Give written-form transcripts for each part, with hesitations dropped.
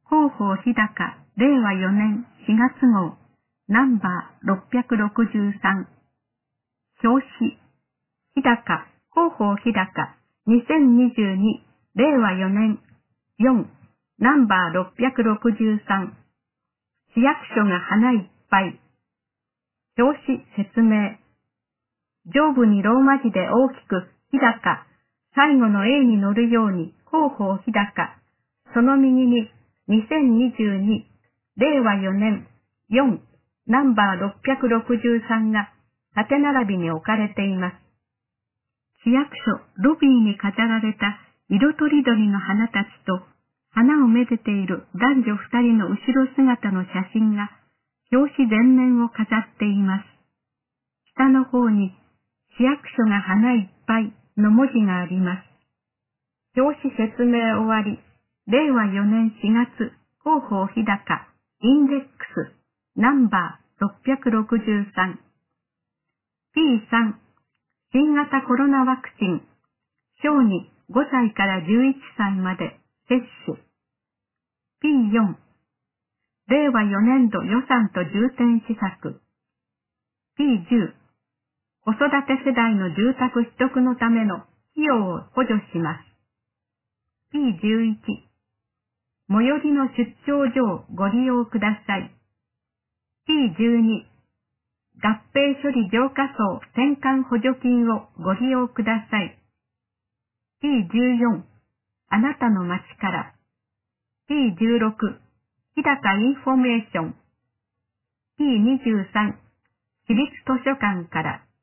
広報日高令和4年4月号ナンバー663表紙日高広報日高2022令和4年4ナンバー663市役所が花いっぱい表紙説明上部にローマ字で大きく日高最後の A に乗るように広報日高その右に2022令和4年4ナンバー663が縦並びに置かれています。市役所ロビーに飾られた色とりどりの花たちと花をめでている男女2人の後ろ姿の写真が表紙全面を飾っています。下の方に市役所が花いっぱいの文字があります。表紙説明終わり。令和4年4月広報日高インデックスナンバー663 P3 新型コロナワクチン小児5歳から11歳まで接種 P4 令和4年度予算と重点施策 P10 子育て世代の住宅取得のための費用を補助します P11 最寄りの出張所をご利用ください。P12 合併処理浄化層転換補助金をご利用ください。P14 あなたの街から。P16 日高インフォメーション。P23 私立図書館から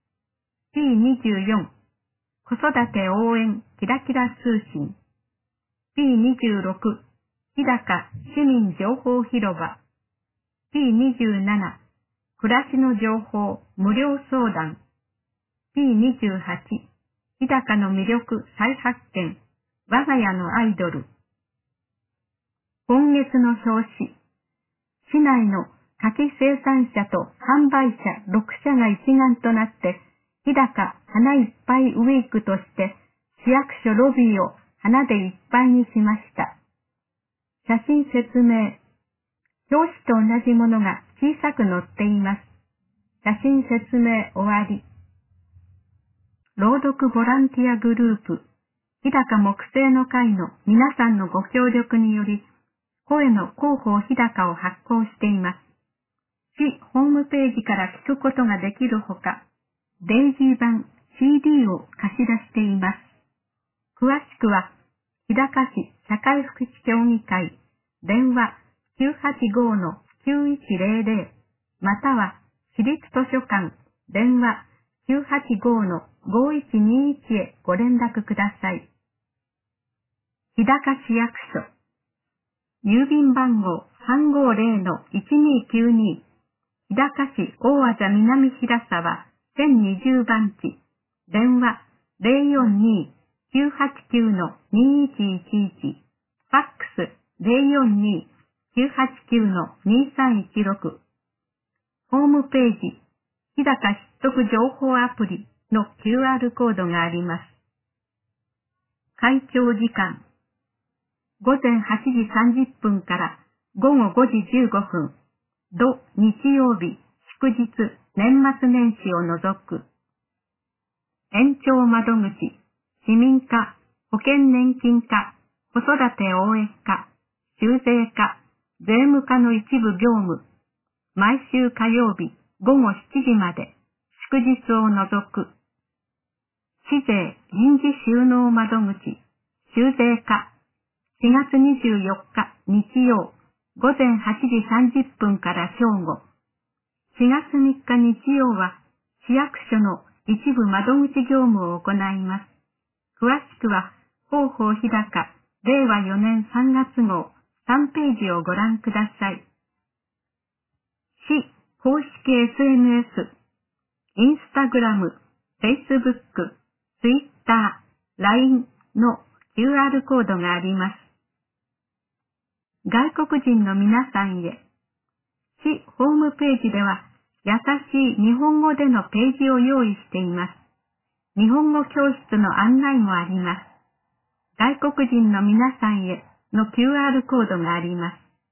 。P24 子育て応援キラキラ通信。P26日高市民情報広場 P27 暮らしの情報無料相談 P28 日高の魅力再発見我が家のアイドル今月の表紙市内の柿生産者と販売者6社が一丸となって日高花いっぱいウィークとして市役所ロビーを花でいっぱいにしました。写真説明。表紙と同じものが小さく載っています。写真説明終わり。朗読ボランティアグループ、日高木星の会の皆さんのご協力により、声の広報日高を発行しています。市ホームページから聞くことができるほか、デイジー版 CD を貸し出しています。詳しくは、日高市社会福祉協議会電話 985-9100 または市立図書館電話 985-5121 へご連絡ください。日高市役所郵便番号 350-1292 日高市大字南平沢1020番地電話 042-989-2111 ファックス 042-989-2316 ホームページ日高知得情報アプリの QR コードがあります。開庁時間午前8時30分から午後5時15分土日曜日祝日年末年始を除く延長窓口市民課、保険年金課、子育て応援課、修税課、税務課の一部業務、毎週火曜日午後7時まで、祝日を除く。市税臨時収納窓口、修税課、4月24日日曜、午前8時30分から正午。4月3日日曜は、市役所の一部窓口業務を行います。詳しくは、広報日高、令和4年3月号、3ページをご覧ください。市公式 SNS、インスタグラム、フェイスブック、ツイッター、LINE の QR コードがあります。外国人の皆さんへ、市ホームページでは、優しい日本語でのページを用意しています。日本語教室の案内もあります。外国人の皆さんへの QR コードがあります。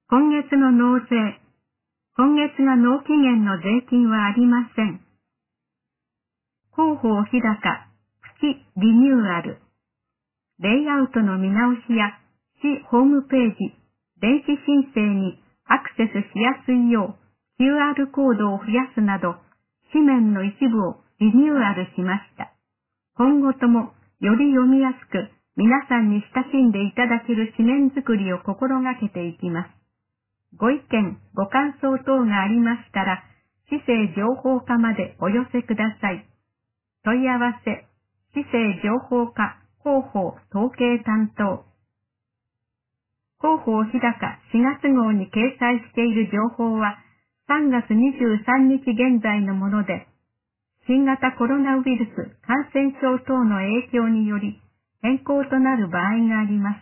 今月の納税、今月が納期限の税金はありません。広報日高、プチリニューアル。レイアウトの見直しや市ホームページ、電子申請にアクセスしやすいよう QR コードを増やすなど、紙面の一部をリニューアルしました。今後ともより読みやすく皆さんに親しんでいただける紙面作りを心がけていきます。ご意見、ご感想等がありましたら、市政情報課までお寄せください。問い合わせ、市政情報課広報統計担当。広報日高4月号に掲載している情報は3月23日現在のもので、新型コロナウイルス感染症等の影響により変更となる場合があります。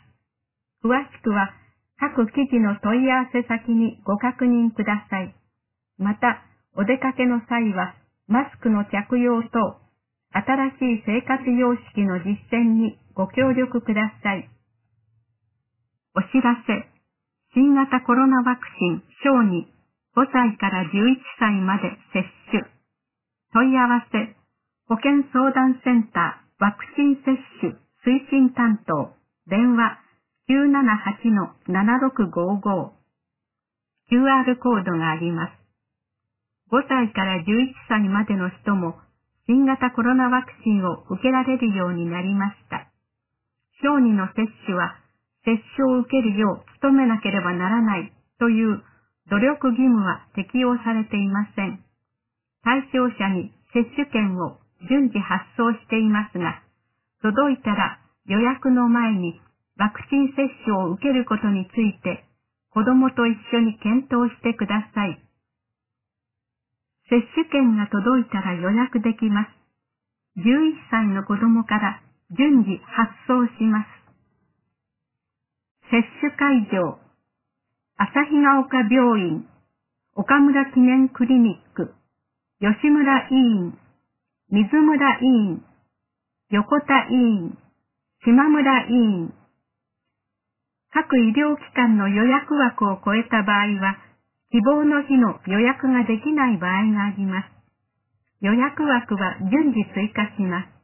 詳しくは各記事の問い合わせ先にご確認ください。また、お出かけの際はマスクの着用等、新しい生活様式の実践にご協力ください。お知らせ、新型コロナワクチン小児5歳から11歳まで接種。問い合わせ、保健相談センターワクチン接種推進担当、電話 978-7655。QR コードがあります。5歳から11歳までの人も新型コロナワクチンを受けられるようになりました。小児の接種は接種を受けるよう努めなければならないという努力義務は適用されていません。対象者に接種券を順次発送していますが、届いたら予約の前にワクチン接種を受けることについて子どもと一緒に検討してください。接種券が届いたら予約できます。11歳の子どもから順次発送します。接種会場、旭ヶ丘病院、岡村記念クリニック、吉村医院、水村医院、横田医院、島村医院。各医療機関の予約枠を超えた場合は、希望の日の予約ができない場合があります。予約枠は順次追加します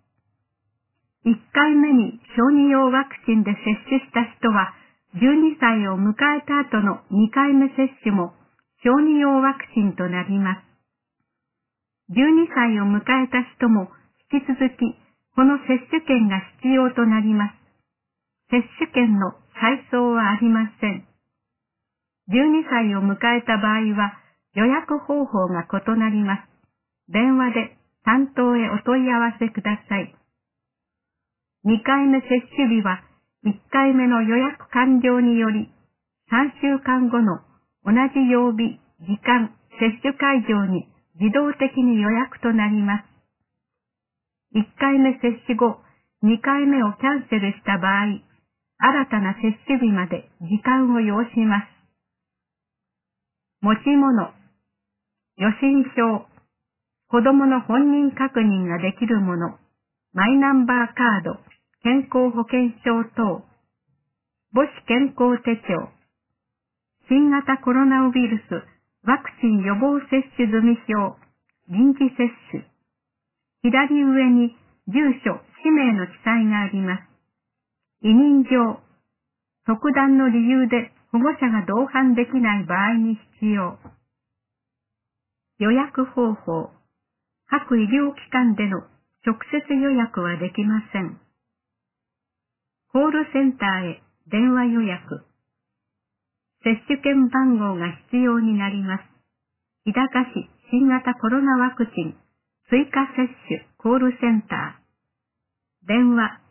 。1回目に小児用ワクチンで接種した人は、12歳を迎えた後の2回目接種も小児用ワクチンとなります。12歳を迎えた人も引き続きこの接種券が必要となります。接種券の再送はありません。12歳を迎えた場合は予約方法が異なります。電話で担当へお問い合わせください。2回目接種日は1回目の予約完了により3週間後の同じ曜日、時間、接種会場に自動的に予約となります。1回目接種後、2回目をキャンセルした場合、新たな接種日まで時間を要します。持ち物、予診票、子供の本人確認ができるもの、マイナンバーカード、健康保険証等、母子健康手帳、新型コロナウイルスワクチン予防接種済表、臨時接種。左上に住所、氏名の記載があります。委任状、特段の理由で保護者が同伴できない場合に必要。予約方法、各医療機関での直接予約はできません。コールセンターへ電話予約。接種券番号が必要になります。日高市新型コロナワクチン追加接種コールセンター。電話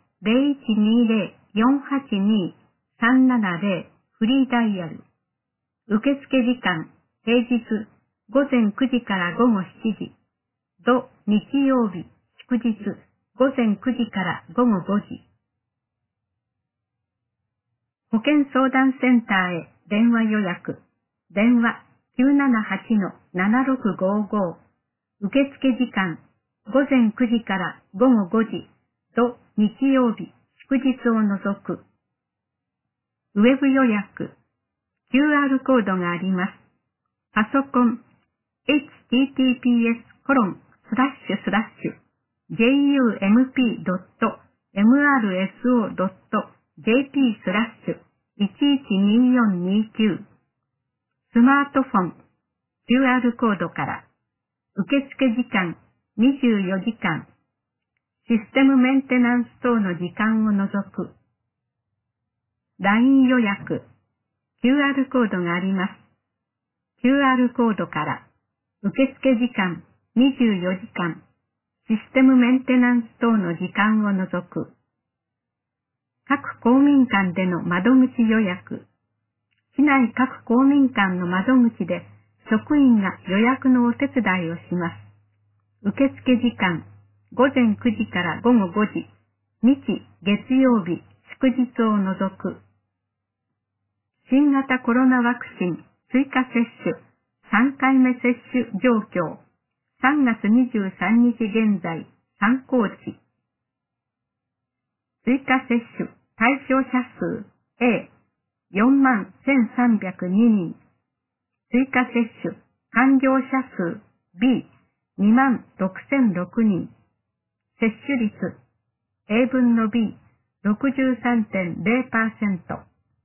0120-482-370 フリーダイヤル。受付時間平日午前9時から午後7時。土日曜日祝日午前9時から午後5時。保健相談センターへ電話予約。電話 978-7655。受付時間午前9時から午後5時。土日曜日祝日を除く。ウェブ予約。 QR コードがあります。パソコン、https://jump.mrso.jp/112429 スマートフォン、QR コードから、受付時間24時間、システムメンテナンス等の時間を除く。LINE 予約、QR コードがあります。QR コードから、受付時間24時間、システムメンテナンス等の時間を除く。各公民館での窓口予約。市内各公民館の窓口で職員が予約のお手伝いをします。受付時間、午前9時から午後5時、日、月曜日、祝日を除く。新型コロナワクチン追加接種、3回目接種状況、3月23日現在、参考値。追加接種対象者数 A、41,302 人。追加接種完了者数 B、26,006 人。接種率 A 分の B、63.0%。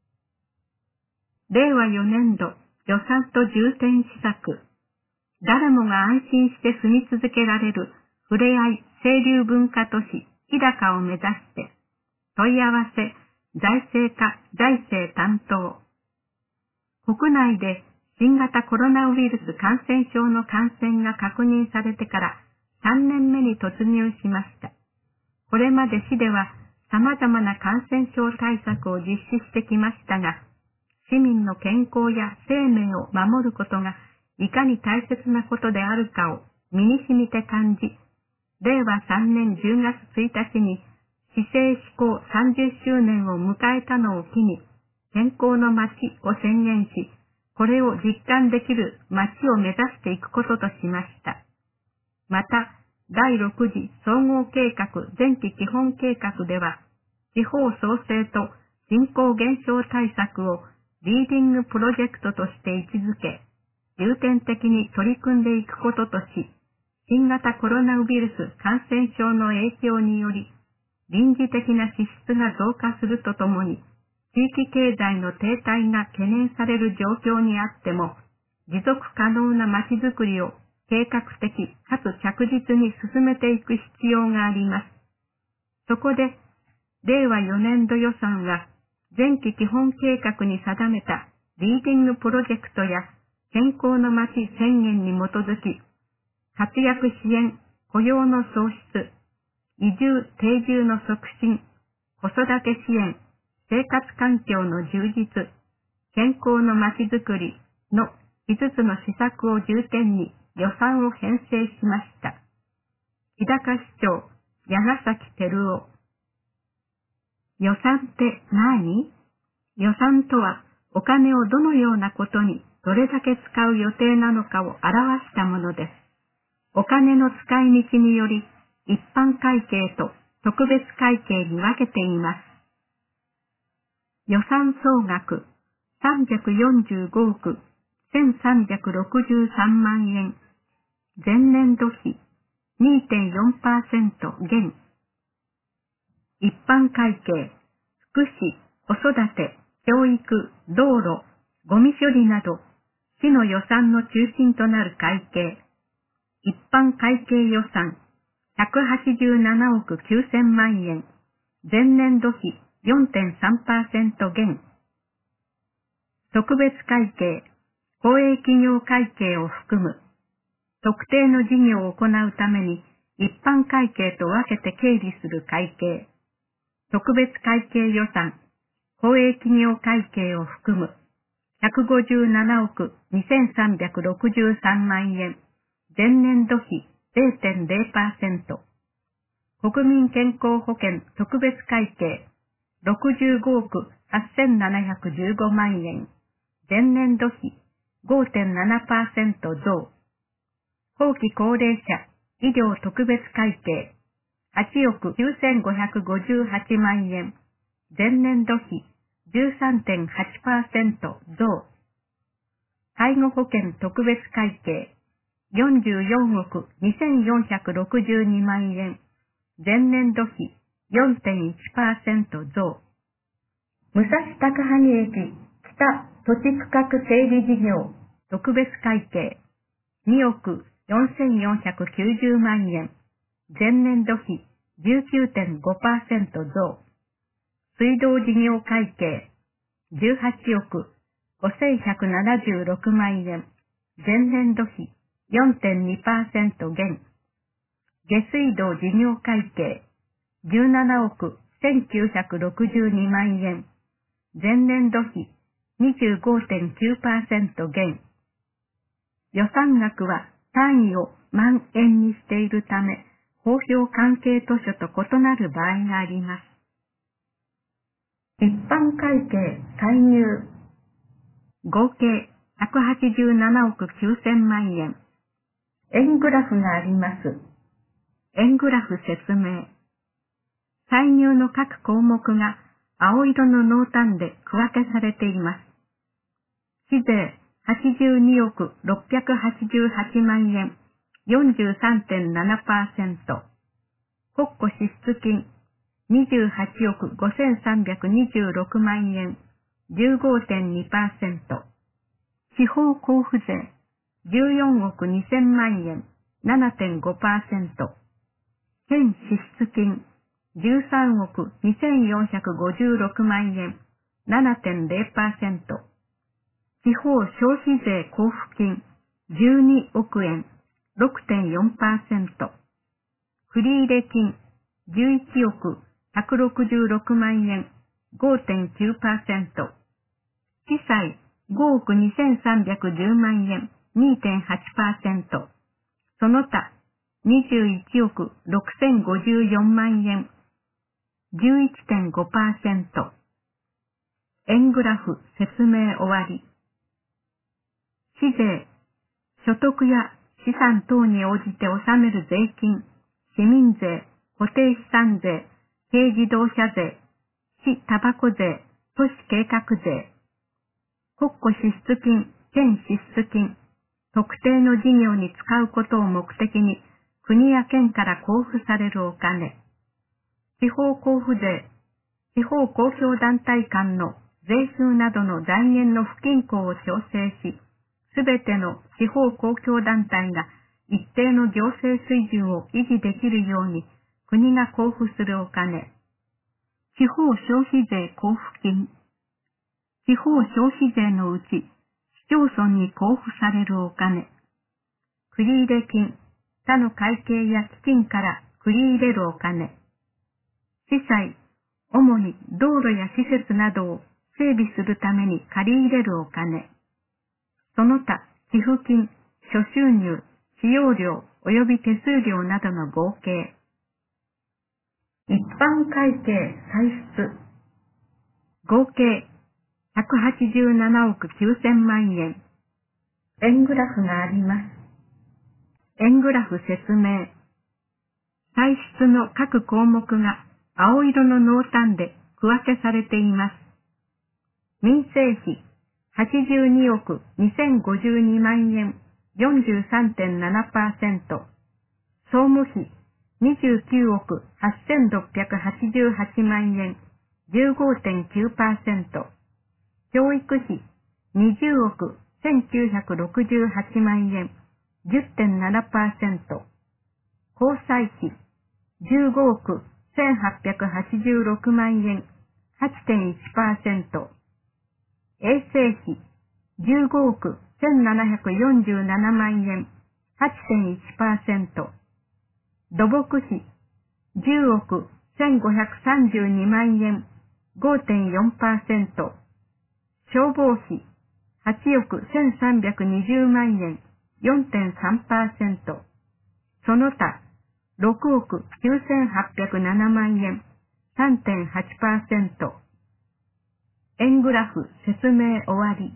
令和4年度予算と重点施策。誰もが安心して住み続けられるふれあい清流文化都市日高を目指して問い合わせ財政課財政担当。国内で新型コロナウイルス感染症の感染が確認されてから3年目に突入しました。これまで市では様々な感染症対策を実施してきましたが、市民の健康や生命を守ることがいかに大切なことであるかを身に染みて感じ、令和3年10月1日に市政施行30周年を迎えたのを機に、健康の街を宣言し、これを実感できる街を目指していくこととしました。また、第6次総合計画前期基本計画では、地方創生と人口減少対策をリーディングプロジェクトとして位置づけ、重点的に取り組んでいくこととし、新型コロナウイルス感染症の影響により、臨時的な支出が増加するとともに、地域経済の停滞が懸念される状況にあっても、持続可能なまちづくりを計画的かつ着実に進めていく必要があります。そこで、令和4年度予算は、前期基本計画に定めたリーディングプロジェクトや健康の街宣言に基づき、活躍支援、雇用の創出、移住・定住の促進、子育て支援、生活環境の充実、健康のまちづくりの5つの施策を重点に予算を編成しました。日高市長、矢ヶ崎照夫。予算って何？予算とは、お金をどのようなことにどれだけ使う予定なのかを表したものです。お金の使い道により、一般会計と特別会計に分けています。予算総額345億1363万円。前年度比 2.4% 減。一般会計、福祉、子育て、教育、道路、ゴミ処理など、市の予算の中心となる会計。一般会計予算187億9000万円。前年度比 4.3% 減。特別会計、公営企業会計を含む。特定の事業を行うために一般会計と分けて経理する会計。特別会計予算、公営企業会計を含む157億2363万円。前年度比 0.0%。国民健康保険特別会計65億8715万円。前年度比 5.7% 増。後期高齢者医療特別会計8億9558万円。前年度比 13.8% 増。 介護保険特別会計44億2462万円、前年度比 4.1% 増。武蔵高萩駅北土地区画整備事業特別会計2億4490万円、前年度比 19.5% 増。水道事業会計18億5176万円、前年度比 4.2% 減。下水道事業会計17億1962万円、前年度比 25.9% 減。予算額は単位を万円にしているため、公表関係図書と異なる場合があります。一般会計介入合計187億9000万円。円グラフがあります。円グラフ説明。歳入の各項目が青色の濃淡で区分けされています。市税82億688万円 43.7%。国庫支出金28億5326万円 15.2%。地方交付税14億2000万円 7.5%。県支出金13億2456万円 7.0%。地方消費税交付金12億円 6.4%。繰入金11億166万円 5.9%。記載5億2310万円 2.8%。その他21億6054万円 11.5%。円グラフ説明終わり。市税、所得や資産等に応じて納める税金、市民税、固定資産税、軽自動車税、市タバコ税、都市計画税、国庫支出金、県支出金、特定の事業に使うことを目的に国や県から交付されるお金、地方交付税、地方公共団体間の税収などの財源の不均衡を調整し、すべての地方公共団体が一定の行政水準を維持できるように国が交付するお金、地方消費税交付金、地方消費税のうち市町村に交付されるお金、繰入金、他の会計や基金から繰り入れるお金、司債、主に道路や施設などを整備するために借り入れるお金、その他寄付金、諸収入、使用料及び手数料などの合計。一般会計歳出合計187億9000万円。円グラフがあります。円グラフ説明。歳出の各項目が青色の濃淡で区分けされています。民生費82億2052万円 43.7%。総務費29億8688万円 15.9%。教育費20億1968万円 10.7%。交際費15億1886万円 8.1%。衛生費15億1747万円 8.1%。土木費10億1532万円 5.4%。消防費8億1320万円 4.3%。その他6億9807万円 3.8%。円グラフ説明終わり。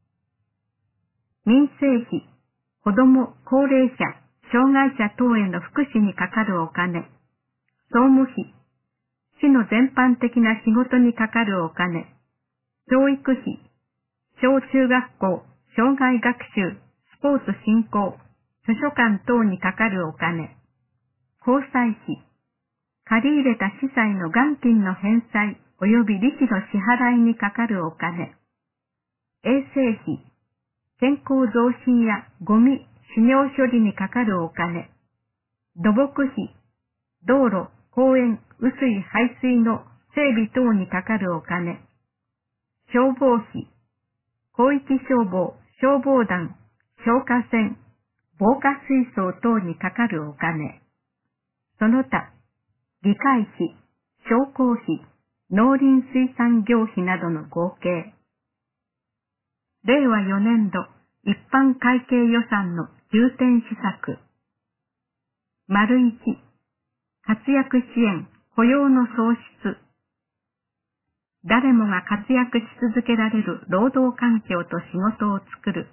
民生費、子ども、高齢者、障害者等への福祉にかかるお金。総務費、市の全般的な仕事にかかるお金。教育費、小中学校、 障害学習、スポーツ振興、図書館等にかかるお金、交際費、借り入れた司債の元金の返済及び利子の支払いにかかるお金、衛生費、健康増進やゴミ、飼料処理にかかるお金、土木費、道路、公園、雨水排水の整備等にかかるお金、消防費、広域消防、消防団、消火栓、防火水槽等にかかるお金、その他、議会費、商工費、農林水産業費などの合計。令和4年度一般会計予算の重点施策。丸1、活躍支援、雇用の創出。誰もが活躍し続けられる労働環境と仕事を作る。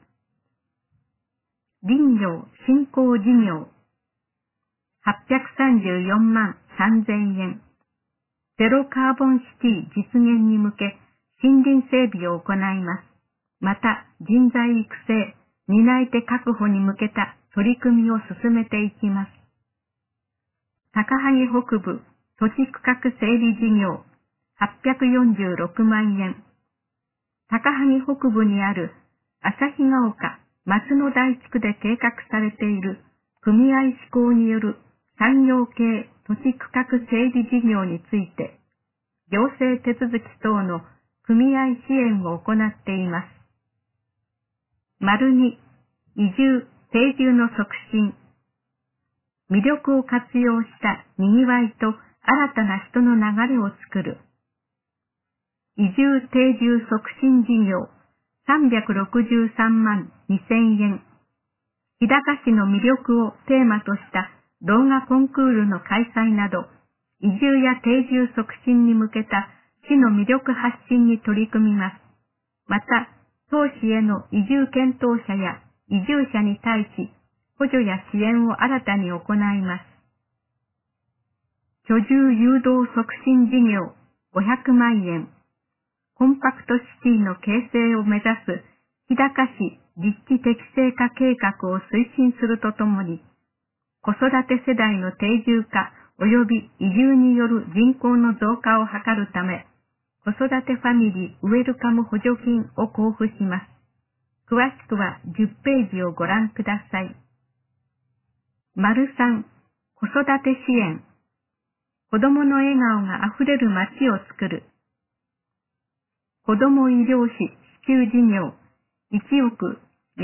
林業振興事業。834万3000円。ゼロカーボンシティ実現に向け森林整備を行います。また人材育成、担い手確保に向けた取り組みを進めていきます。高萩北部土地区画整理事業846万円。高萩北部にある旭ヶ丘松の台地区で計画されている組合施行による産業系土地区画整理事業について、行政手続き等の組合支援を行っています。丸2、移住、定住の促進。魅力を活用した賑わいと新たな人の流れを作る。移住定住促進事業363万2000円。日高市の魅力をテーマとした動画コンクールの開催など、移住や定住促進に向けた市の魅力発信に取り組みます。また、当市への移住検討者や移住者に対し、補助や支援を新たに行います。居住誘導促進事業500万円。コンパクトシティの形成を目指す日高市立地適正化計画を推進するとともに、子育て世代の定住化及び移住による人口の増加を図るため、子育てファミリーウェルカム補助金を交付します。詳しくは10ページをご覧ください。丸3、子育て支援。子どもの笑顔があふれる街を作る。子ども医療費支給事業1億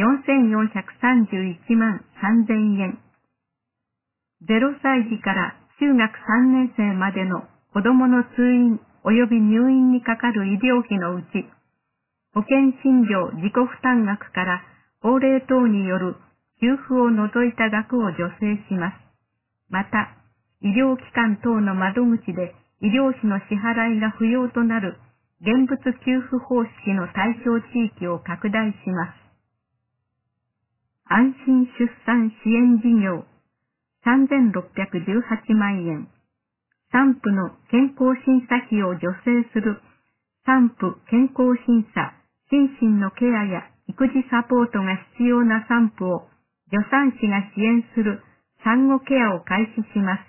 4431万3000円。0歳児から中学3年生までの子どもの通院及び入院にかかる医療費のうち、保険診療自己負担額から法令等による給付を除いた額を助成します。また、医療機関等の窓口で医療費の支払いが不要となる現物給付方式の対象地域を拡大します。安心出産支援事業3618万円。産婦の健康審査費を助成する産婦健康審査、心身のケアや育児サポートが必要な産婦を助産師が支援する産後ケアを開始します。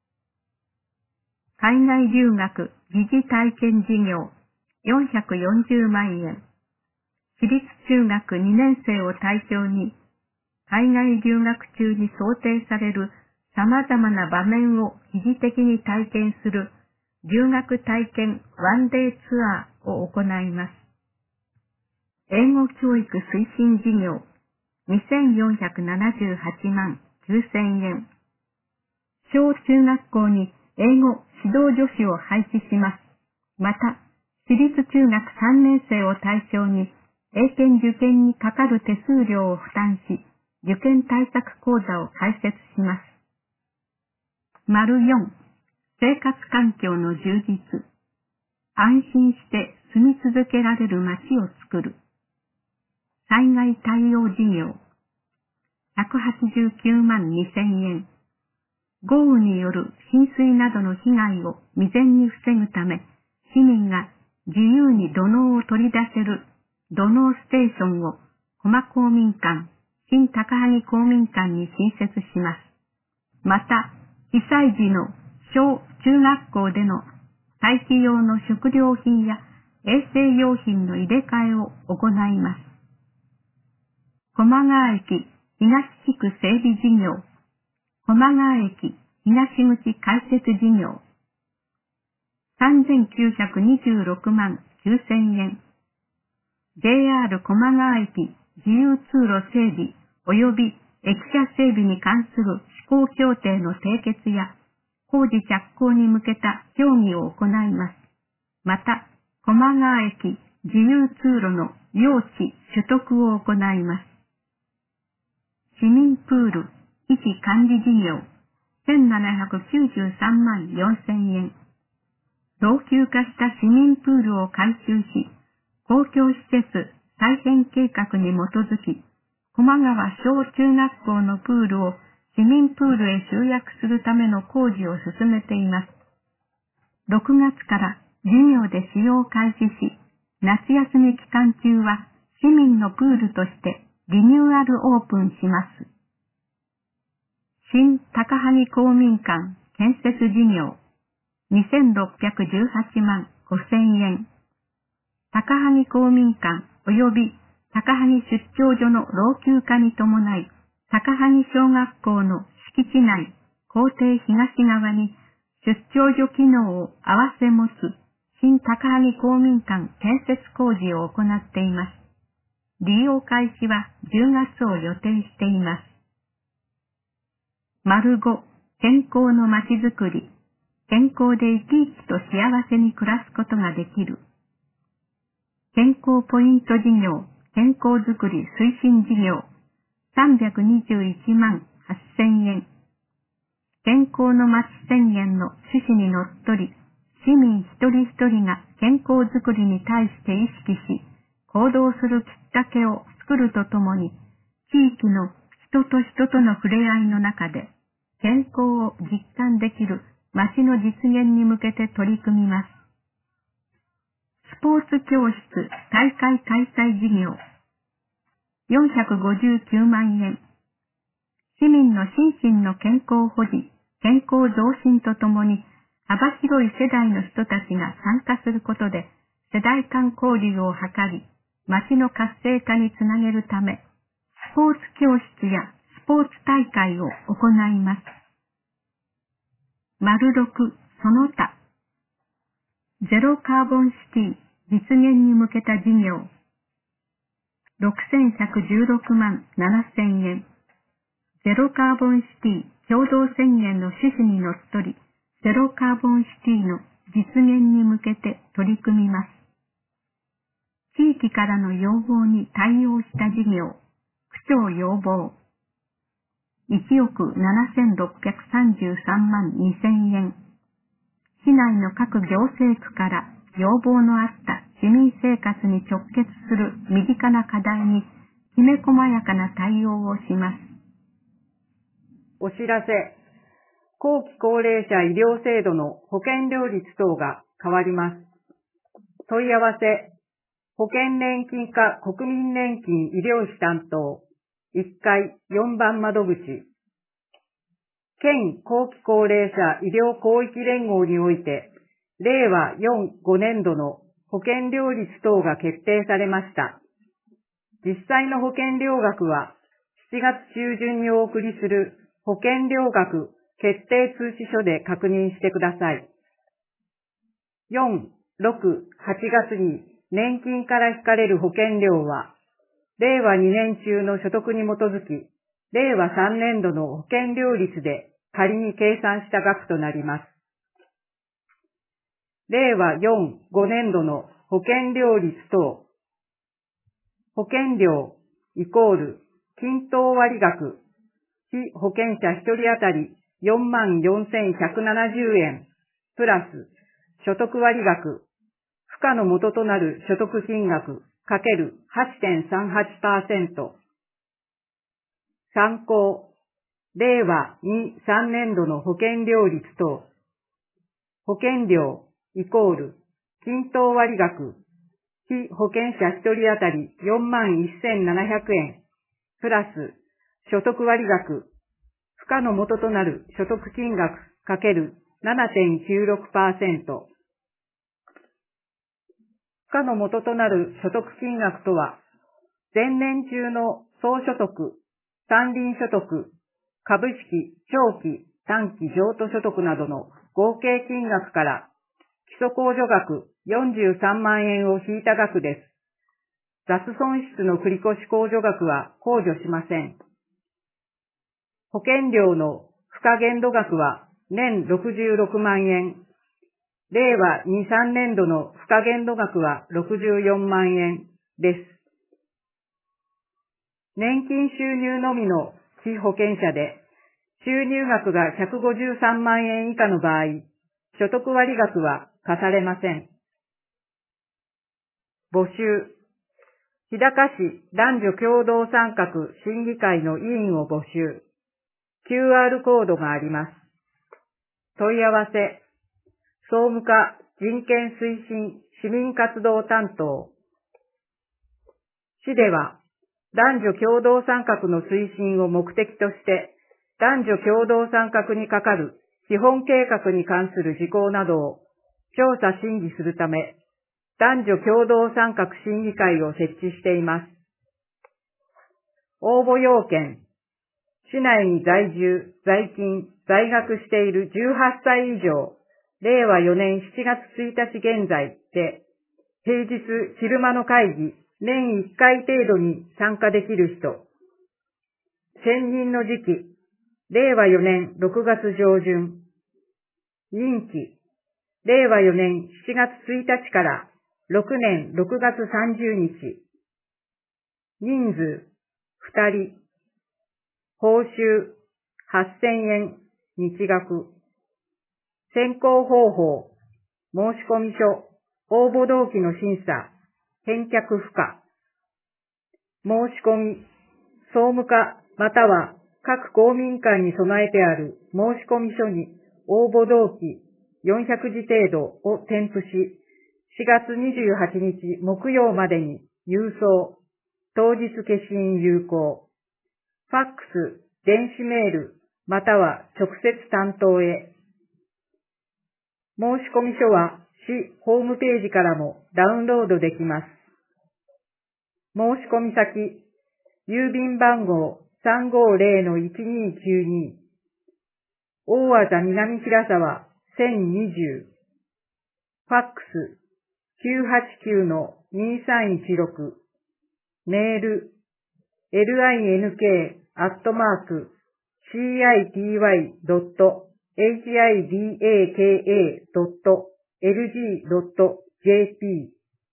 海外留学疑似体験事業440万円。私立中学2年生を対象に、海外留学中に想定される様々な場面を疑似的に体験する留学体験ワンデーツアーを行います。英語教育推進事業2478万9000円。小中学校に英語指導助手を配置します。また、私立中学3年生を対象に英検受験にかかる手数料を負担し、受験対策講座を開設します。丸4、生活環境の充実。安心して住み続けられる街を作る。災害対応事業。189万2000円。豪雨による浸水などの被害を未然に防ぐため、市民が自由に土のうを取り出せる土のうステーションを駒公民館、新高萩公民館に新設します。また、被災時の小中学校での待機用の食料品や衛生用品の入れ替えを行います。駒川駅東地区整備事業、駒川駅東口開設事業、3926万9000円。JR 駒川駅自由通路整備及び駅舎整備に関する施行協定の締結や工事着工に向けた協議を行います。また、駒川駅自由通路の用地取得を行います。市民プール維持管理事業1793万4000円。老朽化した市民プールを改修し、公共施設再編計画に基づき、駒川小中学校のプールを市民プールへ集約するための工事を進めています。6月から授業で使用を開始し、夏休み期間中は市民のプールとしてリニューアルオープンします。新高萩公民館建設事業2618万5000円。高萩公民館及び高萩出張所の老朽化に伴い、高萩小学校の敷地内、校庭東側に出張所機能を併せ持つ新高萩公民館建設工事を行っています。利用開始は10月を予定しています。丸5、健康のまちづくり。健康で生き生きと幸せに暮らすことができる。健康ポイント事業、健康づくり推進事業、321万8000円。健康のまち宣言の趣旨にのっとり、市民一人一人が健康づくりに対して意識し、行動するきっかけを作るとともに、地域の人と人との触れ合いの中で、健康を実感できる町の実現に向けて取り組みます。スポーツ教室大会開催事業459万円。市民の心身の健康保持、健康増進とともに幅広い世代の人たちが参加することで世代間交流を図り、町の活性化につなげるため、スポーツ教室やスポーツ大会を行います。丸6、その他。ゼロカーボンシティ実現に向けた事業。6116万7000円。ゼロカーボンシティ共同宣言の趣旨にのっとり、ゼロカーボンシティの実現に向けて取り組みます。地域からの要望に対応した事業。区長要望。1億7633万2000円。市内の各行政区から要望のあった市民生活に直結する身近な課題にきめ細やかな対応をします。 お知らせ。後期高齢者医療制度の保険料率等が変わります。問い合わせ。保険年金課国民年金医療費担当1階4番窓口。県後期高齢者医療広域連合において、令和4-5年度の保険料率等が決定されました。実際の保険料額は、7月中旬にお送りする保険料額決定通知書で確認してください。4、6、8月に年金から引かれる保険料は、令和2年中の所得に基づき、令和3年度の保険料率で仮に計算した額となります。令和4-5年度の保険料率等。保険料イコール均等割額、被保険者1人当たり44,170円、プラス所得割額、付加の元となる所得金額かける 8.38%。参考。令和2-3年度の保険料率等。保険料イコール均等割額、被被保険者1人当たり41,700円、プラス所得割額、付加の元となる所得金額×7.96%。付加の元となる所得金額とは、前年中の総所得、山林所得、株式、長期、短期譲渡所得などの合計金額から基礎控除額43万円を引いた額です。雑損失の繰越控除額は控除しません。保険料の付加限度額は年66万円。令和2、3年度の付加限度額は64万円です。年金収入のみの被保険者で、収入額が153万円以下の場合、所得割額は課されません。募集。日高市男女共同参画審議会の委員を募集。QR コードがあります。問い合わせ。総務課人権推進市民活動担当。市では、男女共同参画の推進を目的として、男女共同参画にかかる基本計画に関する事項などを調査審議するため、男女共同参画審議会を設置しています。応募要件。市内に在住、在勤、在学している18歳以上、令和4年7月1日現在で、平日昼間の会議、年1回程度に参加できる人。選任の時期、令和4年6月上旬。任期、令和4年7月1日から6年6月30日。人数、2人。報酬、8,000円、日額。選考方法、申込書、応募動機の審査、返却不可。申し込み、総務課または各公民館に備えてある申込書に応募動機400字程度を添付し、4月28日木曜までに郵送、当日消印有効。ファックス、電子メール、または直接担当へ。申込書は市ホームページからもダウンロードできます。申込先、郵便番号350-1292、大和田南平沢1020、ファックス989-2316、メール、link.city.hidaka.lg.jp。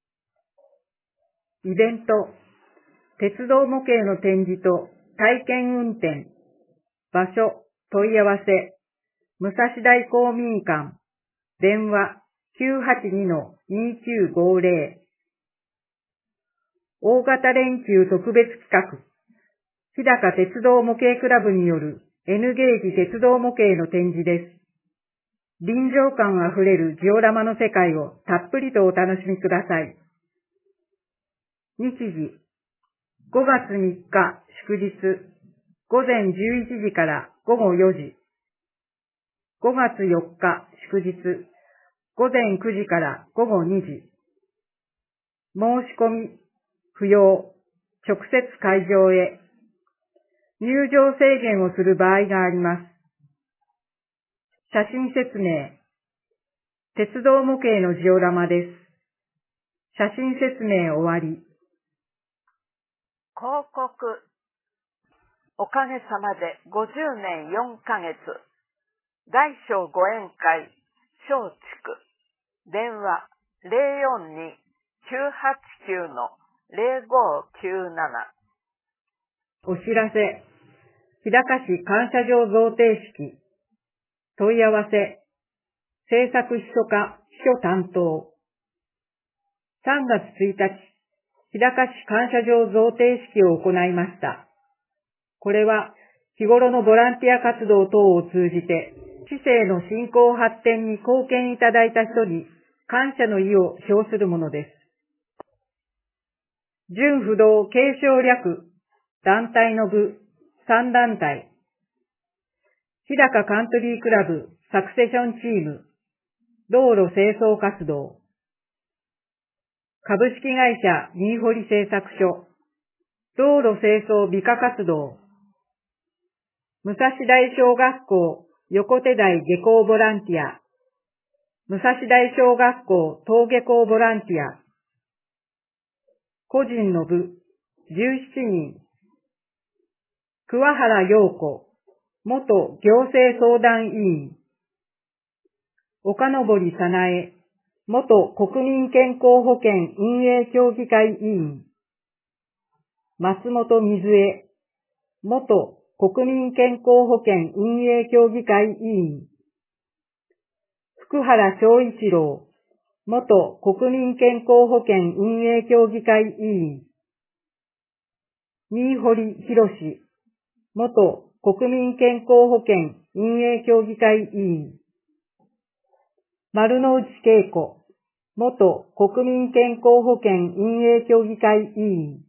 イベント、鉄道模型の展示と体験運転。場所、問い合わせ、武蔵大公民館。電話 982-2950。大型連休特別企画。日高鉄道模型クラブによる N ゲージ鉄道模型の展示です。臨場感あふれるジオラマの世界をたっぷりとお楽しみください。日時、5月3日祝日、午前11時から午後4時。5月4日祝日、午前9時から午後2時。申し込み、不要、直接会場へ。入場制限をする場合があります。写真説明。鉄道模型のジオラマです。写真説明終わり。 広告。おかげさまで50年4ヶ月。大小ご縁会、松竹。電話042-989-0597。 お知らせ。日高市感謝状贈呈式。問い合わせ。制作秘書課秘書担当。3月1日、日高市感謝状贈呈式を行いました。これは日頃のボランティア活動等を通じて、市政の振興発展に貢献いただいた人に感謝の意を表するものです。 準不動継承略団体の部3団体。日高カントリークラブサクセションチーム道路清掃活動。株式会社新堀製作所道路清掃美化活動。武蔵大小学校横手台下校ボランティア。武蔵大小学校登下校ボランティア。個人の部17人。桑原陽子元行政相談委員。岡登早苗元国民健康保険運営協議会委員。松本水江元国民健康保険運営協議会委員。福原昭一郎元国民健康保険運営協議会委員。新堀博元国民健康保険運営協議会委員。丸の内恵子元国民健康保険運営協議会委員。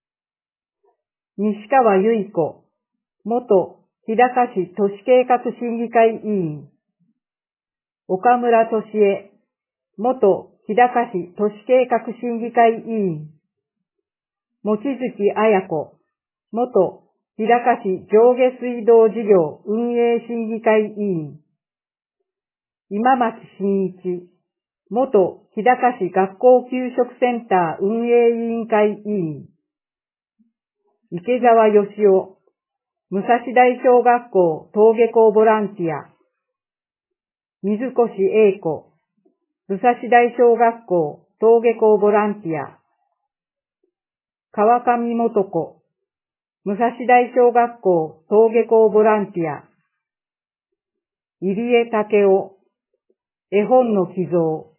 西川由子元日高市都市計画審議会委員。岡村俊恵元日高市都市計画審議会委員。望月彩子元日高市上下水道事業運営審議会委員。今町真一元日高市学校給食センター運営委員会委員。池澤義雄武蔵大小学校登下校ボランティア。水越英子武蔵大小学校登下校ボランティア。川上元子武蔵大小学校登下校ボランティア。入江武雄絵本の寄贈。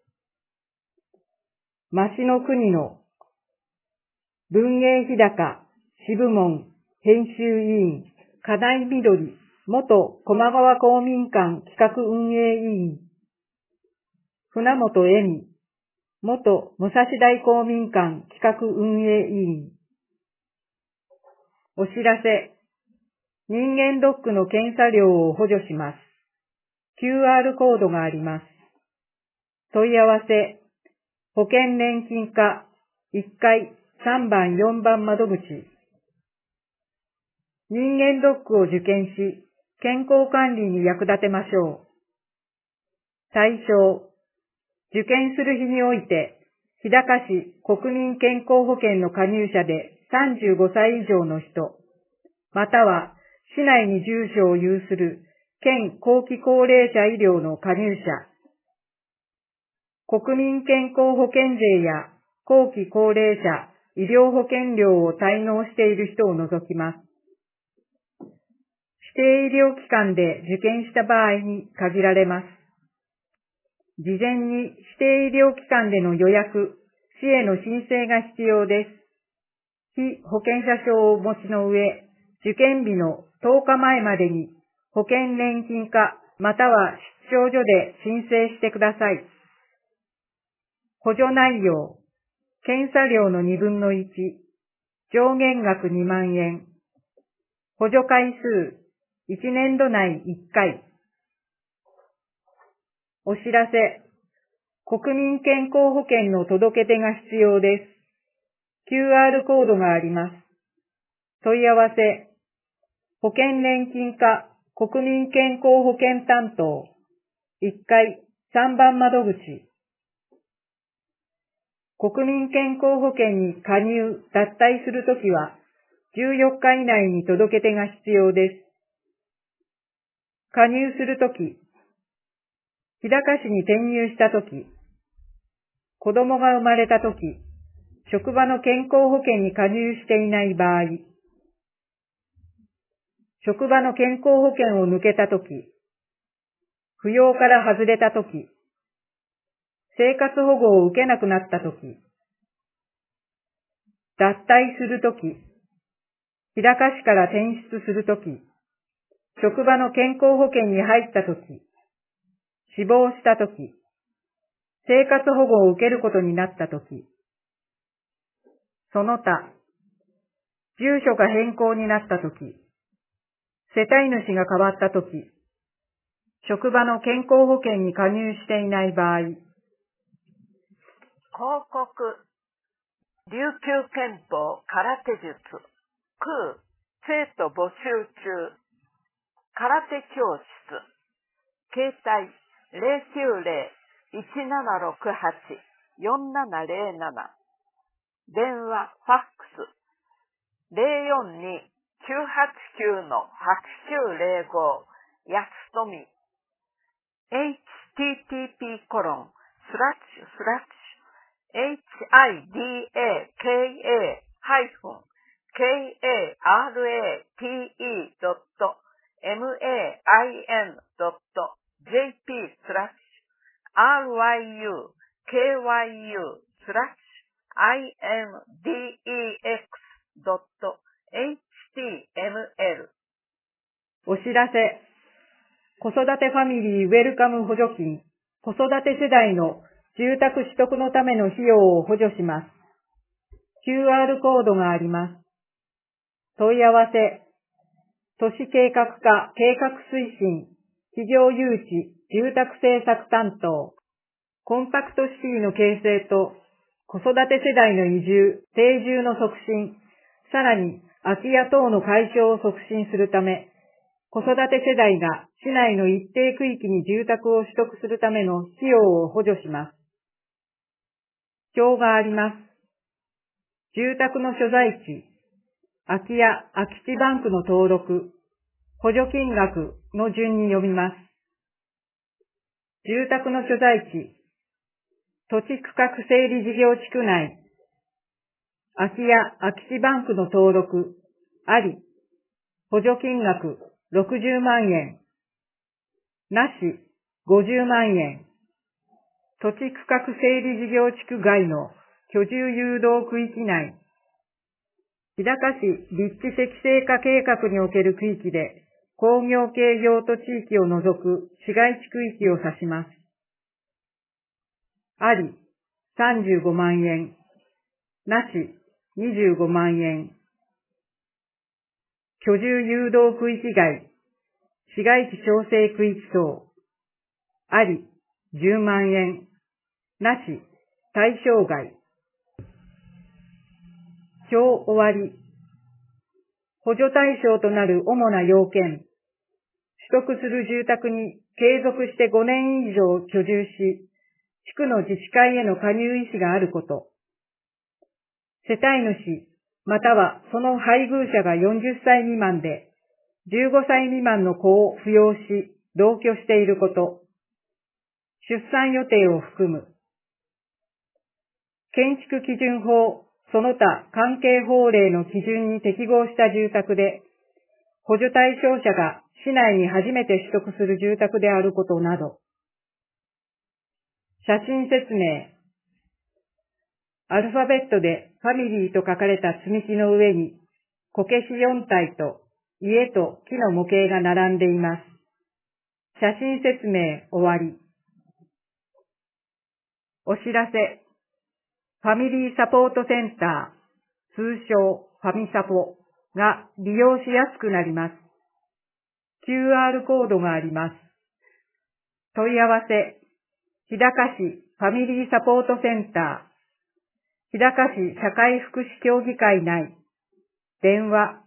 増野国野文芸日高支部門編集委員。金井みどり元駒川公民館企画運営委員。船本恵美元武蔵大公民館企画運営委員。お知らせ。人間ドックの検査料を補助します。QR コードがあります。問い合わせ。保険年金課1階3番4番窓口。人間ドックを受験し、健康管理に役立てましょう。対象。受験する日において、日高市国民健康保険の加入者で35歳以上の人、または市内に住所を有する県後期高齢者医療の加入者、国民健康保険税や後期高齢者医療保険料を滞納している人を除きます。指定医療機関で受験した場合に限られます。事前に指定医療機関での予約、市への申請が必要です。被保険者証をお持ちの上、受験日の10日前までに保険年金課または出張所で申請してください。補助内容、検査料の1/2、上限額2万円、補助回数、1年度内1回。お知らせ。国民健康保険の届け出が必要です。QR コードがあります。問い合わせ。保険年金課国民健康保険担当1階3番窓口。国民健康保険に加入・脱退するときは14日以内に届け出が必要です。加入するとき、日高市に転入したとき、子供が生まれたとき、職場の健康保険に加入していない場合、職場の健康保険を抜けたとき、扶養から外れたとき、生活保護を受けなくなったとき、脱退するとき、日高市から転出するとき、職場の健康保険に入ったとき、死亡したとき、生活保護を受けることになったとき、 その他、住所が変更になったとき、世帯主が変わったとき、職場の健康保険に加入していない場合、 広告、琉球憲法空手術、空、生徒募集中、空手教室、携帯090-1768-4707、電話、ファックス、042-989-8905、やすとみ、http://hidaka-ryuku.main.jp/ryu-kyu/index.html。 お知らせ、子育てファミリーウェルカム補助金、子育て世代の住宅取得のための費用を補助します。QR コードがあります。問い合わせ、都市計画課計画推進、企業誘致、住宅政策担当、コンパクトシティの形成と子育て世代の移住、定住の促進、さらに空き家等の解消を促進するため、子育て世代が市内の一定区域に住宅を取得するための費用を補助します。表があります。住宅の所在地、空き家・空き地バンクの登録、補助金額の順に読みます。住宅の所在地、土地区画整理事業地区内、空き家・空き地バンクの登録、あり、補助金額60万円、なし50万円、土地区画整理事業地区外の居住誘導区域内、日高市立地適正化計画における区域で工業系用途地域を除く市街地区域を指します。あり35万円、なし25万円、居住誘導区域外、市街地調整区域等、あり10万円、なし対象外。表終わり。補助対象となる主な要件。取得する住宅に継続して5年以上居住し、地区の自治会への加入意思があること。世帯主、またはその配偶者が40歳未満で、15歳未満の子を扶養し、同居していること。出産予定を含む。建築基準法、その他関係法令の基準に適合した住宅で、補助対象者が市内に初めて取得する住宅であることなど。写真説明。アルファベットでファミリーと書かれた積み木の上に、こけし4体と家と木の模型が並んでいます。写真説明終わり。お知らせ。ファミリーサポートセンター、通称ファミサポが利用しやすくなります。QR コードがあります。問い合わせ、日高市ファミリーサポートセンター、日高市社会福祉協議会内、電話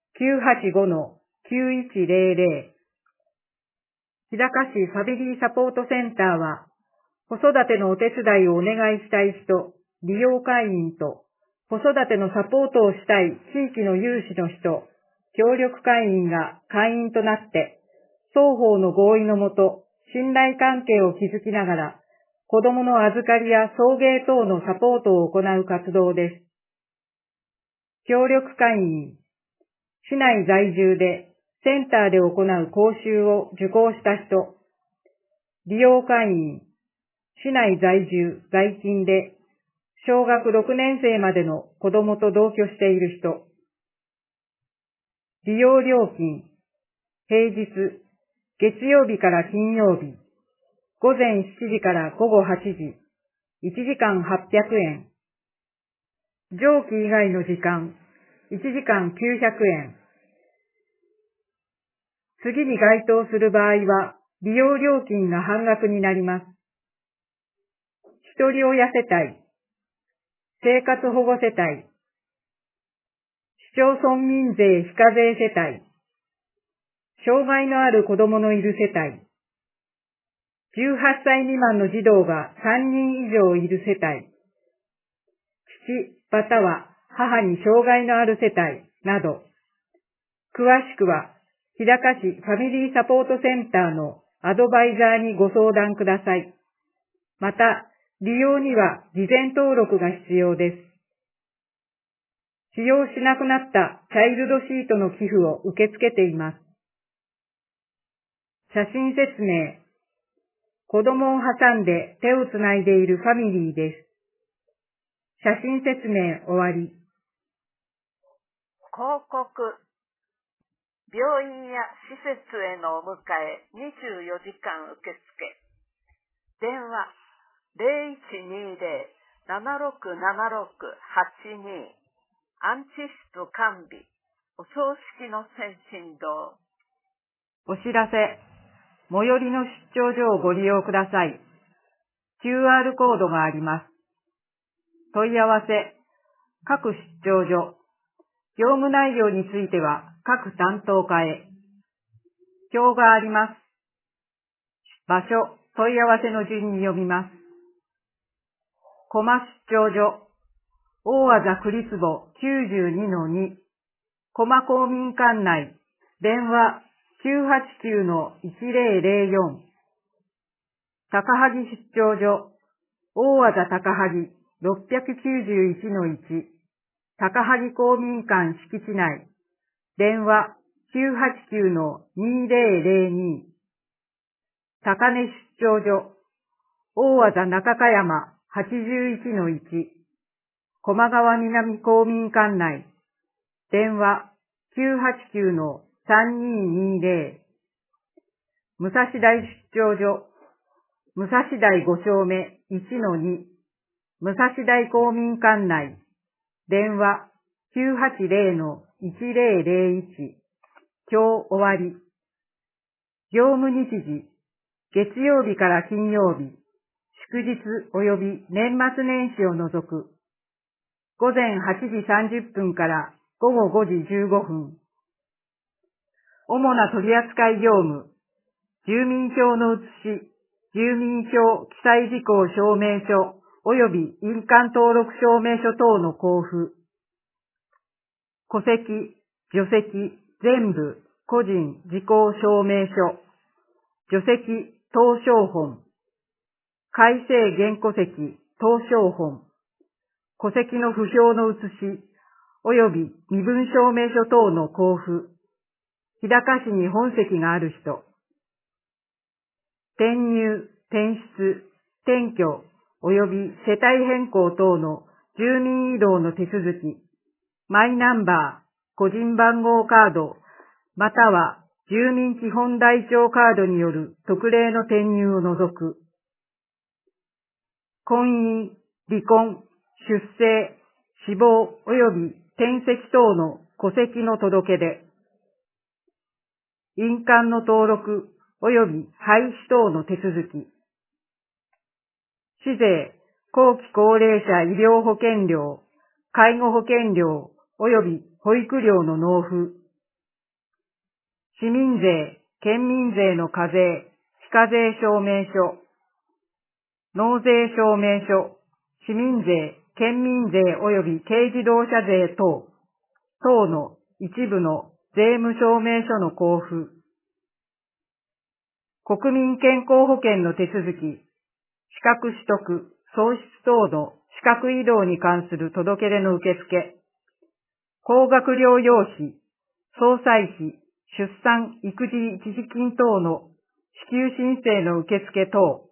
985-9100。日高市ファミリーサポートセンターは、子育てのお手伝いをお願いしたい人、利用会員と、子育てのサポートをしたい地域の有志の人、協力会員が会員となって、双方の合意のもと、信頼関係を築きながら、子供の預かりや送迎等のサポートを行う活動です。協力会員、市内在住でセンターで行う講習を受講した人、利用会員、市内在住、在勤で、小学6年生までの子供と同居している人。利用料金、平日、月曜日から金曜日、午前7時から午後8時、1時間800円。 上記以外の時間、1時間900円。次に該当する場合は、利用料金が半額になります。ひとり親世帯、生活保護世帯、市町村民税非課税世帯、障害のある子供のいる世帯、18歳未満の児童が3人以上いる世帯、父または母に障害のある世帯など、詳しくは日高市ファミリーサポートセンターのアドバイザーにご相談ください。また、利用には事前登録が必要です。使用しなくなったチャイルドシートの寄付を受け付けています。写真説明。子供を挟んで手をつないでいるファミリーです。写真説明終わり。 広告。病院や施設へのお迎え24時間受付。電話 0120-767682 安置室完備。お葬式の先進堂。 お知らせ。最寄りの出張所をご利用ください。QR コードがあります。問い合わせ。各出張所。業務内容については各担当課へ。表があります。場所、問い合わせの順に読みます。駒出張所。大和座栗坪 92-2。駒公民館内。電話 989-1004。高萩出張所。大和座高萩 691-1。高萩公民館敷地内。電話 989-2002。高根出張所。大和座中香山 81-1。駒川南公民館内。電話 989-3220。武蔵台出張所。武蔵台5丁目 1-2。武蔵台公民館内。電話 980-1001。今日終わり。業務日時。月曜日から金曜日。祝日及び年末年始を除く。午前8時30分から午後5時15分。主な取扱業務。住民票の写し、住民票記載事項証明書及び印鑑登録証明書等の交付。戸籍、除籍、全部、個人、時効証明書。除籍、謄証本。改正原戸籍、謄証本。戸籍の不評の写し、及び身分証明書等の交付。日高市に本籍がある人。転入、転出、転居、及び世帯変更等の住民移動の手続き。マイナンバー、個人番号カード、または住民基本台帳カードによる特例の転入を除く。婚姻、離婚、出生、死亡及び転籍等の戸籍の届け出。印鑑の登録及び廃止等の手続き。市税、後期高齢者医療保険料、介護保険料及び保育料の納付。市民税、県民税の課税、非課税証明書。納税証明書、市民税、県民税及び軽自動車税等の一部の税務証明書の交付。国民健康保険の手続き、資格取得、喪失等の資格移動に関する届け出の受付。高額療養費、葬祭費、出産育児一時金等の支給申請の受付等。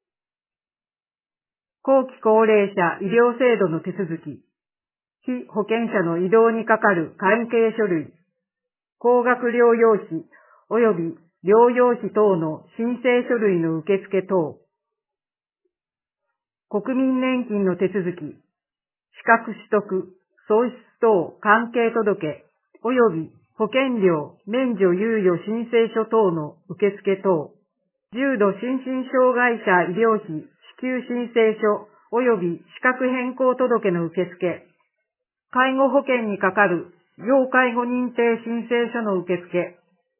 後期高齢者医療制度の手続き。被保険者の移動にかかる関係書類。高額療養費及び療養費等の申請書類の受付等。国民年金の手続き。資資格取得、喪失等関係届、及び保険料免除猶予申請書等の受付等、重度心身障害者医療費支給申請書及び資格変更届の受付、介護保険にかかる要介護認定申請書の受付、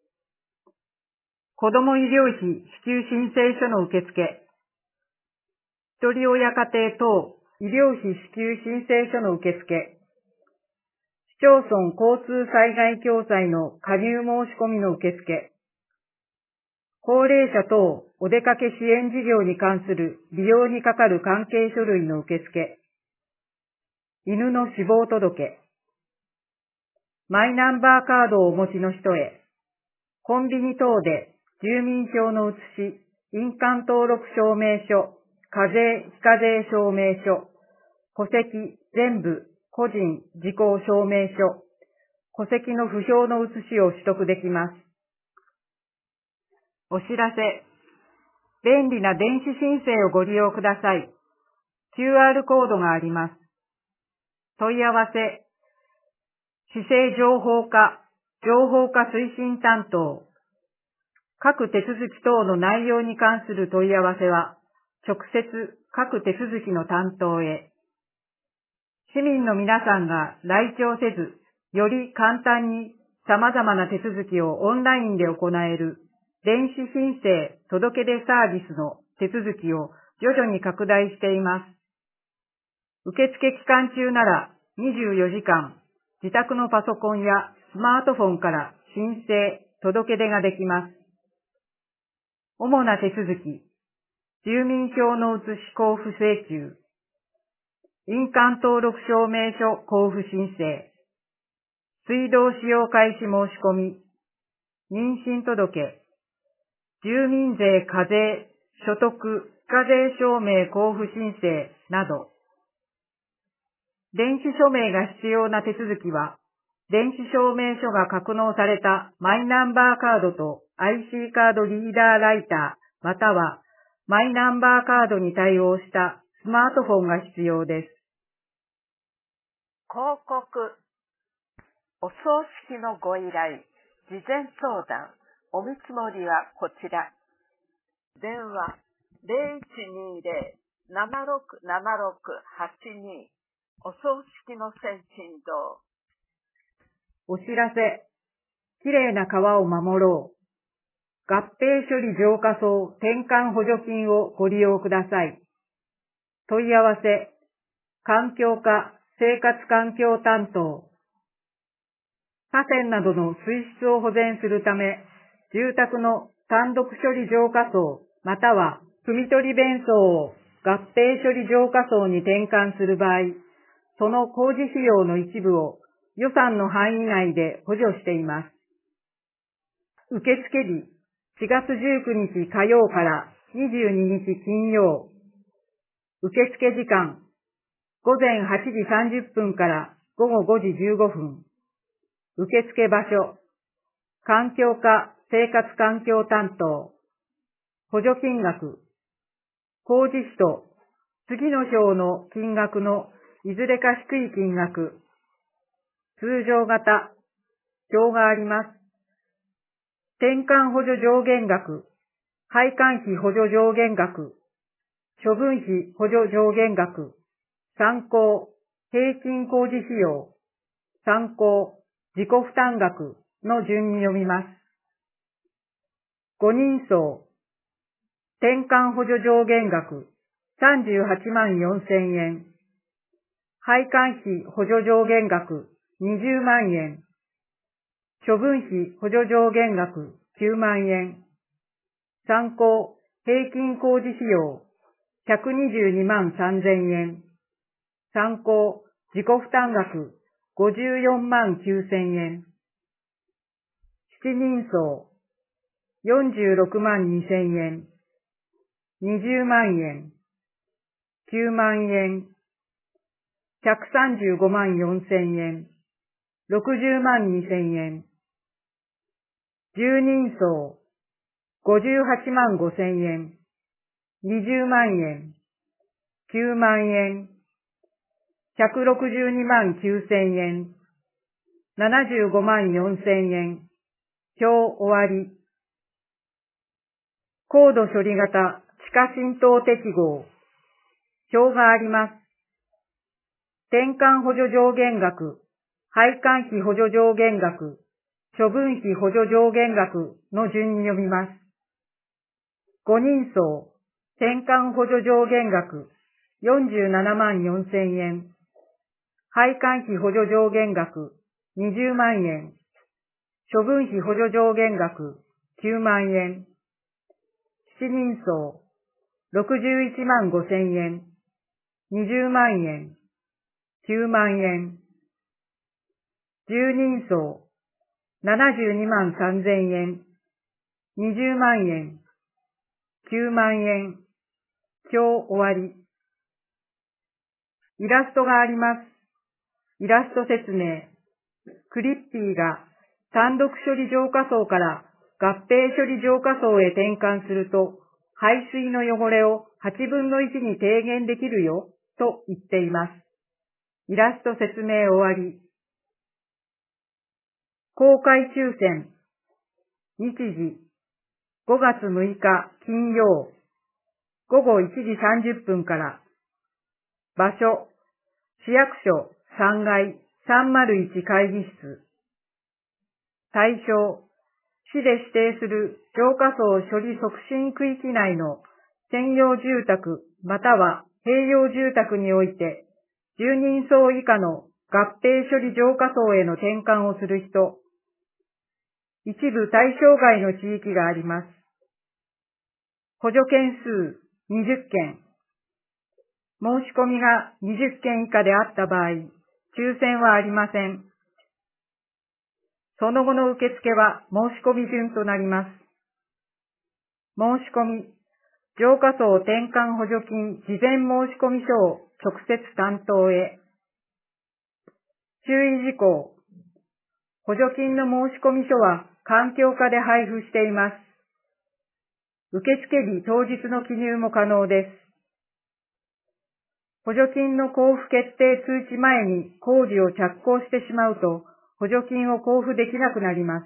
子ども医療費支給申請書の受付、一人親家庭等医療費支給申請書の受付、市町村交通災害共済の加入申し込みの受付、高齢者等お出かけ支援事業に関する利用にかかる関係書類の受付、犬の死亡届、マイナンバーカードをお持ちの人へ、コンビニ等で住民票の写し、印鑑登録証明書、課税非課税証明書、戸籍全部個人事項証明書、戸籍の不評の写しを取得できます。お知らせ。便利な電子申請をご利用ください。QR コードがあります。問い合わせ。市政情報課推進担当。各手続き等の内容に関する問い合わせは、直接各手続きの担当へ。市民の皆さんが来庁せず、より簡単に様々な手続きをオンラインで行える電子申請届出サービスの手続きを徐々に拡大しています。受付期間中なら24時間、自宅のパソコンやスマートフォンから申請、届出ができます。主な手続き、住民票の写し交付請求、印鑑登録証明書交付申請、水道使用開始申し込み、妊娠届、住民税課税所得非課税証明交付申請など、電子署名が必要な手続きは、電子証明書が格納されたマイナンバーカードと IC カードリーダーライターまたはマイナンバーカードに対応したスマートフォンが必要です。 広告。お葬式のご依頼、事前相談、お見積もりはこちら。電話 0120-767682 お葬式の先進堂。 お知らせ。きれいな川を守ろう。合併処理浄化槽転換補助金をご利用ください。問い合わせ。環境課生活環境担当。河川などの水質を保全するため、住宅の単独処理浄化槽または汲み取り弁槽を合併処理浄化槽に転換する場合、その工事費用の一部を予算の範囲内で補助しています。受付日、4月19日火曜から22日金曜。受付時間、午前8時30分から午後5時15分。受付場所、環境課生活環境担当。補助金額、工事費と次の表の金額のいずれか低い金額。通常型、表があります。転換補助上限額、配管費補助上限額、処分費補助上限額、参考、平均工事費用、参考、自己負担額の順に読みます。5人層、転換補助上限額、38万4千円、配管費補助上限額、20万円、処分費補助上限額9万円。参考平均工事費用122万3千円。参考自己負担額54万9千円。7人層46万2千円。20万円。9万円。135万4千円。60万2千円。10人層、58万5千円、20万円、9万円、 162万9000円、75万4000円、表終わり。高度処理型地下浸透適合。表があります。転換補助上限額、配管費補助上限額、処分費補助上限額の順に読みます。5人層、転換補助上限額、47万4000円。配管費補助上限額、20万円。処分費補助上限額、9万円。7人層、61万5000円。20万円。9万円。10人層、72万3000円。20万円。9万円。表終わり。イラストがあります。イラスト説明。クリッピーが単独処理浄化槽から合併処理浄化槽へ転換すると、排水の汚れを8分の1に低減できるよ、と言っています。イラスト説明終わり。公開抽選。日時。5月6日金曜。午後1時30分から。場所。市役所3階301会議室。対象。市で指定する浄化槽処理促進区域内の専用住宅または併用住宅において10人層以下の合併処理浄化槽への転換をする人。一部対象外の地域があります。補助件数20件。申し込みが20件以下であった場合、抽選はありません。その後の受付は申し込み順となります。申し込み、浄化槽転換補助金事前申込書を直接担当へ。注意事項。補助金の申込書は環境課で配布しています。受付日当日の記入も可能です。補助金の交付決定通知前に工事を着工してしまうと、補助金を交付できなくなります。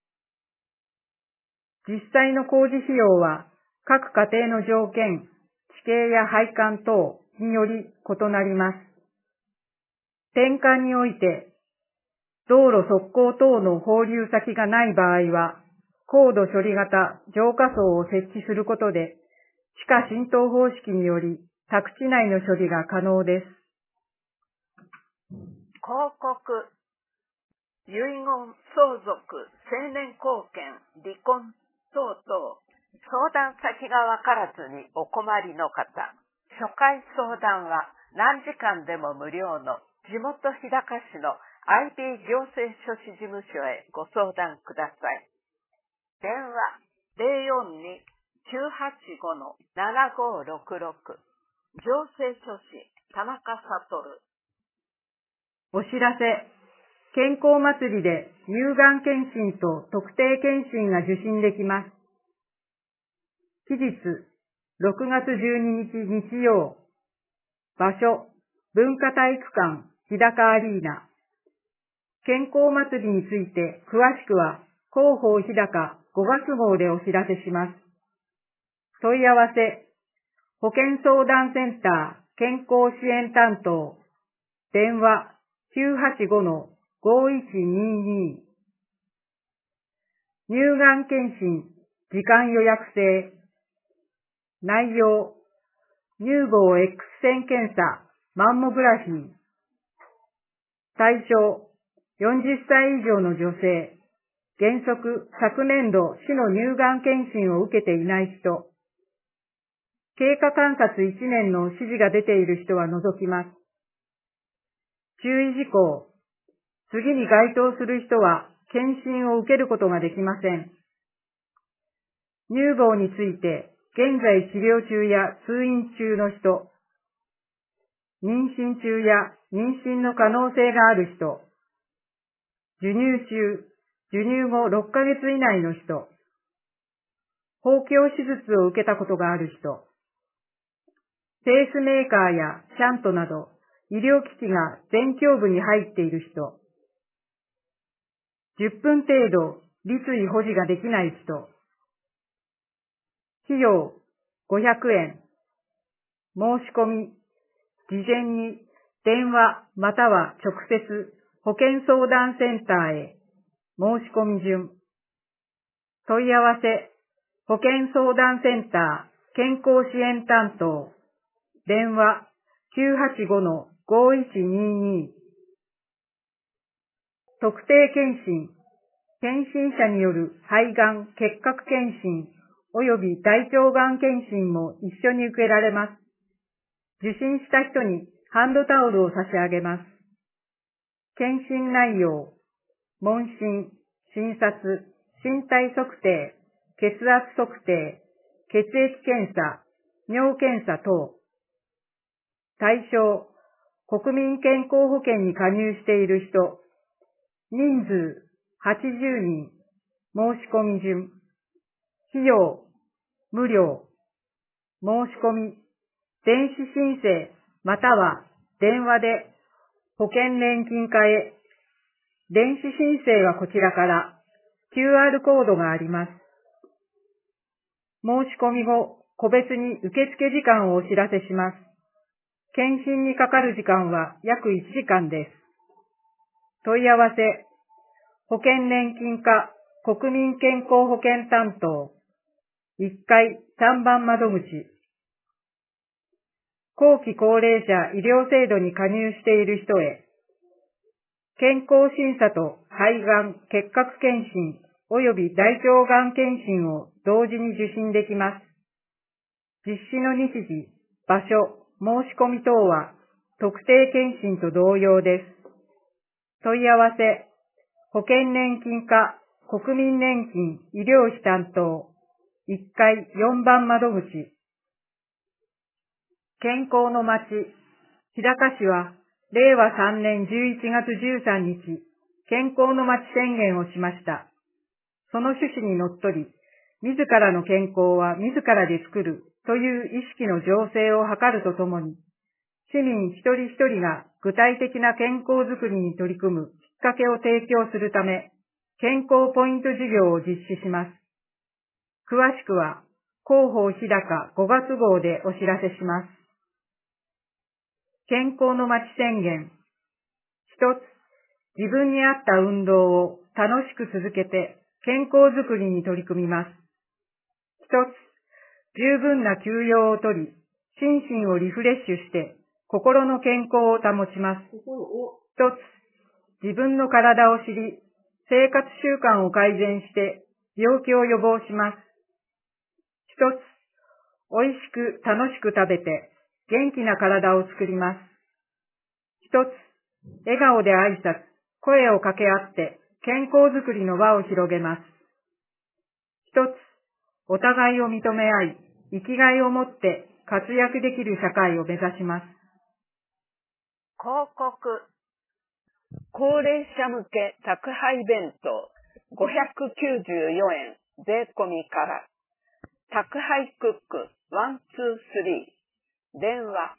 実際の工事費用は、各家庭の条件、地形や配管等により異なります。転換において、道路側溝等の放流先がない場合は、高度処理型浄化槽を設置することで、地下浸透方式により、宅地内の処理が可能です。 広告、遺言、相続、成年後見、離婚等々、相談先がわからずにお困りの方、初回相談は何時間でも無料の地元日高市の IB 行政書士事務所へご相談ください。電話 042-985-7566 行政書士田中悟。 お知らせ。健康祭りで乳がん検診と特定検診が受診できます。期日、6月12日日曜。場所、文化体育館、日高アリーナ。健康祭りについて詳しくは、広報日高5月号でお知らせします。問い合わせ、保健相談センター健康支援担当、電話 985-5122。乳がん検診、時間予約制。内容、乳房 X 線検査、マンモグラフィー。対象、40歳以上の女性。原則、昨年度、市の乳がん検診を受けていない人。経過観察1年の指示が出ている人は除きます。注意事項。次に該当する人は、検診を受けることができません。乳房について、現在治療中や通院中の人。妊娠中や妊娠の可能性がある人。授乳中、授乳後6ヶ月以内の人。包協手術を受けたことがある人。ペースメーカーやシャントなど、 医療機器が前胸部に入っている人。10分程度立位保持ができない人。費用500円。申し込み、事前に電話または直接保健相談センターへ。申し込み順。問い合わせ、保健相談センター健康支援担当。電話 985-5122。特定健診。検診者による肺がん結核検診及び大腸がん検診も一緒に受けられます。受診した人にハンドタオルを差し上げます。検診内容、問診、診察、身体測定、血圧測定、血液検査、尿検査等。対象、国民健康保険に加入している人。人数、80人。申し込み順。費用、無料。申し込み、電子申請または電話で保険年金課へ。電子申請はこちらから QR コードがあります。申し込み後、個別に受付時間をお知らせします。検診にかかる時間は約1時間です。問い合わせ、保険年金課国民健康保険担当、1階3番窓口。後期高齢者医療制度に加入している人へ、健康審査と肺がん結核検診及び大腸がん検診を同時に受診できます。実施の日時、場所、申し込み等は特定検診と同様です。問い合わせ、保険年金課国民年金医療費担当、1階4番窓口。健康の町、日高市は令和3年11月13日、健康の町宣言をしました。その趣旨にのっとり、自らの健康は自らで作るという意識の醸成を図るとともに、市民一人一人が具体的な健康づくりに取り組むきっかけを提供するため、健康ポイント事業を実施します。詳しくは、広報日高5月号でお知らせします。健康の町宣言。一つ、自分に合った運動を楽しく続けて健康づくりに取り組みます。一つ、十分な休養をとり、心身をリフレッシュして心の健康を保ちます。一つ、自分の体を知り、生活習慣を改善して病気を予防します。一つ、美味しく楽しく食べて元気な体を作ります。一つ、笑顔で挨拶、声を掛け合って健康づくりの輪を広げます。一つ、お互いを認め合い、生きがいを持って活躍できる社会を目指します。 広告。高齢者向け宅配弁当594円税込みから。宅配クック123。電話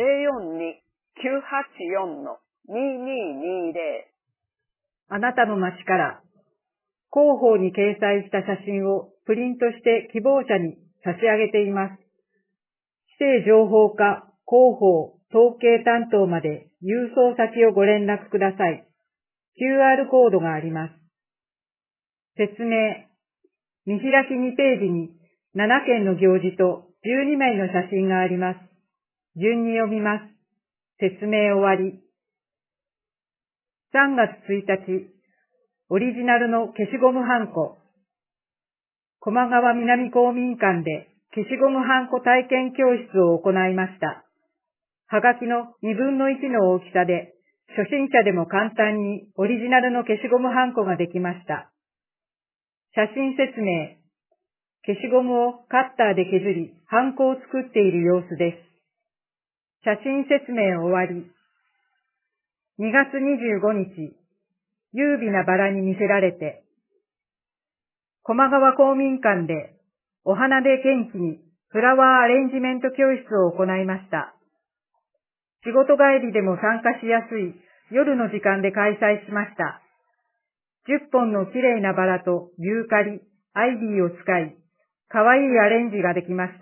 042-984-2220。 あなたの街から広報に掲載した写真をプリントして希望者に差し上げています。市政情報課広報統計担当まで郵送先をご連絡ください。QR コードがあります。説明。見開き2ページに7件の行事と12名の写真があります。順に読みます。説明終わり。3月1日、オリジナルの消しゴムはんこ。駒川南公民館で消しゴムはんこ体験教室を行いました。はがきの1/2の大きさで、初心者でも簡単にオリジナルの消しゴムはんこができました。写真説明。消しゴムをカッターで削り、はんこを作っている様子です。写真説明終わり。2月25日、優美なバラに魅せられて、駒川公民館でお花で元気にフラワーアレンジメント教室を行いました。 仕事帰りでも参加しやすい夜の時間で開催しました。10本の綺麗なバラとユーカリ、アイビーを使い、かわいいアレンジができました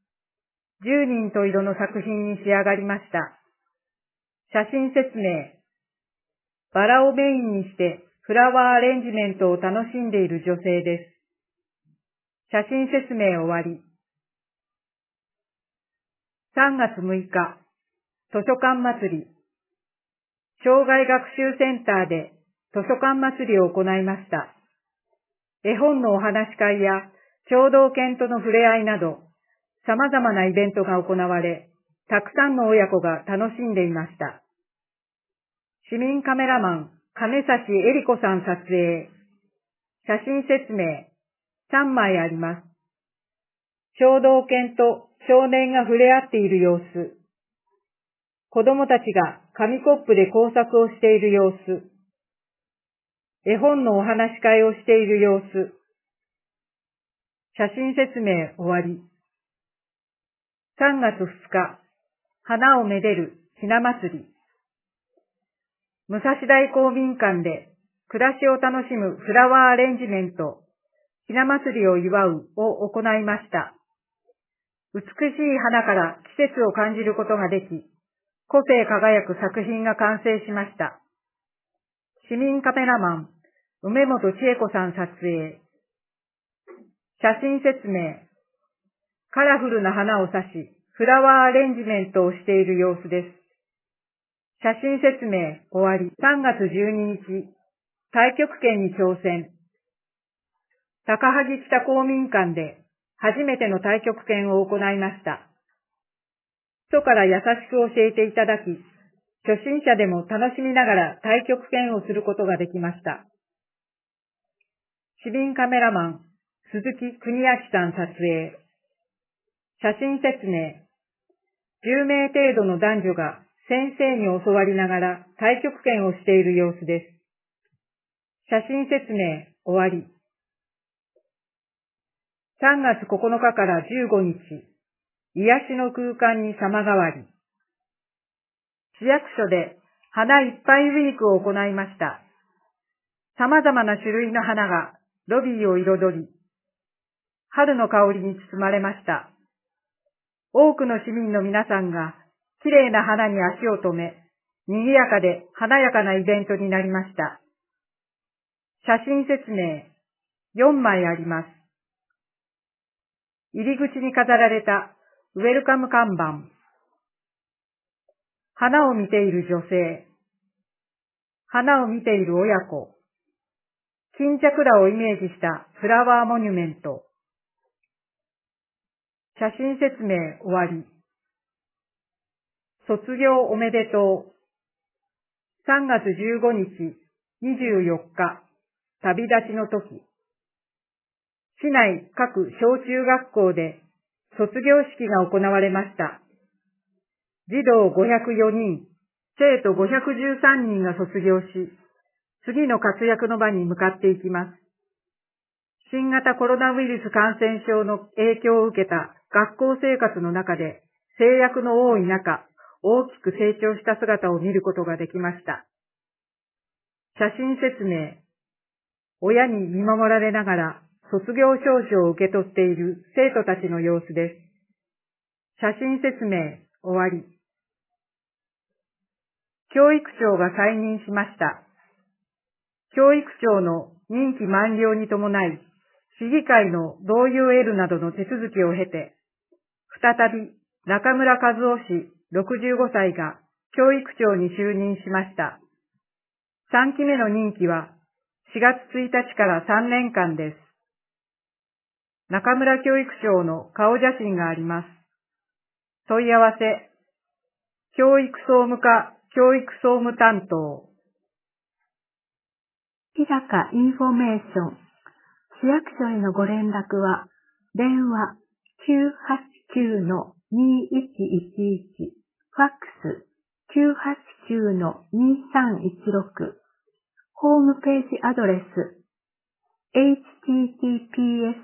。10人と色の作品に仕上がりました。写真説明。バラをメインにしてフラワーアレンジメントを楽しんでいる女性です。写真説明終わり。3月6日、図書館祭り。障害学習センターで図書館祭りを行いました。絵本のお話し会や聴導犬との触れ合いなど、様々なイベントが行われ、たくさんの親子が楽しんでいました。市民カメラマン、金指恵里子さん撮影。写真説明。3枚あります。聴導犬と少年が触れ合っている様子。子供たちが紙コップで工作をしている様子。絵本のお話し会をしている様子。写真説明終わり。3月2日、花をめでるひな祭り。武蔵大公民館で暮らしを楽しむフラワーアレンジメント、ひな祭りを祝うを行いました。美しい花から季節を感じることができ、個性輝く作品が完成しました。市民カメラマン、梅本千恵子さん撮影。写真説明。カラフルな花を挿し、フラワーアレンジメントをしている様子です。写真説明終わり。3月12日、太極拳に挑戦。高萩北公民館で初めての太極拳を行いました。基礎から優しく教えていただき、初心者でも楽しみながら太極拳をすることができました。市民カメラマン、鈴木邦明さん撮影。写真説明。10名程度の男女が先生に教わりながら太極拳をしている様子です。写真説明終わり。3月9日から15日、癒しの空間に様変わり。市役所で花いっぱいウィークを行いました。様々な種類の花がロビーを彩り、春の香りに包まれました。多くの市民の皆さんが綺麗な花に足を止め、賑やかで華やかなイベントになりました。写真説明4枚あります。入り口に飾られたウェルカム看板。花を見ている女性。花を見ている親子。金桜をイメージしたフラワーモニュメント。写真説明終わり。卒業おめでとう。3月15日、24日、旅立ちの時。市内各小中学校で卒業式が行われました。児童504人、生徒513人が卒業し、次の活躍の場に向かっていきます。新型コロナウイルス感染症の影響を受けた学校生活の中で制約の多い中、大きく成長した姿を見ることができました。写真説明。親に見守られながら卒業証書を受け取っている生徒たちの様子です。写真説明終わり。教育長が再任しました。教育長の任期満了に伴い、市議会の同意を得るなどの手続きを経て、再び中村和夫氏65歳が教育長に就任しました。3期目の任期は4月1日から3年間です。中村教育長の顔写真があります。問い合わせ、教育総務課教育総務担当。 日高インフォメーション。市役所へのご連絡は、電話 989-2111、ファックス 989-2316、ホームページアドレス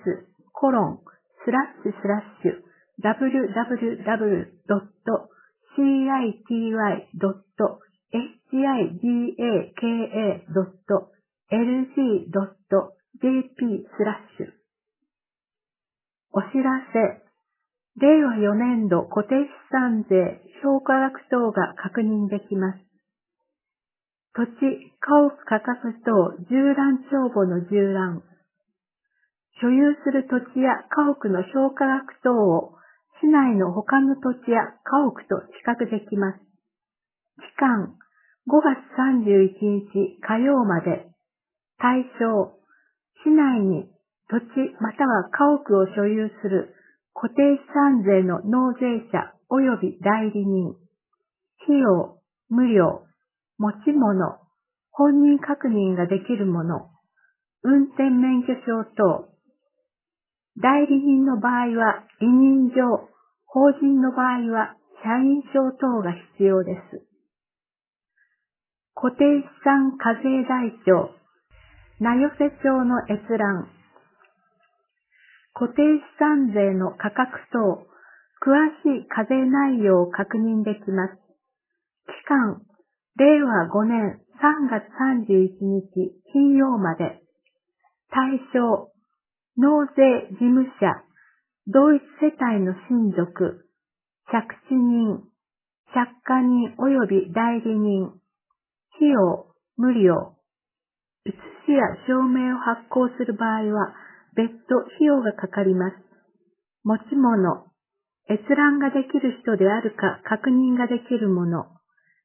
https://www.ccac citi.chigaka.lg.jp/お知らせ。令和4年度固定資産税評価額等が確認できます。土地、家屋価格等縦覧帳簿の縦覧。所有する土地や家屋の評価額等を市内の他の土地や家屋と比較できます。期間、5月31日火曜まで。対象、市内に土地または家屋を所有する固定資産税の納税者及び代理人。費用、無料、持ち物、本人確認ができるもの、運転免許証等。代理人の場合は委任状、法人の場合は社員証等が必要です。固定資産課税台帳、名寄町の閲覧。固定資産税の価格等、詳しい課税内容を確認できます。期間、令和5年3月31日金曜まで。対象、納税事務者、同一世帯の親族、借地人、借家人及び代理人。費用、無料。写しや証明を発行する場合は、別途費用がかかります。持ち物、閲覧ができる人であるか確認ができるもの。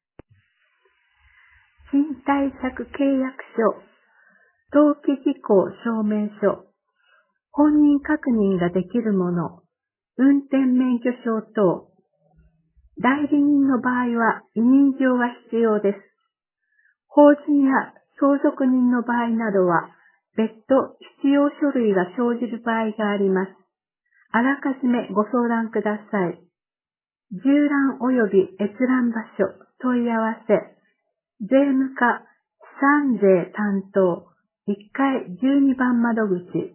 賃貸借契約書、登記事項証明書、本人確認ができるもの、運転免許証等。代理人の場合は委任状が必要です。法人や相続人の場合などは、別途必要書類が生じる場合があります。あらかじめご相談ください。縦覧及び閲覧場所、問い合わせ、税務課、資産税担当、1階12番窓口。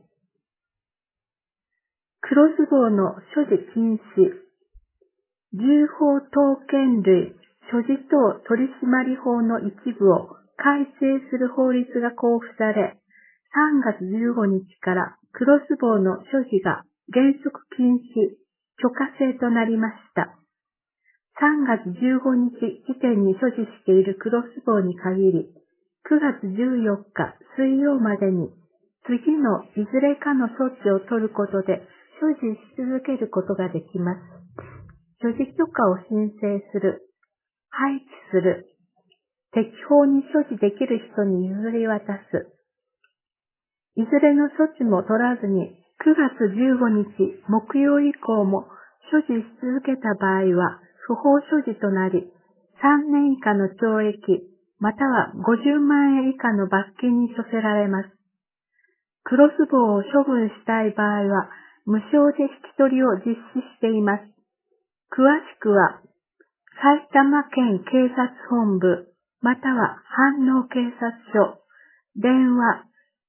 クロスボウの所持禁止。銃砲刀剣類所持等取締法の一部を改正する法律が公布され、3月15日からクロスボウの所持が原則禁止、許可制となりました。3月15日時点に所持しているクロスボウに限り、9月14日水曜までに次のいずれかの措置を取ることで所持し続けることができます。所持許可を申請する、廃棄する、適法に所持できる人に譲り渡す。いずれの措置も取らずに9月15日木曜以降も所持し続けた場合は不法所持となり、3年以下の懲役または50万円以下の罰金に処せられます。クロスボウを処分したい場合は無償で引き取りを実施しています。詳しくは埼玉県警察本部または飯能警察署、電話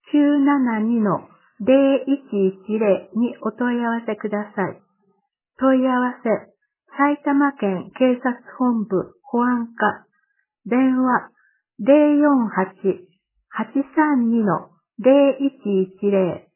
972-0110 にお問い合わせください。問い合わせ、埼玉県警察本部保安課、電話 048-832-0110。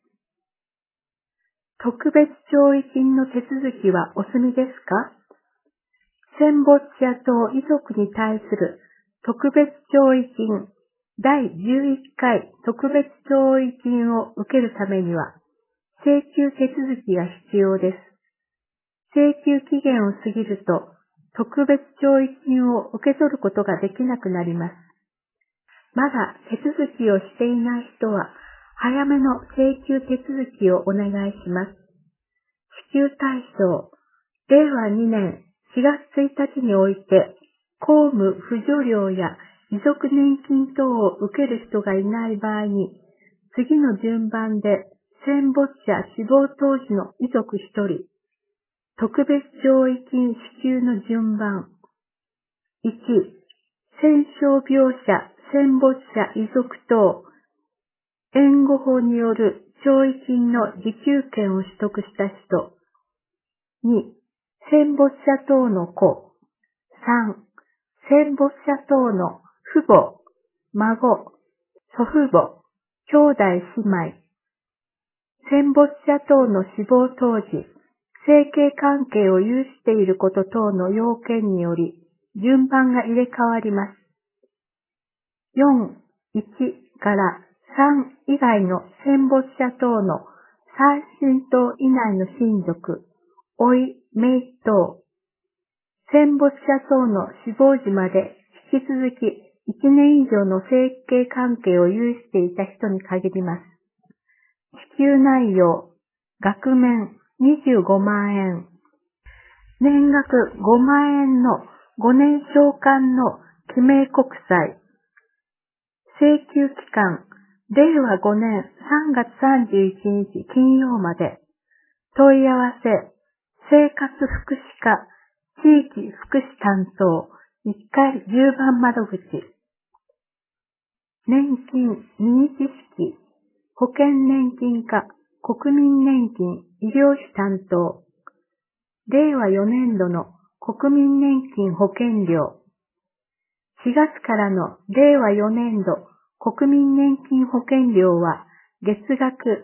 特別弔慰金の手続きはお済みですか？戦没者等遺族に対する特別弔慰金第11回特別弔慰金を受けるためには請求手続きが必要です。請求期限を過ぎると特別弔慰金を受け取ることができなくなります。まだ手続きをしていない人は早めの請求手続きをお願いします。支給対象、令和2年4月1日において、公務扶助料や遺族年金等を受ける人がいない場合に、次の順番で戦没者死亡当時の遺族1人、特別弔慰金支給の順番。1、戦傷病者、戦没者遺族等、援護法による弔慰金の受給権を取得した人。2、戦没者等の子、 3、戦没者等の父母、孫、祖父母、兄弟姉妹。戦没者等の死亡当時、生計関係を有していること等の要件により、順番が入れ替わります。4、1から3以外の戦没者等の3親等以内の親族、甥、姪等。戦没者等の死亡時まで引き続き1年以上の生計関係を有していた人に限ります。支給内容、額面25万円。年額5万円の5年償還の記名国債。請求期間、令和5年3月31日金曜まで。問い合わせ、生活福祉課、地域福祉担当、1階10番窓口。年金、任意知識、保険年金課、国民年金、医療費担当。令和4年度の国民年金保険料。4月からの令和4年度国民年金保険料は月額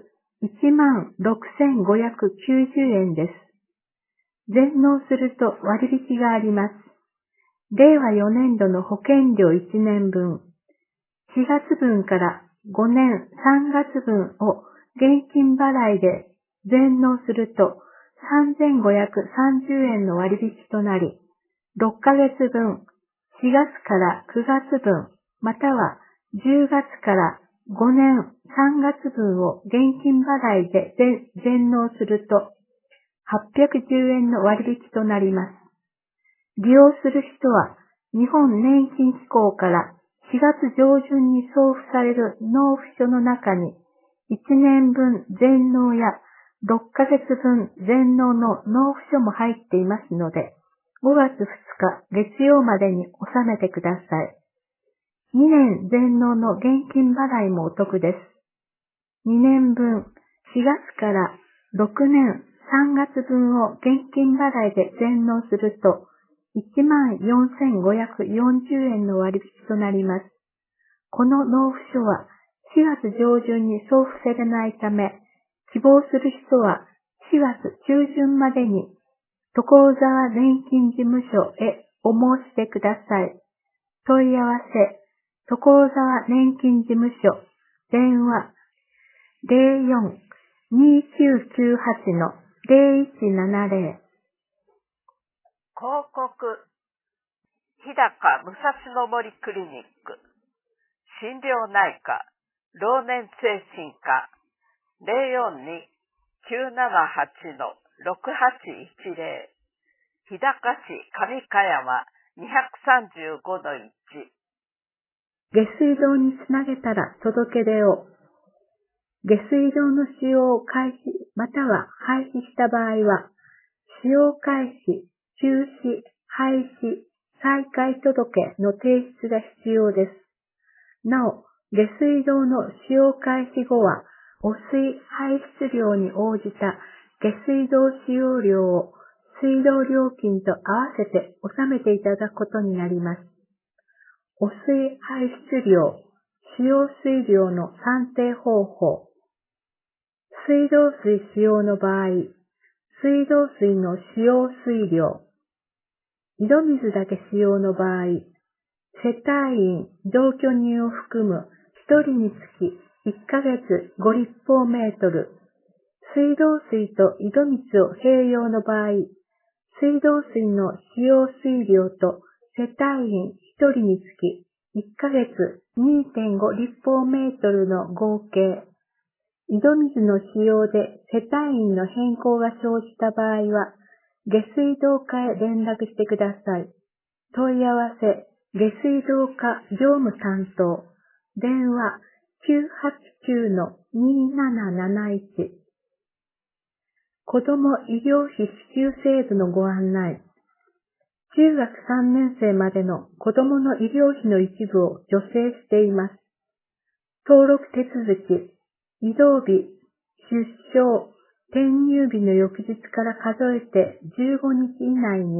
16,590円です。全納すると割引があります。令和4年度の保険料1年分、4月分から5年3月分を現金払いで全納すると3,530円の割引となり、6ヶ月分、4月から9月分、または10月から5年3月分を現金払いで全納すると810円の割引となります。利用する人は日本年金機構から4月上旬に送付される納付書の中に1年分全納や6ヶ月分全納の納付書も入っていますので、5月2日月曜までに納めてください。2年全納の現金払いもお得です。2年分、4月から6年3月分を現金払いで全納すると、14,540円の割引となります。この納付書は4月上旬に送付されないため、希望する人は4月中旬までに所沢年金事務所へお申し出ください。問い合わせ、所沢年金事務所、電話 04-2998-0170。 広告、日高武蔵野森クリニック、心療内科、老年精神科、042-978-6810、日高市上香山235-1。 下水道につなげたら届け出を。下水道の使用を開始または廃止した場合は、使用開始、中止、廃止、再開届の提出が必要です。なお、下水道の使用開始後は、汚水排出量に応じた下水道使用料を水道料金と合わせて納めていただくことになります。汚水排出量、使用水量の算定方法。水道水使用の場合、水道水の使用水量。井戸水だけ使用の場合、世帯員、同居人を含む1人につき1ヶ月5立方メートル。水道水と井戸水を併用の場合、水道水の使用水量と世帯員1人につき1ヶ月 2.5 立方メートルの合計。井戸水の使用で世帯員の変更が生じた場合は、下水道課へ連絡してください。問い合わせ、下水道課業務担当、電話 989-2771。子ども医療費支給制度のご案内。中学3年生までの子どもの医療費の一部を助成しています。登録手続き、移動日、出生、転入日の翌日から数えて15日以内に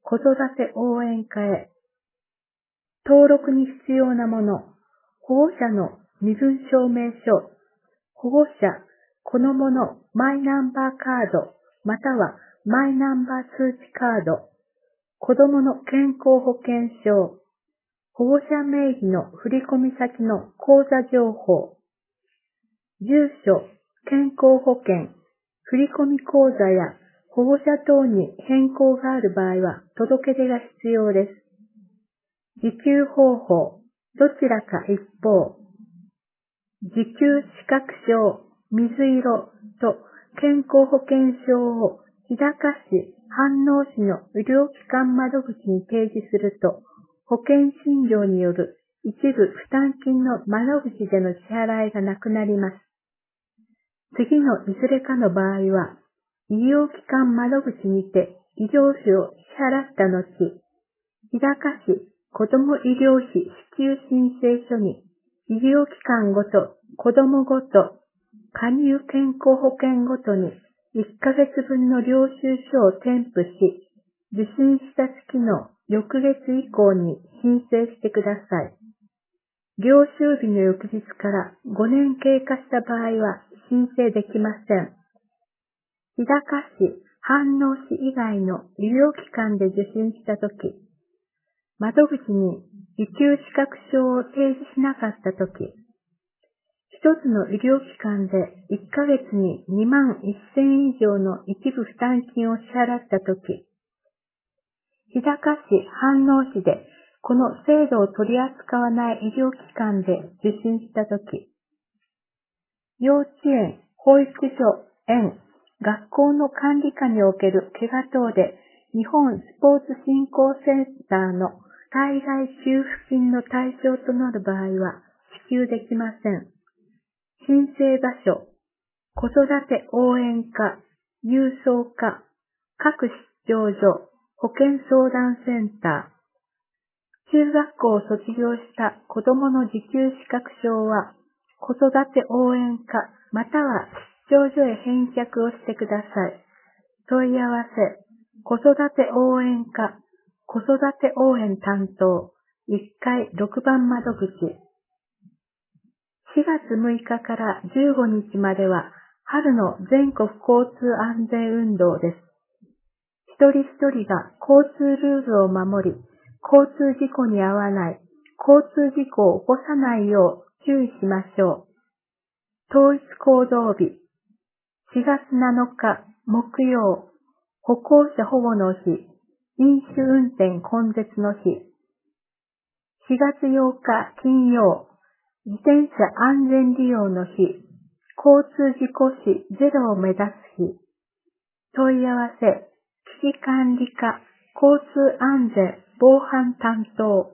子育て応援課へ。登録に必要なもの、保護者の身分証明書、保護者、子供のマイナンバーカード、またはマイナンバー通知カード、子供の健康保険証、保護者名義の振込先の口座情報、住所、健康保険、振込口座や保護者等に変更がある場合は届け出が必要です。受給方法、どちらか一方、受給資格証、水色と健康保険証を日高市、飯能市の医療機関窓口に提示すると、保険診療による一部負担金の窓口での支払いがなくなります。次のいずれかの場合は、医療機関窓口にて医療費を支払った後、日高市子ども医療費支給申請書に医療機関ごと、子どもごと、加入健康保険ごとに1ヶ月分の領収書を添付し、受診した月の翌月以降に申請してください。領収日の翌日から5年経過した場合は申請できません。日高市、飯能市以外の医療機関で受診したとき、窓口に受給資格証を提示しなかったとき、一つの医療機関で1ヶ月に2万1000以上の一部負担金を支払ったとき、日高市、飯能市でこの制度を取り扱わない医療機関で受診したとき、幼稚園、保育所、園、学校の管理下における怪我等で日本スポーツ振興センターの対外給付金の対象となる場合は支給できません。申請場所、子育て応援課、郵送課、各出張所、保健相談センター。中学校を卒業した子どもの受給資格証は、子育て応援課または出張所へ返却をしてください。問い合わせ、子育て応援課、子育て応援担当、1階6番窓口。4月6日から15日までは春の全国交通安全運動です。一人一人が交通ルールを守り、交通事故に遭わない、交通事故を起こさないよう注意しましょう。統一行動日、4月7日木曜、歩行者保護の日、飲酒運転根絶の日。4月8日金曜、自転車安全利用の日、交通事故死ゼロを目指す日。問い合わせ、危機管理課、交通安全防犯担当。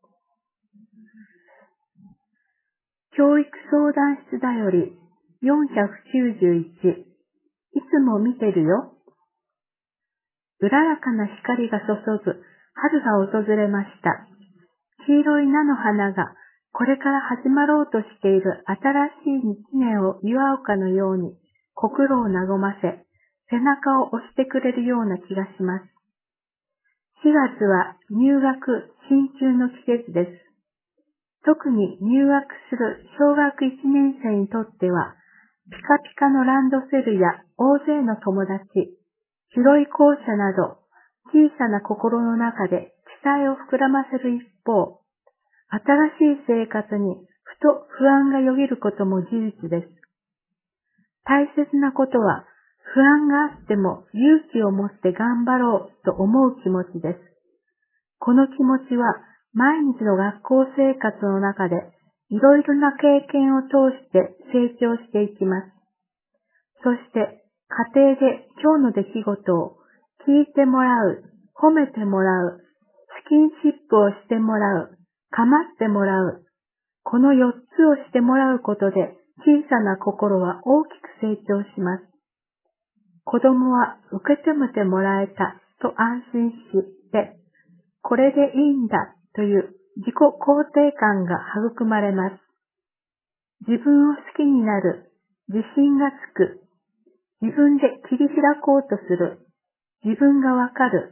教育相談室だより491、いつも見てるよ。うららかな光が注ぐ春が訪れました。黄色い菜の花がこれから始まろうとしている新しい一年を祝うかのように心を和ませ、背中を押してくれるような気がします。4月は入学進級の季節です。特に入学する小学1年生にとっては、ピカピカのランドセルや大勢の友達、広い校舎など、小さな心の中で期待を膨らませる一方、新しい生活にふと不安がよぎることも事実です。大切なことは、不安があっても勇気を持って頑張ろうと思う気持ちです。この気持ちは毎日の学校生活の中でいろいろな経験を通して成長していきます。そして家庭で今日の出来事を聞いてもらう、褒めてもらう、スキンシップをしてもらう、構ってもらう。この4つをしてもらうことで小さな心は大きく成長します。子供は受け止めてもらえたと安心して、これでいいんだという自己肯定感が育まれます。自分を好きになる、自信がつく、自分で切り開こうとする、自分がわかる、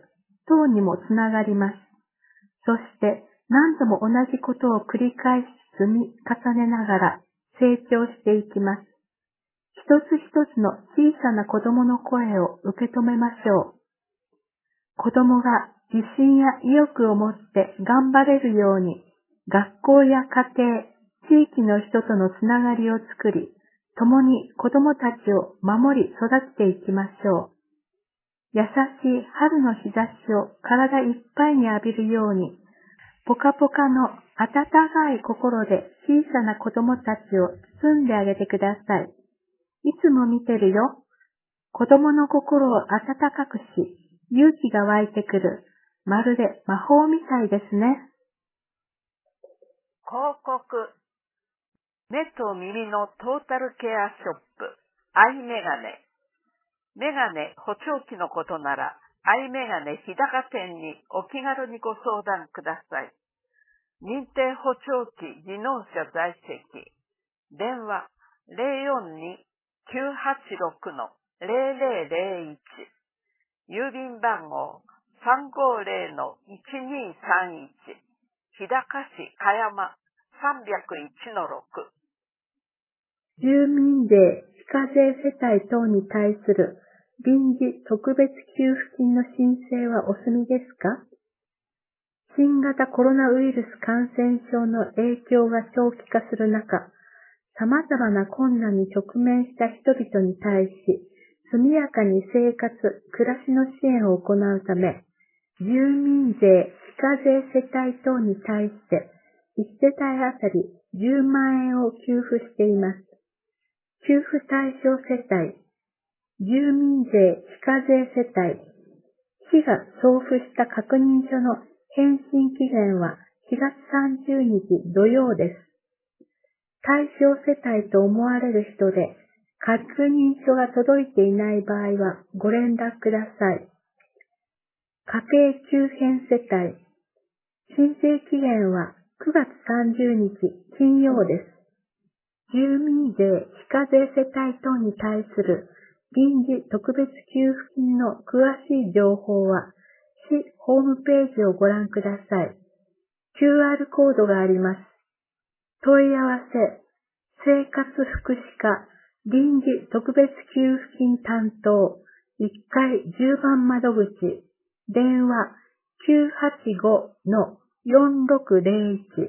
等にもつながります。そして何度も同じことを繰り返し積み重ねながら成長していきます。一つ一つの小さな子供の声を受け止めましょう。子供が自信や意欲を持って頑張れるように、学校や家庭、地域の人とのつながりを作り、共に子供たちを守り育てていきましょう。優しい春の日差しを体いっぱいに浴びるように、ポカポカの温かい心で小さな子供たちを包んであげてください。いつも見てるよ。子供の心を温かくし、勇気が湧いてくる。まるで魔法みたいですね。 広告。目と耳のトータルケアショップ、アイメガネ。メガネ補聴器のことなら、アイメガネ日高店にお気軽にご相談ください。認定補聴器技能者在籍。電話 042-986-0001。郵便番号 350-1231。日高市香山 301-6。 住民税非課税世帯等に対する臨時特別給付金の申請はお済みですか？新型コロナウイルス感染症の影響が長期化する中、様々な困難に直面した人々に対し、速やかに生活、暮らしの支援を行うため、住民税非課税世帯等に対して、1世帯あたり10万円を給付しています。給付対象世帯、住民税非課税世帯、市が送付した確認書の返信期限は4月30日土曜です。対象世帯と思われる人で、確認書が届いていない場合はご連絡ください。家計急変世帯、申請期限は9月30日金曜です。住民税非課税世帯等に対する臨時特別給付金の詳しい情報は、市ホームページをご覧ください。QR コードがあります。問い合わせ、生活福祉課臨時特別給付金担当1階10番窓口、電話 985-4601。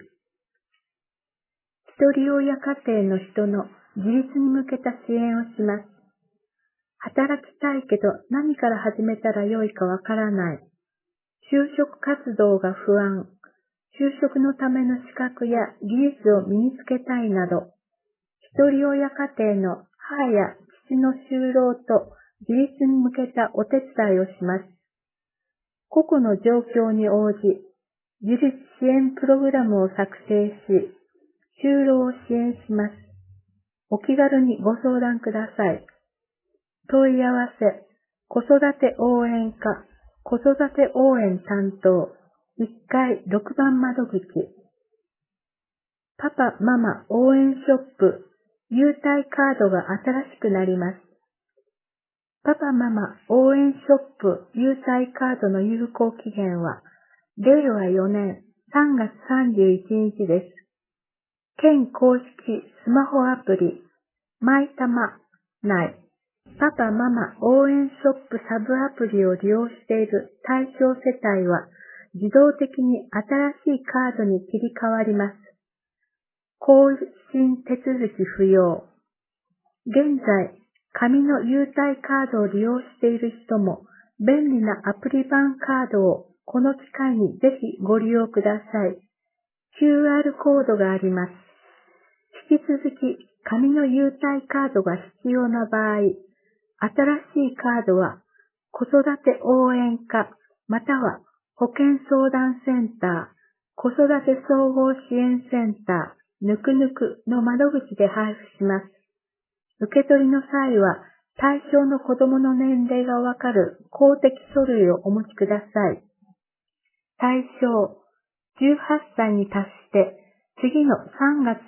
一人親家庭の人の自立に向けた支援をします。働きたいけど何から始めたらよいかわからない。就職活動が不安。就職のための資格や技術を身につけたいなど、一人親家庭の母や父の就労と自立に向けたお手伝いをします。個々の状況に応じ、自立支援プログラムを作成し、就労を支援します。お気軽にご相談ください。問い合わせ、子育て応援課、子育て応援担当、1階6番窓口。パパママ応援ショップ、優待カードが新しくなります。パパママ応援ショップ優待カードの有効期限は、令和4年3月31日です。県公式スマホアプリ、マイタマ内、パパママ応援ショップサブアプリを利用している対象世帯は、自動的に新しいカードに切り替わります。更新手続き不要。現在、紙の優待カードを利用している人も、便利なアプリ版カードをこの機会にぜひご利用ください。QR コードがあります。引き続き、紙の優待カードが必要な場合、新しいカードは、子育て応援課、または保健相談センター、子育て総合支援センター、ぬくぬくの窓口で配布します。受け取りの際は、対象の子供の年齢がわかる公的書類をお持ちください。対象、18歳に達して、次の3月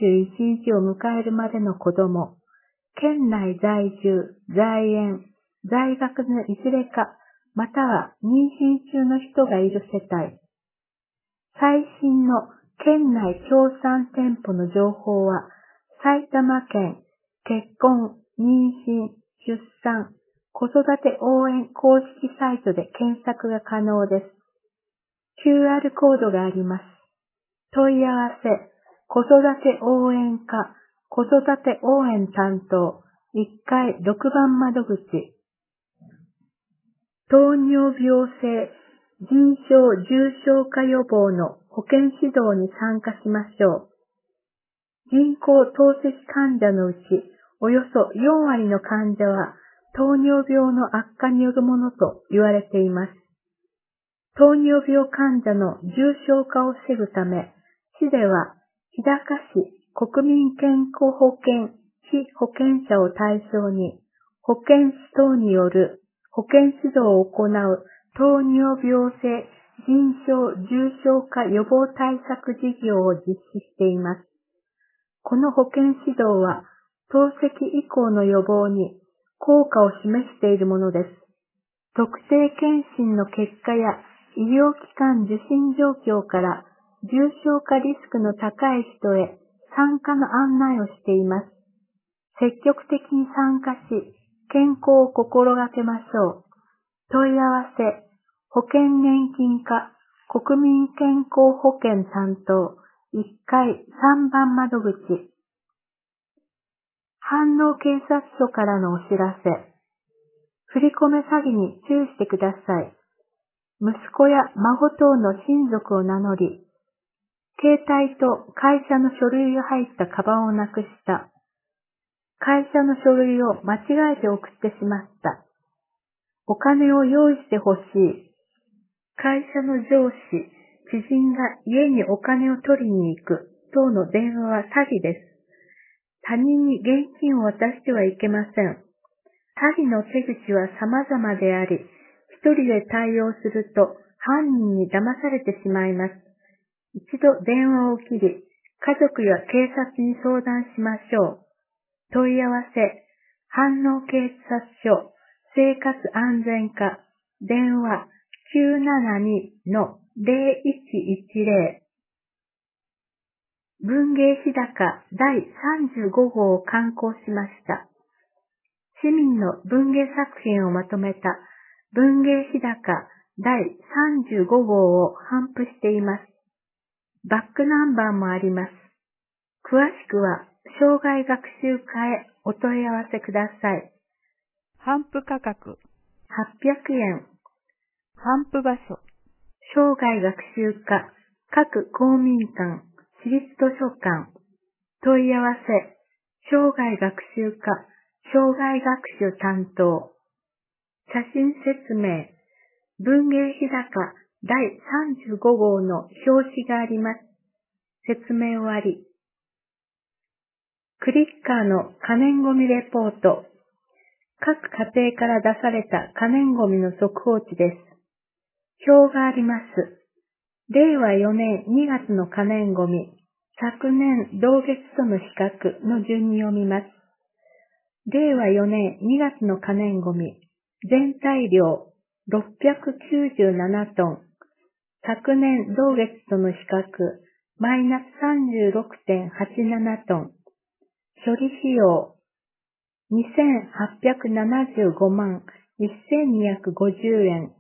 31日を迎えるまでの子供、県内在住、在園、在学のいずれか、 または妊娠中の人がいる世帯。最新の県内協賛店舗の情報は、埼玉県結婚、妊娠、出産、子育て応援公式サイトで検索が可能です。QR コードがあります。問い合わせ、子育て応援課、子育て応援担当、1階6番窓口。糖尿病性腎症重症化予防の保健指導に参加しましょう。人工透析患者のうち、およそ4割の患者は糖尿病の悪化によるものと言われています。糖尿病患者の重症化を防ぐため、市では日高市国民健康保険被保険者を対象に、保健師等による保健指導を行う糖尿病性腎症重症化予防対策事業を実施しています。この保健指導は、透析以降の予防に効果を示しているものです。特定検診の結果や医療機関受診状況から重症化リスクの高い人へ参加の案内をしています。積極的に参加し、健康を心がけましょう。問い合わせ、保険年金課、国民健康保険担当、1階3番窓口。飯能警察署からのお知らせ。振り込め詐欺に注意してください。息子や孫等の親族を名乗り、携帯と会社の書類が入ったカバンをなくした。会社の書類を間違えて送ってしまった。お金を用意してほしい。会社の上司、知人が家にお金を取りに行く等の電話は詐欺です。他人に現金を渡してはいけません。詐欺の手口は様々であり、一人で対応すると犯人に騙されてしまいます。一度電話を切り、家族や警察に相談しましょう。問い合わせ、飯能警察署、生活安全課、電話 972-0110。文芸日高第35号を刊行しました。市民の文芸作品をまとめた文芸日高第35号を頒布しています。バックナンバーもあります。詳しくは障害学習課へお問い合わせください。 頒布価格 800円。 頒布場所障害学習課各公民館市立図書館。問い合わせ障害学習課障害学習担当。写真説明文芸日高第35号の表紙があります。説明終わり。クリッカーの可燃ごみレポート。各家庭から出された可燃ごみの速報値です。表があります。令和4年2月の可燃ごみ、昨年同月との比較の順に読みます。令和4年2月の可燃ごみ、全体量697トン、昨年同月との比較、マイナス 36.87 トン、処理費用、2875万1250円、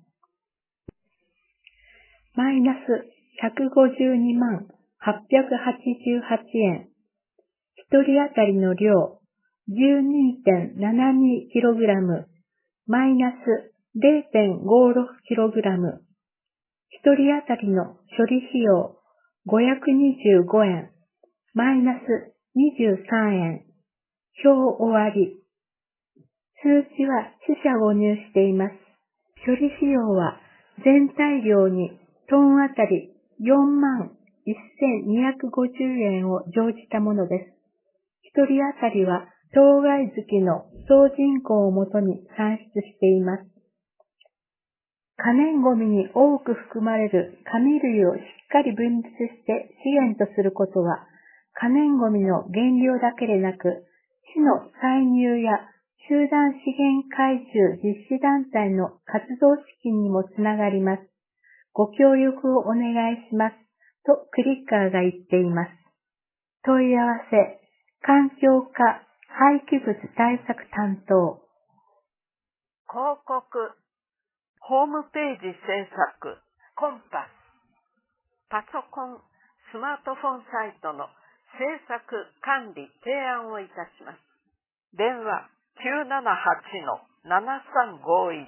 マイナス152万888円、一人当たりの量 12.72kg、マイナス 0.56kg、一人当たりの処理費用525円、マイナス23円、表終わり。数値は四捨五入しています。処理費用は全体量にトンあたり4万1250円を乗じたものです。一人当たりは当該月の総人口をもとに算出しています。可燃ごみに多く含まれる紙類をしっかり分別して資源とすることは、可燃ごみの減量だけでなく、市の歳入や集団資源回収実施団体の活動資金にもつながります。ご協力をお願いします。とクリッカーが言っています。問い合わせ、環境課廃棄物対策担当。 広告、ホームページ制作、コンパス、パソコン、スマートフォンサイトの制作、管理、提案をいたします。電話978-7351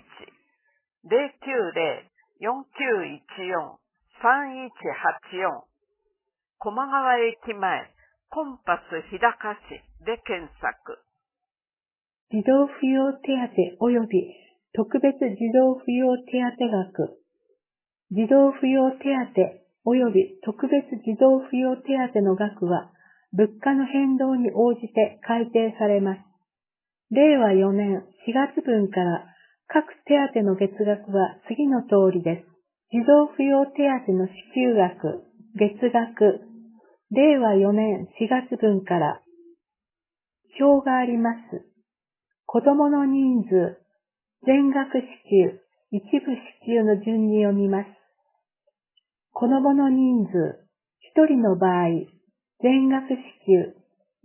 090-4914-3184駒川駅前コンパス日高市で検索。 児童扶養手当及び特別児童扶養手当額。児童扶養手当及び特別児童扶養手当の額は物価の変動に応じて改定されます。令和4年4月分から各手当の月額は次の通りです。児童扶養手当の支給額、月額、令和4年4月分から表があります。子供の人数、全額支給、一部支給の順に読みます。子供の人数、1人の場合、全額支給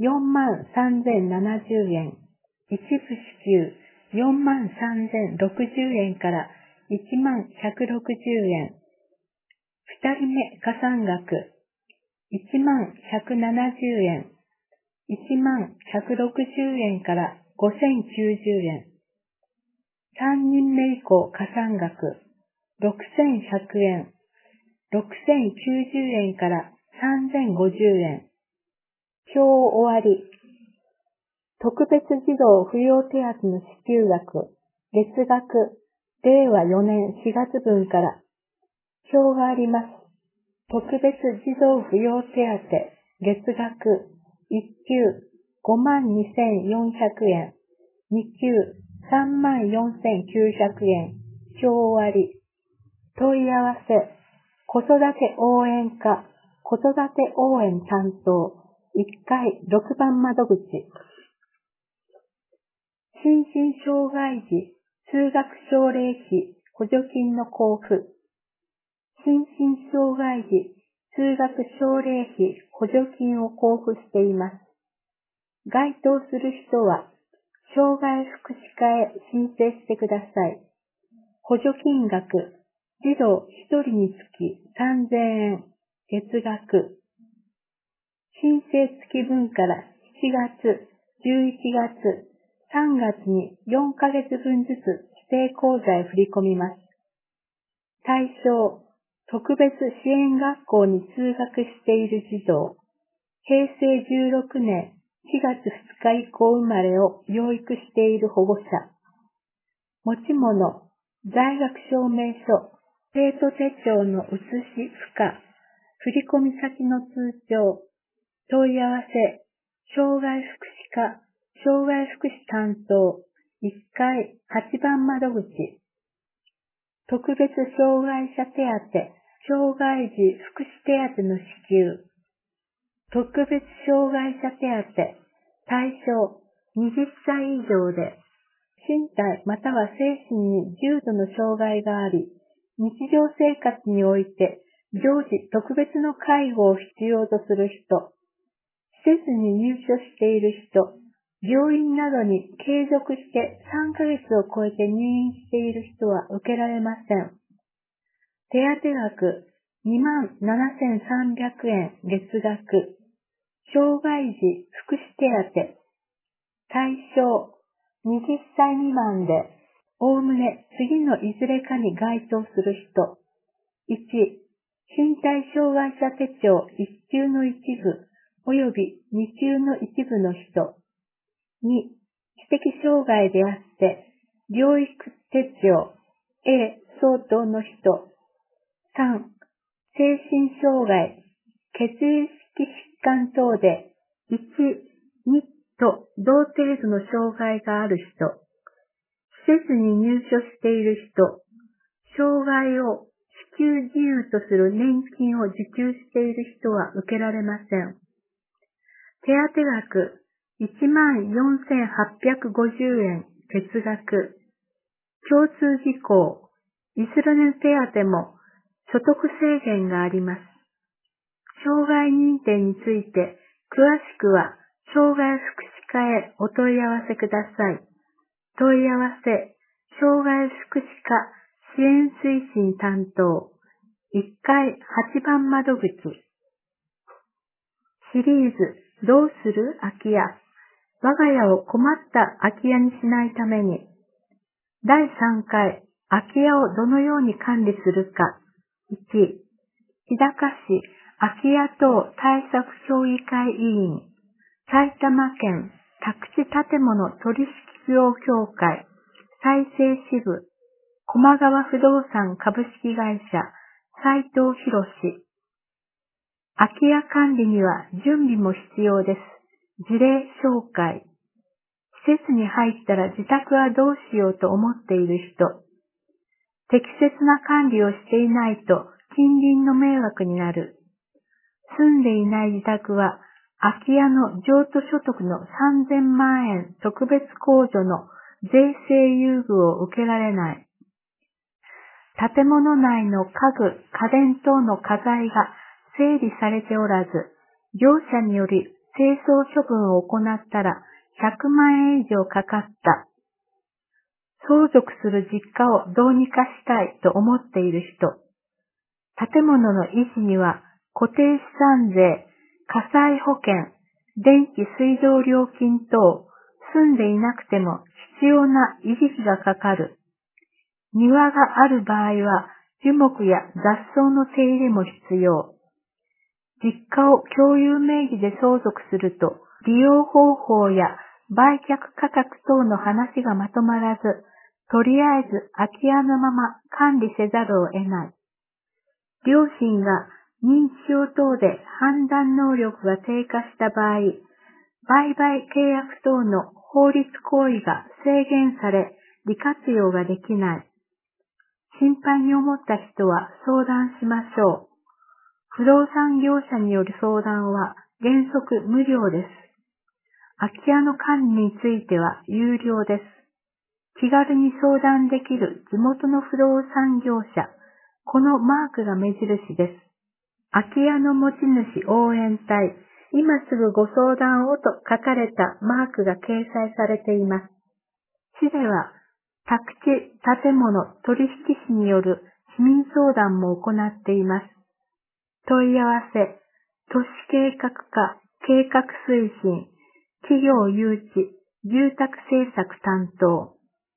43,070円、一部支給43,060円から11,160円。2人目加算額、11,170円、11,160円から5,090円。3人目以降加算額、6,100円、6,090円から3,050円。表終わり。特別児童扶養手当の支給額、月額、令和4年4月分から表があります。特別児童扶養手当、月額、1級52,400円、2級34,900円。表終わり。問い合わせ、子育て応援課、子育て応援担当、1階6番窓口。心身障害児通学奨励費補助金の交付。心身障害児通学奨励費補助金を交付しています。該当する人は、障害福祉課へ申請してください。補助金額、児童1人につき3,000円、月額。申請付分から7月、11月、3月に4ヶ月分ずつ指定口座へ振り込みます。対象、特別支援学校に通学している児童、平成16年4月2日以降生まれを養育している保護者、持ち物、在学証明書、生徒手帳の写し付加、振込先の通帳、問い合わせ、障害福祉課、障害福祉担当、1階8番窓口。特別障害者手当、障害児福祉手当の支給。特別障害者手当、対象20歳以上で、身体または精神に重度の障害があり、日常生活において常時特別の介護を必要とする人、施設に入所している人、病院などに継続して3ヶ月を超えて入院している人は受けられません。手当額27,300円月額。障害児福祉手当。対象20歳未満で、おおむね次のいずれかに該当する人。1、身体障害者手帳1級の一部及び2級の一部の人。2、知的障害であって、療育手帳 A 相当の人。3、精神障害、血液疾患等で1、2と同程度の障害がある人。施設に入所している人。障害を支給事由とする年金を受給している人は受けられません。手当額 14,850円月額。共通事項、イスラネ手当も所得制限があります。障害認定について詳しくは障害福祉課へお問い合わせください。問い合わせ、障害福祉課支援推進担当、1階8番窓口。シリーズ、どうする空き家。我が家を困った空き家にしないために。第3回、空き家をどのように管理するか。1、日高市空き家等対策協議会委員、埼玉県宅地建物取引業協会、再生支部、駒川不動産株式会社、斉藤博士。空き家管理には準備も必要です。事例紹介。施設に入ったら自宅はどうしようと思っている人。適切な管理をしていないと近隣の迷惑になる。住んでいない自宅は空き家の譲渡所得の3000万円特別控除の税制優遇を受けられない。建物内の家具、家電等の家財が整理されておらず、業者により清掃処分を行ったら100万円以上かかった。相続する実家をどうにかしたいと思っている人。建物の維持には固定資産税、火災保険、電気水道料金等、住んでいなくても必要な維持費がかかる。庭がある場合は樹木や雑草の手入れも必要。実家を共有名義で相続すると利用方法や売却価格等の話がまとまらず、とりあえず空き家のまま管理せざるを得ない。両親が認知症等で判断能力が低下した場合、売買契約等の法律行為が制限され、利活用ができない。心配に思った人は相談しましょう。不動産業者による相談は原則無料です。空き家の管理については有料です。気軽に相談できる地元の不動産業者、このマークが目印です。空き家の持ち主応援隊、今すぐご相談をと書かれたマークが掲載されています。市では、宅地建物取引士による市民相談も行っています。問い合わせ、都市計画課、計画推進、企業誘致、住宅政策担当。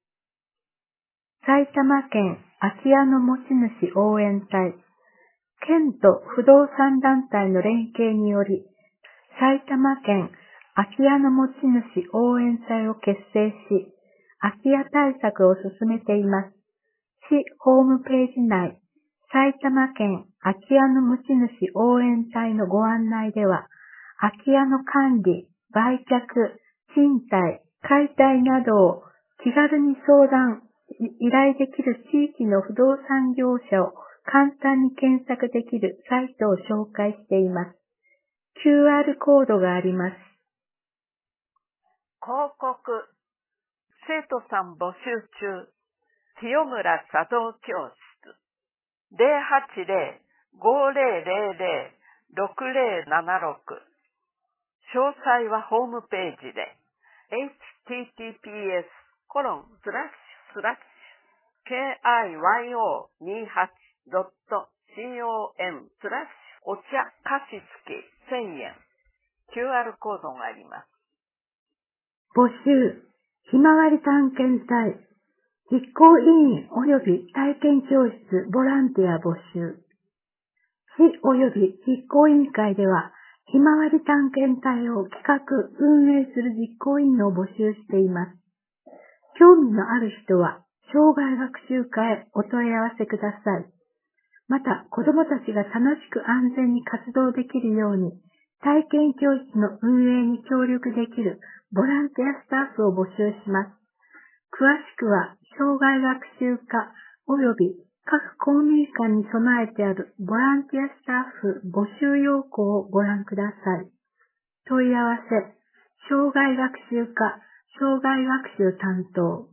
埼玉県空き家の持ち主応援隊、県と不動産団体の連携により、埼玉県空き家の持ち主応援隊を結成し、空き家対策を進めています。市ホームページ内、埼玉県空き家の持ち主応援隊のご案内では、空き家の管理、売却、賃貸、解体などを気軽に相談、依頼できる地域の不動産業者を簡単に検索できるサイトを紹介しています。QR コードがあります。 広告。生徒さん募集中。清村茶道教室。080-5000-6076。詳細はホームページで。https://kiyo28.com/ お茶菓子付き1000円。QR コードがあります。 募集、ひまわり探検隊、実行委員及び体験教室ボランティア募集。市及び実行委員会では、ひまわり探検隊を企画、運営する実行委員を募集しています。興味のある人は、生涯学習課へお問い合わせください。また、子どもたちが楽しく安全に活動できるように、体験教室の運営に協力できるボランティアスタッフを募集します。詳しくは、生涯学習課及び各公民館に備えてあるボランティアスタッフ募集要項をご覧ください。問い合わせ、 生涯学習科、生涯学習担当。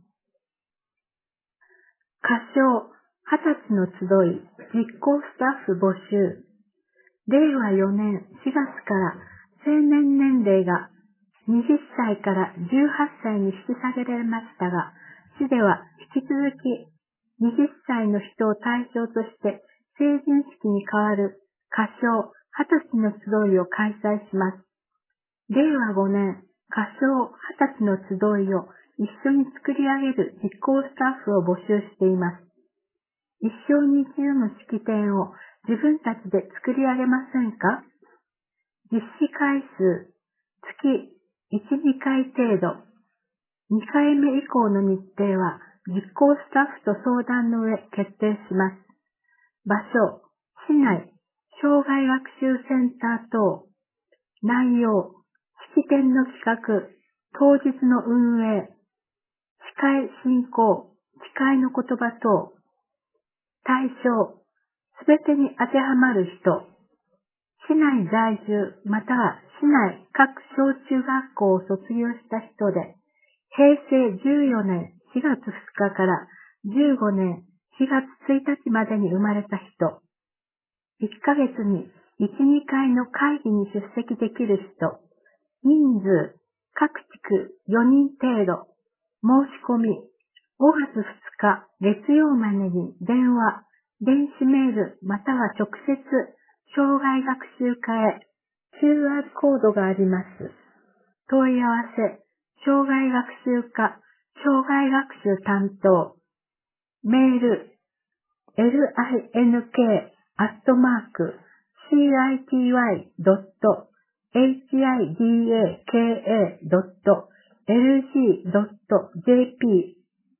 歌唱、20歳の集い、実行スタッフ募集。令和4年4月から成年年齢が20歳から18歳に引き下げられましたが、市では引き続き20歳の人を対象として成人式に代わる歌唱20歳の集いを開催します。令和5年歌唱20歳の集いを一緒に作り上げる実行スタッフを募集しています。一生に一度の式典を自分たちで作り上げませんか？実施回数、月1、2回程度。2回目以降の日程は実行スタッフと相談の上決定します。場所、市内、生涯学習センター等。内容、式典の企画、当日の運営、司会進行、誓いの言葉等。対象、すべてに当てはまる人。市内在住または市内各小中学校を卒業した人で、平成14年4月2日から15年4月1日までに生まれた人。1ヶ月に1、2回の会議に出席できる人。人数、各地区4人程度。申し込み、5月2日月曜までに電話、電子メールまたは直接、生涯学習課へ QR コードがあります。問い合わせ、生涯学習課、生涯学習担当。メール、link@citydaka.lg.jp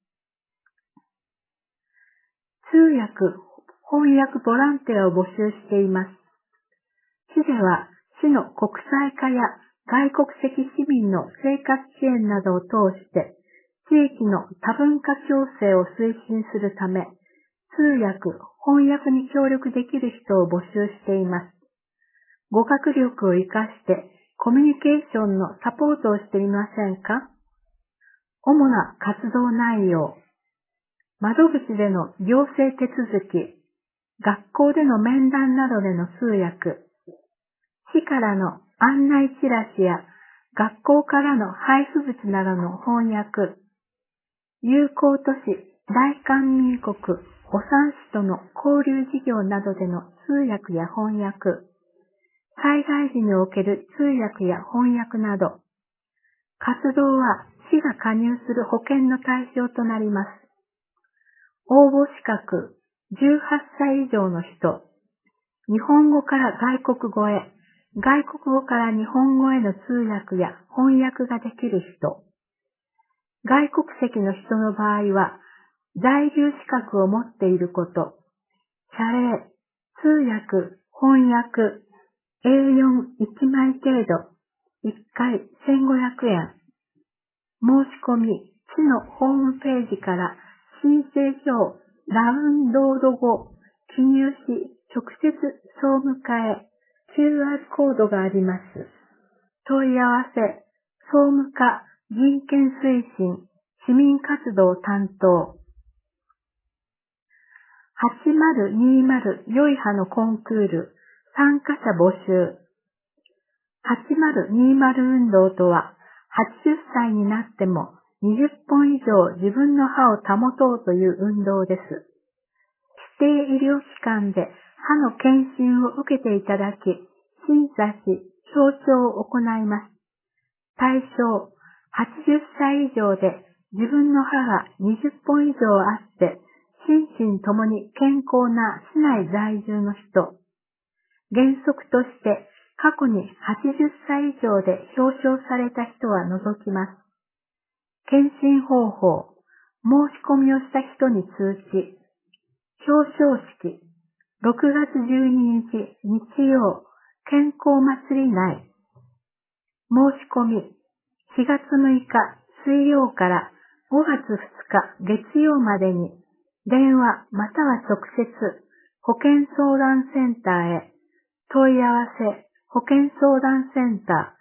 通訳、翻訳ボランティアを募集しています。市では市の国際化や外国籍市民の生活支援などを通して地域の多文化共生を推進するため、通訳、翻訳に協力できる人を募集しています。語学力を活かしてコミュニケーションのサポートをしてみませんか？主な活動内容。窓口での行政手続き、学校での面談などでの通訳、市からの案内チラシや学校からの配布物などの翻訳、友好都市大韓民国オサン市との交流事業などでの通訳や翻訳、災害時における通訳や翻訳など、活動は市が加入する保険の対象となります。応募資格、18歳以上の人、日本語から外国語へ、外国語から日本語への通訳や翻訳ができる人、外国籍の人の場合は、在留資格を持っていること、謝礼、通訳、翻訳、A41 枚程度、1回1500円。申し込み、市のホームページから申請書をダウンロード後、記入し、直接総務課へ QR コードがあります。問い合わせ、総務課人権推進市民活動担当。8020良い派のコンクール参加者募集。8020運動とは、80歳になっても20本以上自分の歯を保とうという運動です。指定医療機関で歯の検診を受けていただき、審査し、表彰を行います。対象、80歳以上で自分の歯が20本以上あって、心身ともに健康な市内在住の人。原則として過去に80歳以上で表彰された人は除きます。検診方法、申し込みをした人に通知。表彰式、6月12日日曜、健康祭り内。申し込み、4月6日水曜から5月2日月曜までに、電話または直接、保健相談センターへ、問い合わせ、保健相談センター、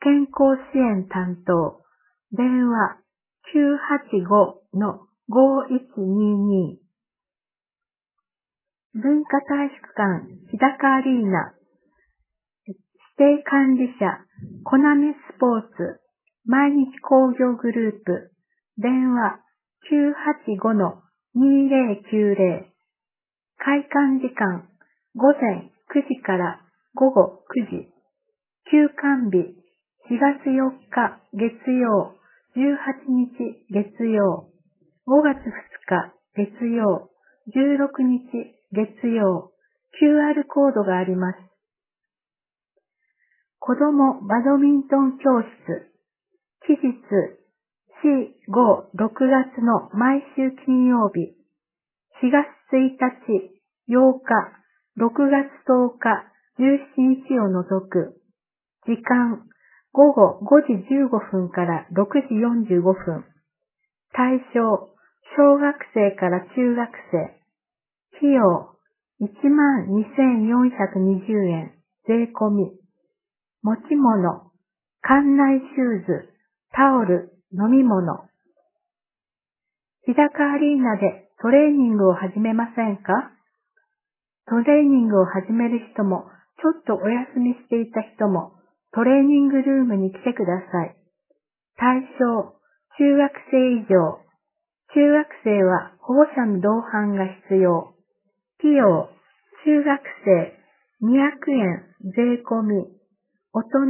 健康支援担当、電話 985-5122。文化体育館日高アリーナ、指定管理者、コナミスポーツ、毎日工業グループ、電話 985-2090。開館時間、午前9時から午後9時。休館日、4月4日月曜、18日月曜、5月2日月曜、16日月曜、QR コードがあります。子供バドミントン教室、期日、4、5、6月の毎週金曜日、4月1日、8日、6月10日、17日を除く。時間、午後5時15分から6時45分。対象、小学生から中学生。費用、12,420円、税込み。持ち物、館内シューズ、タオル、飲み物。日高アリーナでトレーニングを始めませんか？トレーニングを始める人も、ちょっとお休みしていた人も、トレーニングルームに来てください。対象、中学生以上。中学生は保護者の同伴が必要。費用、中学生200円税込み。大人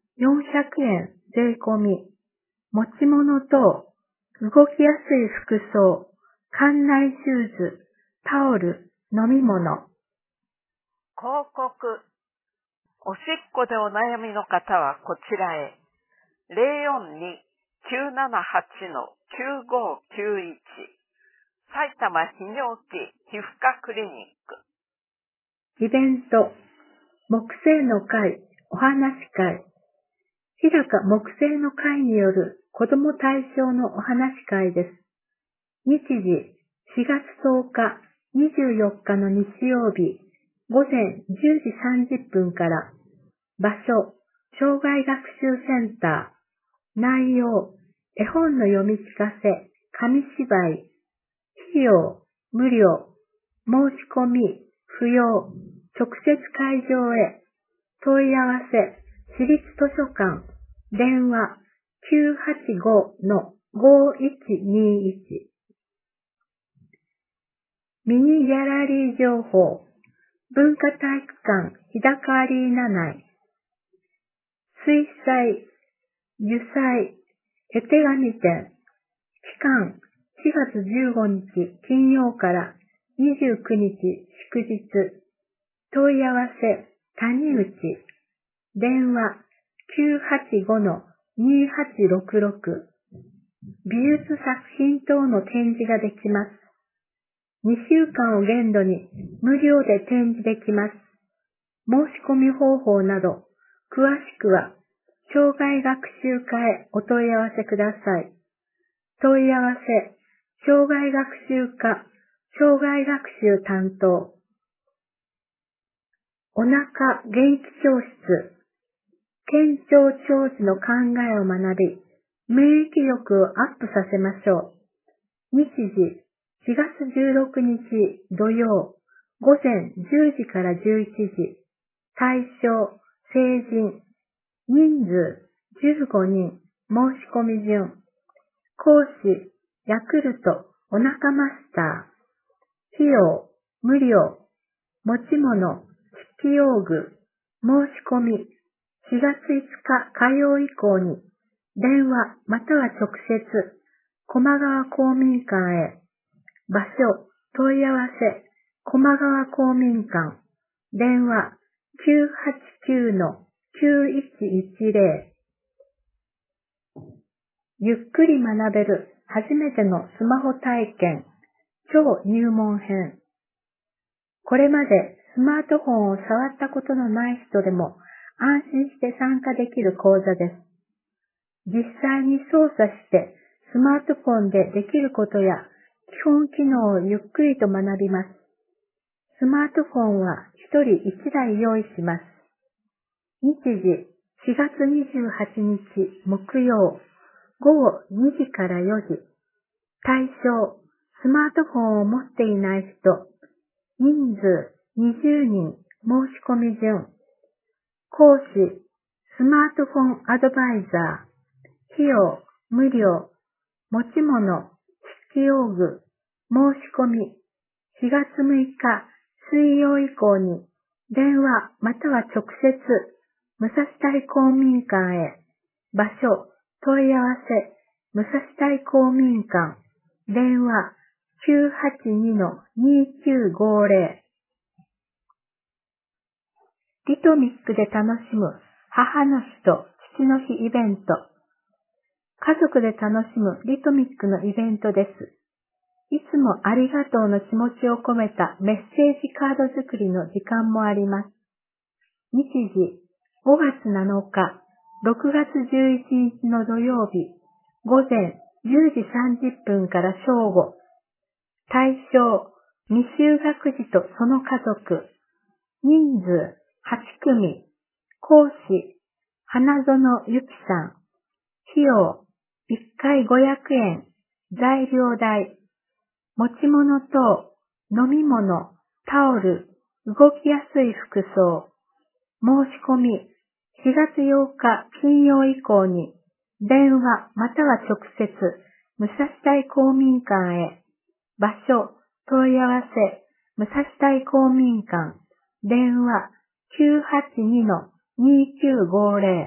400円税込み。持ち物等、動きやすい服装、館内シューズ、タオル、飲み物。 広告。おしっこでお悩みの方はこちらへ。042-978-9591 埼玉泌尿器皮膚科クリニック。 イベント、木星の会、お話し会。日高木星の会による子ども対象のお話し会です。日時、4月10日、24日の日曜日、午前10時30分から。場所、障害学習センター。内容、絵本の読み聞かせ、紙芝居。費用、無料。申し込み、不要。直接会場へ。問い合わせ、市立図書館。電話、985-5121。ミニギャラリー情報。文化体育館日高アリーナ内。水彩、油彩、絵手紙展。期間、4月15日金曜から29日祝日。問い合わせ、谷内。電話、985-2866。美術作品等の展示ができます。2週間を限度に無料で展示できます。申し込み方法など、詳しくは、障害学習課へお問い合わせください。問い合わせ、障害学習課、障害学習担当。お腹元気教室。健長長寿の考えを学び、免疫力をアップさせましょう。日時、4月16日土曜、午前10時から11時。対象、成人。人数、15人。申し込み順。講師、ヤクルト、お腹マスター。費用、無料。持ち物、筆記用具。申し込み、4月5日火曜以降に、電話または直接、駒川公民館へ。場所、問い合わせ、駒川公民館。電話、989-9110。ゆっくり学べる初めてのスマホ体験、超入門編。これまでスマートフォンを触ったことのない人でも安心して参加できる講座です。実際に操作してスマートフォンでできることや基本機能をゆっくりと学びます。スマートフォンは1人1台用意します。日時 4月28日木曜午後2時から4時。対象、スマートフォンを持っていない人。人数20人。申し込み順。講師、スマートフォンアドバイザー。費用、無料。持ち物、筆記用具。申し込み、4月6日水曜以降に、電話または直接、武蔵台公民館へ。場所、問い合わせ、武蔵台公民館。電話、982-2950。リトミックで楽しむ母の日と父の日イベント。家族で楽しむリトミックのイベントです。いつもありがとうの気持ちを込めたメッセージカード作りの時間もあります。日時、5月7日、6月11日の土曜日、午前10時30分から正午。対象、未就学児とその家族。人数、8組。講師、花園ゆきさん。費用、1回500円。材料代。持ち物等、飲み物、タオル、動きやすい服装。申し込み、4月8日金曜以降に、電話または直接、武蔵台公民館へ。場所、問い合わせ、武蔵台公民館。電話、982-2950。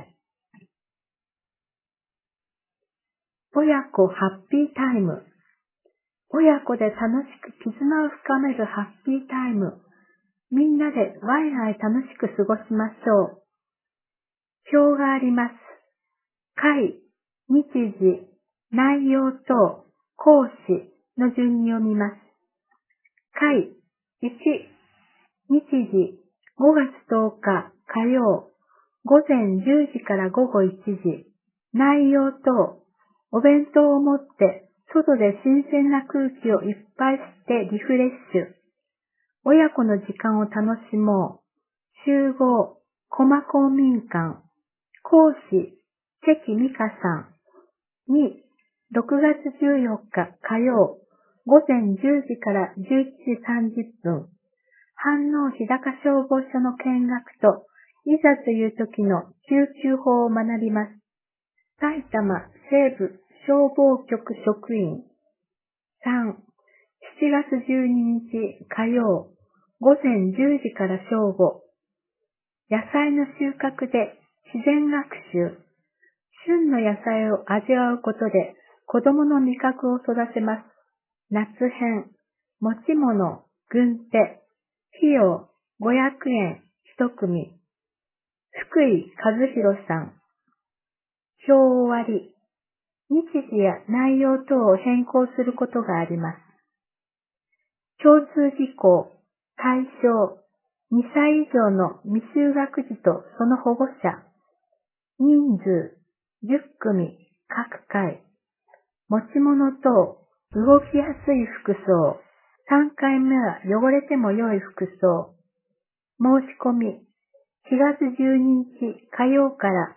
親子ハッピータイム。親子で楽しく絆を深めるハッピータイム。みんなでワイワイ楽しく過ごしましょう。表があります。会、日時、内容等、講師の順に読みます。会、1、日時、5月10日火曜、午前10時から午後1時。内容等、お弁当を持って外で新鮮な空気をいっぱい吸ってリフレッシュ。親子の時間を楽しもう。集合、駒公民館。講師、関美香さん。2、6月14日火曜、午前10時から11時30分。飯能日高消防署の見学と、いざという時の救急法を学びます。埼玉西部消防局職員。3、7月12日火曜、午前10時から正午。野菜の収穫で自然学習。旬の野菜を味わうことで子供の味覚を育てます。夏編、持ち物、軍手。費用、500円、1組。福井和弘さん。表終わり。日時や内容等を変更することがあります。共通事項、対象、2歳以上の未就学児とその保護者。人数、10組、各回。持ち物等、動きやすい服装。3回目は汚れても良い服装。申し込み、4月12日火曜から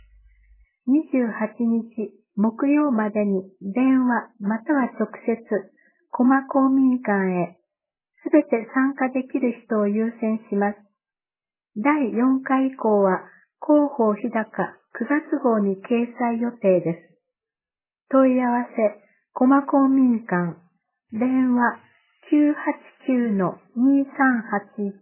28日木曜までに電話または直接、駒公民館へ、すべて参加できる人を優先します。第4回以降は、広報日高9月号に掲載予定です。問い合わせ、駒公民館、電話989-2381。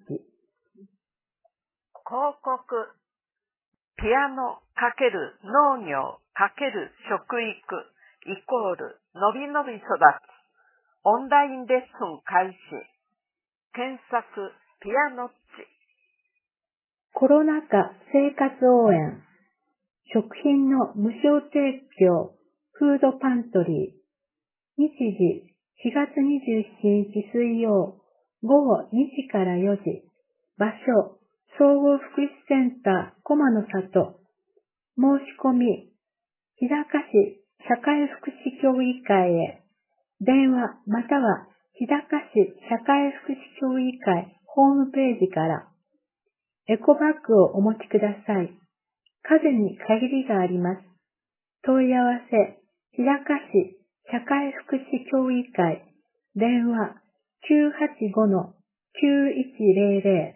広告、ピアノ×農業×食育イコールのびのび育つ。オンラインレッスン開始。検索、ピアノッチ。 コロナ禍生活応援。食品の無償提供、フードパントリー。日時、4月27日水曜、午後2時から4時。場所、総合福祉センター、駒の里。申し込み、日高市社会福祉協議会へ。電話または日高市社会福祉協議会ホームページから。エコバッグをお持ちください。 数に限りがあります。問い合わせ、日高市社会福祉協議会、電話 985-9100。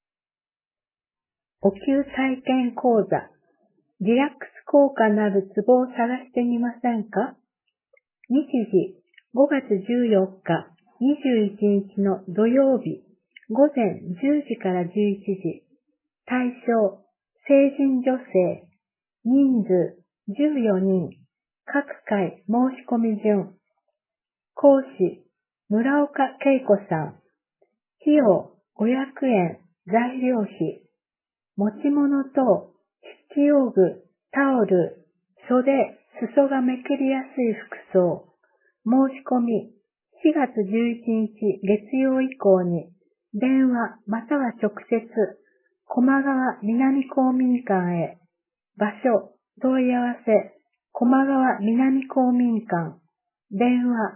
お灸体験講座、リラックス効果のあるツボを探してみませんか？日時、5月14日、21日の土曜日、午前10時から11時。対象、成人女性。人数、14人。各回申し込み順。講師、村岡恵子さん。費用、500円。材料費。持ち物等、筆記用具、タオル、袖、裾がめくりやすい服装。申し込み、4月11日月曜以降に、電話または直接、駒川南公民館へ。場所、問い合わせ、駒川南公民館。電話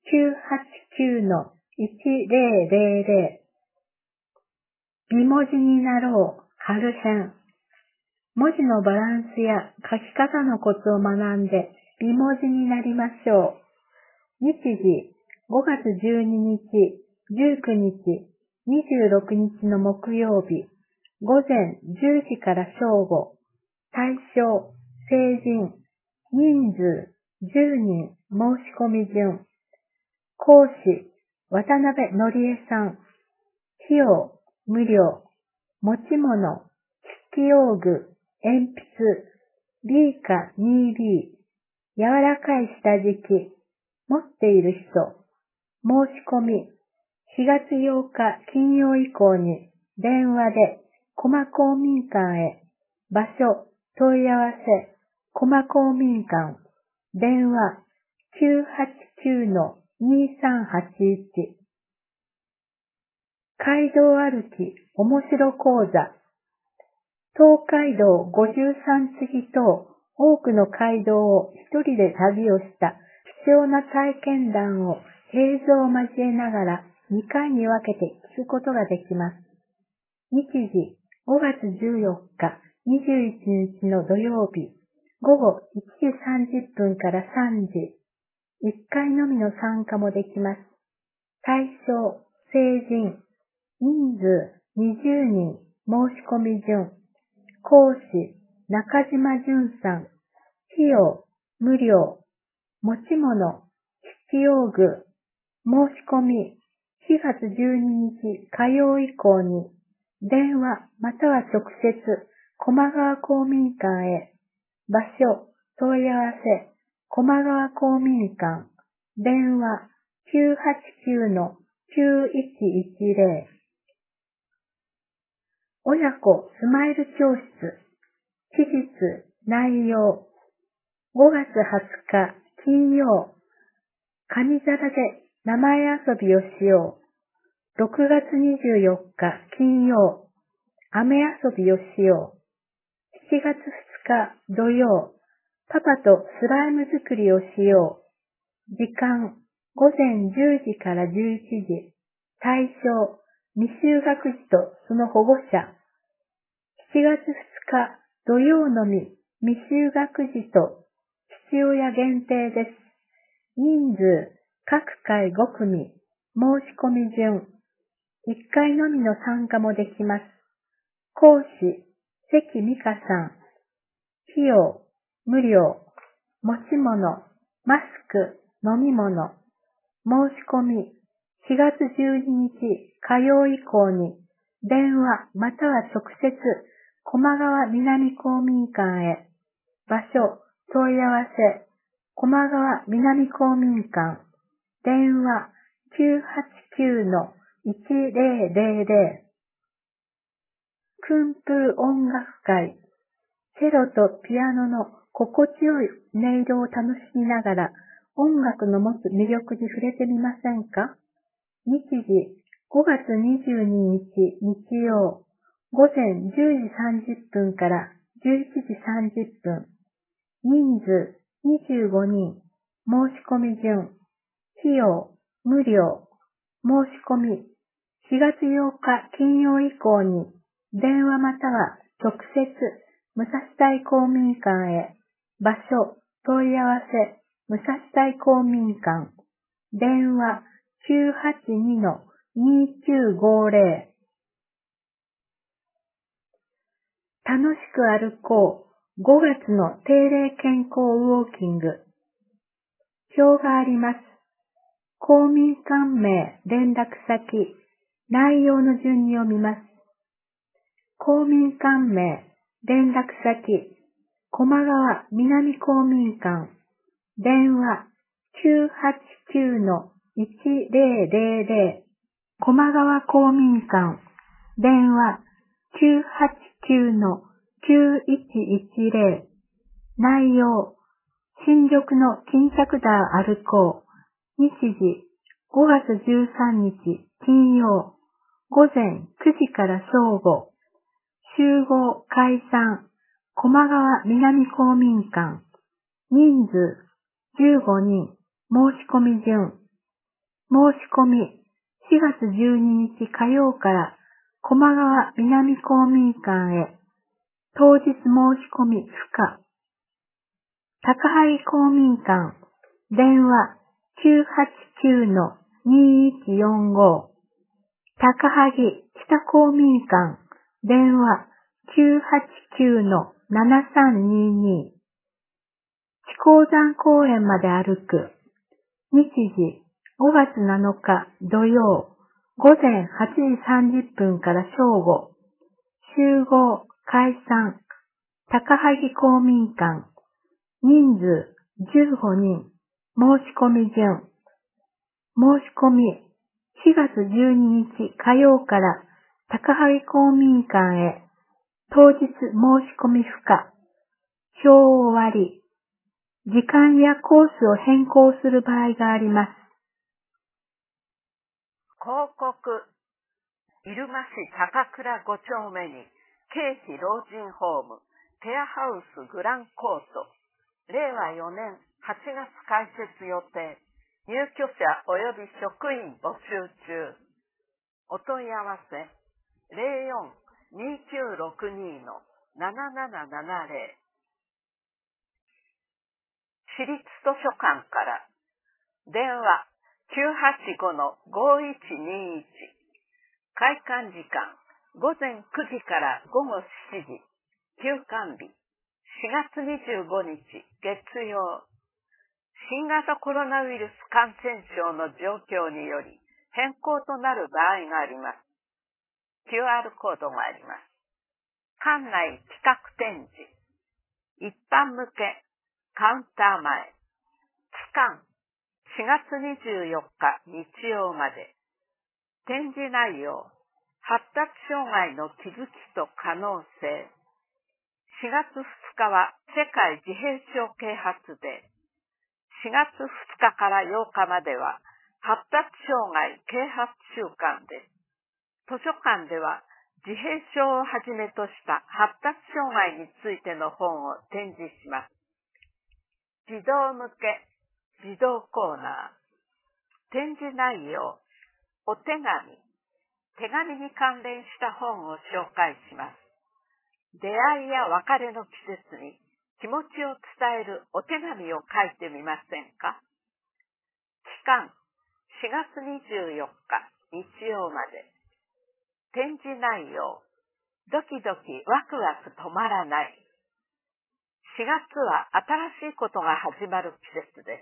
989-1000。美文字になろう、春編。文字のバランスや書き方のコツを学んで美文字になりましょう。日時、5月12日、19日、26日の木曜日、午前10時から正午。対象、成人。人数、10人。申し込み順。講師、渡辺のりえさん。費用、無料。持ち物、筆記用具、鉛筆、B か 2B。柔らかい下敷き。持っている人。申し込み。4月8日金曜以降に電話で駒公民館へ。場所、問い合わせ、駒公民館。電話 989-2381。街道歩き面白講座。東海道53次等多くの街道を一人で旅をした貴重な体験談を映像を交えながら2回に分けて聞くことができます。日時、5月14日、21日の土曜日、午後1時30分から3時。1回のみの参加もできます。対象、成人。人数、20人。申し込み順。講師、中島淳さん。費用、無料。持ち物、筆記用具。申し込み、4月12日火曜以降に、電話または直接、駒川公民館へ。場所、問い合わせ、駒川公民館。電話 989-9110。親子スマイル教室。期日、内容。5月20日金曜。上皿で名前遊びをしよう。6月24日金曜。雨遊びをしよう。7月2日土曜。パパとスライム作りをしよう。時間、午前10時から11時。対象、未就学児とその保護者。7月2日土曜のみ、未就学児と父親限定です。人数、各回5組。申し込み順。1回のみの参加もできます。講師、関美香さん。費用、無料。持ち物、マスク、飲み物。申し込み、4月12日火曜以降に、電話または直接、駒川南公民館へ。場所、問い合わせ、駒川南公民館。電話 989-1000。訓風音楽会。チェロとピアノの心地よい音色を楽しみながら音楽の持つ魅力に触れてみませんか？日時、5月22日日曜、午前10時30分から11時30分。人数25人。申し込み順。費用、無料。申し込み、4月8日金曜以降に電話または直接武蔵台公民館へ。場所、問い合わせ、武蔵台公民館。電話、982-2950。楽しく歩こう。5月の定例健康ウォーキング。表があります。公民館名、連絡先、内容の順に読みます。公民館名、連絡先、駒川南公民館。電話、989-1000。駒川公民館。電話、989-9110。内容、新緑の巾着田歩こう。日時、5月13日金曜。午前9時から正午。集合解散。駒川南公民館。人数、15人。申し込み順。申し込み、4月12日火曜から駒川南公民館へ。当日申し込み不可。高萩公民館。電話989-2145。高萩北公民館。電話989-7322。智光山公園まで歩く。日時5月7日土曜。午前8時30分から正午。集合解散。高萩公民館。人数15人。申し込み順。申し込み、4月12日火曜から高萩公民館へ。当日申し込み不可。表終わり。時間やコースを変更する場合があります。 広告。入間市高倉5丁目に、京浜老人ホーム、ケアハウスグランコート、令和4年8月開設予定。入居者及び職員募集中。お問い合わせ 04-2962-7770。市立図書館から。電話 985-5121。開館時間午前9時から午後7時。休館日4月25日月曜。新型コロナウイルス感染症の状況により変更となる場合があります。QR コードがあります。館内企画展示。一般向けカウンター前。期間4月24日日曜まで。展示内容。発達障害の気づきと可能性。4月2日は世界自閉症啓発デー。4月2日から8日までは発達障害啓発週間です。図書館では自閉症をはじめとした発達障害についての本を展示します。児童向け児童コーナー。展示内容。お手紙。手紙に関連した本を紹介します。出会いや別れの季節に気持ちを伝えるお手紙を書いてみませんか？期間4月24日日曜まで。展示内容。ドキドキワクワク止まらない。4月は新しいことが始まる季節です。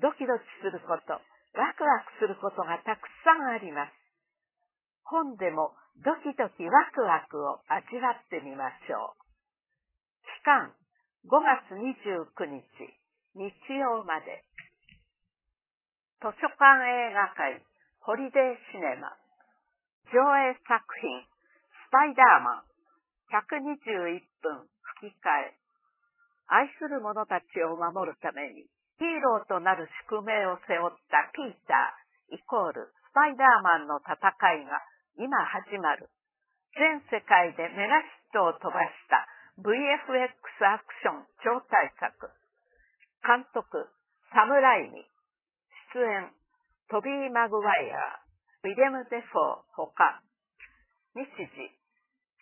ドキドキすること、ワクワクすることがたくさんあります。本でもドキドキワクワクを味わってみましょう。期間5月29日日曜まで。図書館映画会ホリデーシネマ。上映作品スパイダーマン121分吹き替え。愛する者たちを守るためにヒーローとなる宿命を背負ったピーターイコールスパイダーマンの戦いが今始まる。全世界でメガヒットを飛ばした VFX アクション超大作。監督サムライミ。出演トビー・マグワイア、ウィレム・デフォーほか。日時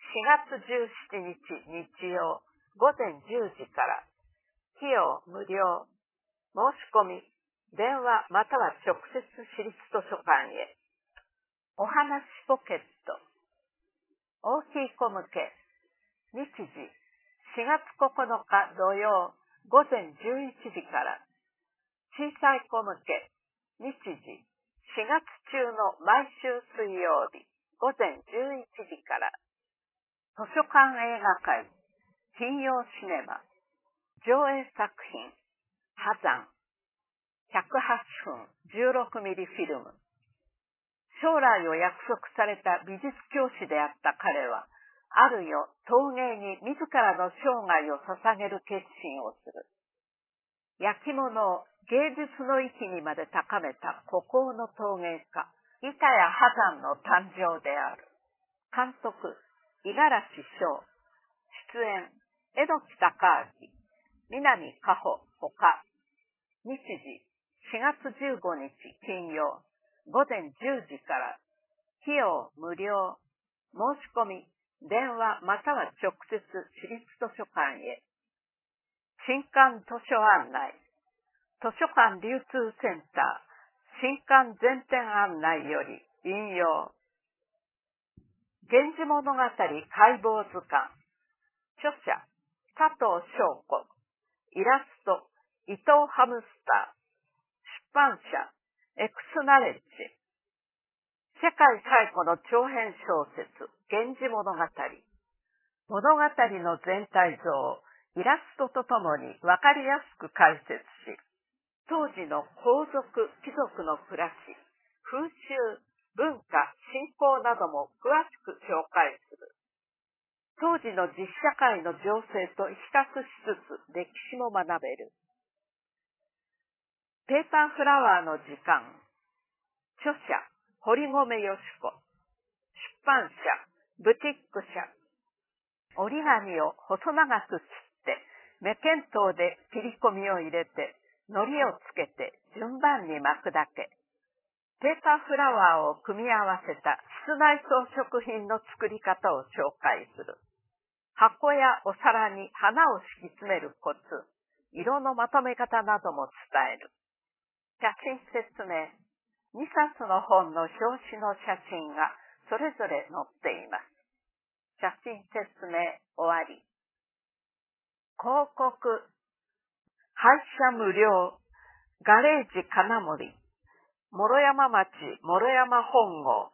4月17日日曜午前10時から、費用無料、申し込み、電話または直接市立図書館へ。お話ポケット、大きい子向け、日時、4月9日土曜午前11時から、小さい子向け、日時、4月中の毎週水曜日午前11時から、図書館映画会、金曜シネマ、上映作品、波山、108分16ミリフィルム。将来を約束された美術教師であった彼は、ある夜、陶芸に自らの生涯を捧げる決心をする。焼き物を芸術の域にまで高めた孤高の陶芸家、板谷波山の誕生である。監督、五十嵐翔。出演、榎木孝明、南果歩ほか。日時、4月15日金曜、午前10時から、費用無料、申し込み、電話または直接市立図書館へ。新刊図書案内、図書館流通センター、新刊全店案内より引用。源氏物語解剖図鑑、著者、佐藤翔子、イラスト、伊藤ハムスター、出版社、エクスナレッジ。世界最古の長編小説、源氏物語。物語の全体像をイラストとともにわかりやすく解説し、当時の皇族、貴族の暮らし、風習、文化、信仰なども詳しく紹介する。当時の実社会の情勢と比較しつつ歴史も学べる。ペーパーフラワーの時間。著者、堀米よし子。出版社、ブティック社。折り紙を細長く切って、目見当で切り込みを入れて、糊をつけて順番に巻くだけ。ペーパーフラワーを組み合わせた室内装飾品の作り方を紹介する。箱やお皿に花を敷き詰めるコツ、色のまとめ方なども伝える。写真説明。2冊の本の表紙の写真がそれぞれ載っています。写真説明終わり。広告。廃車無料。ガレージ金森。諸山町諸山本郷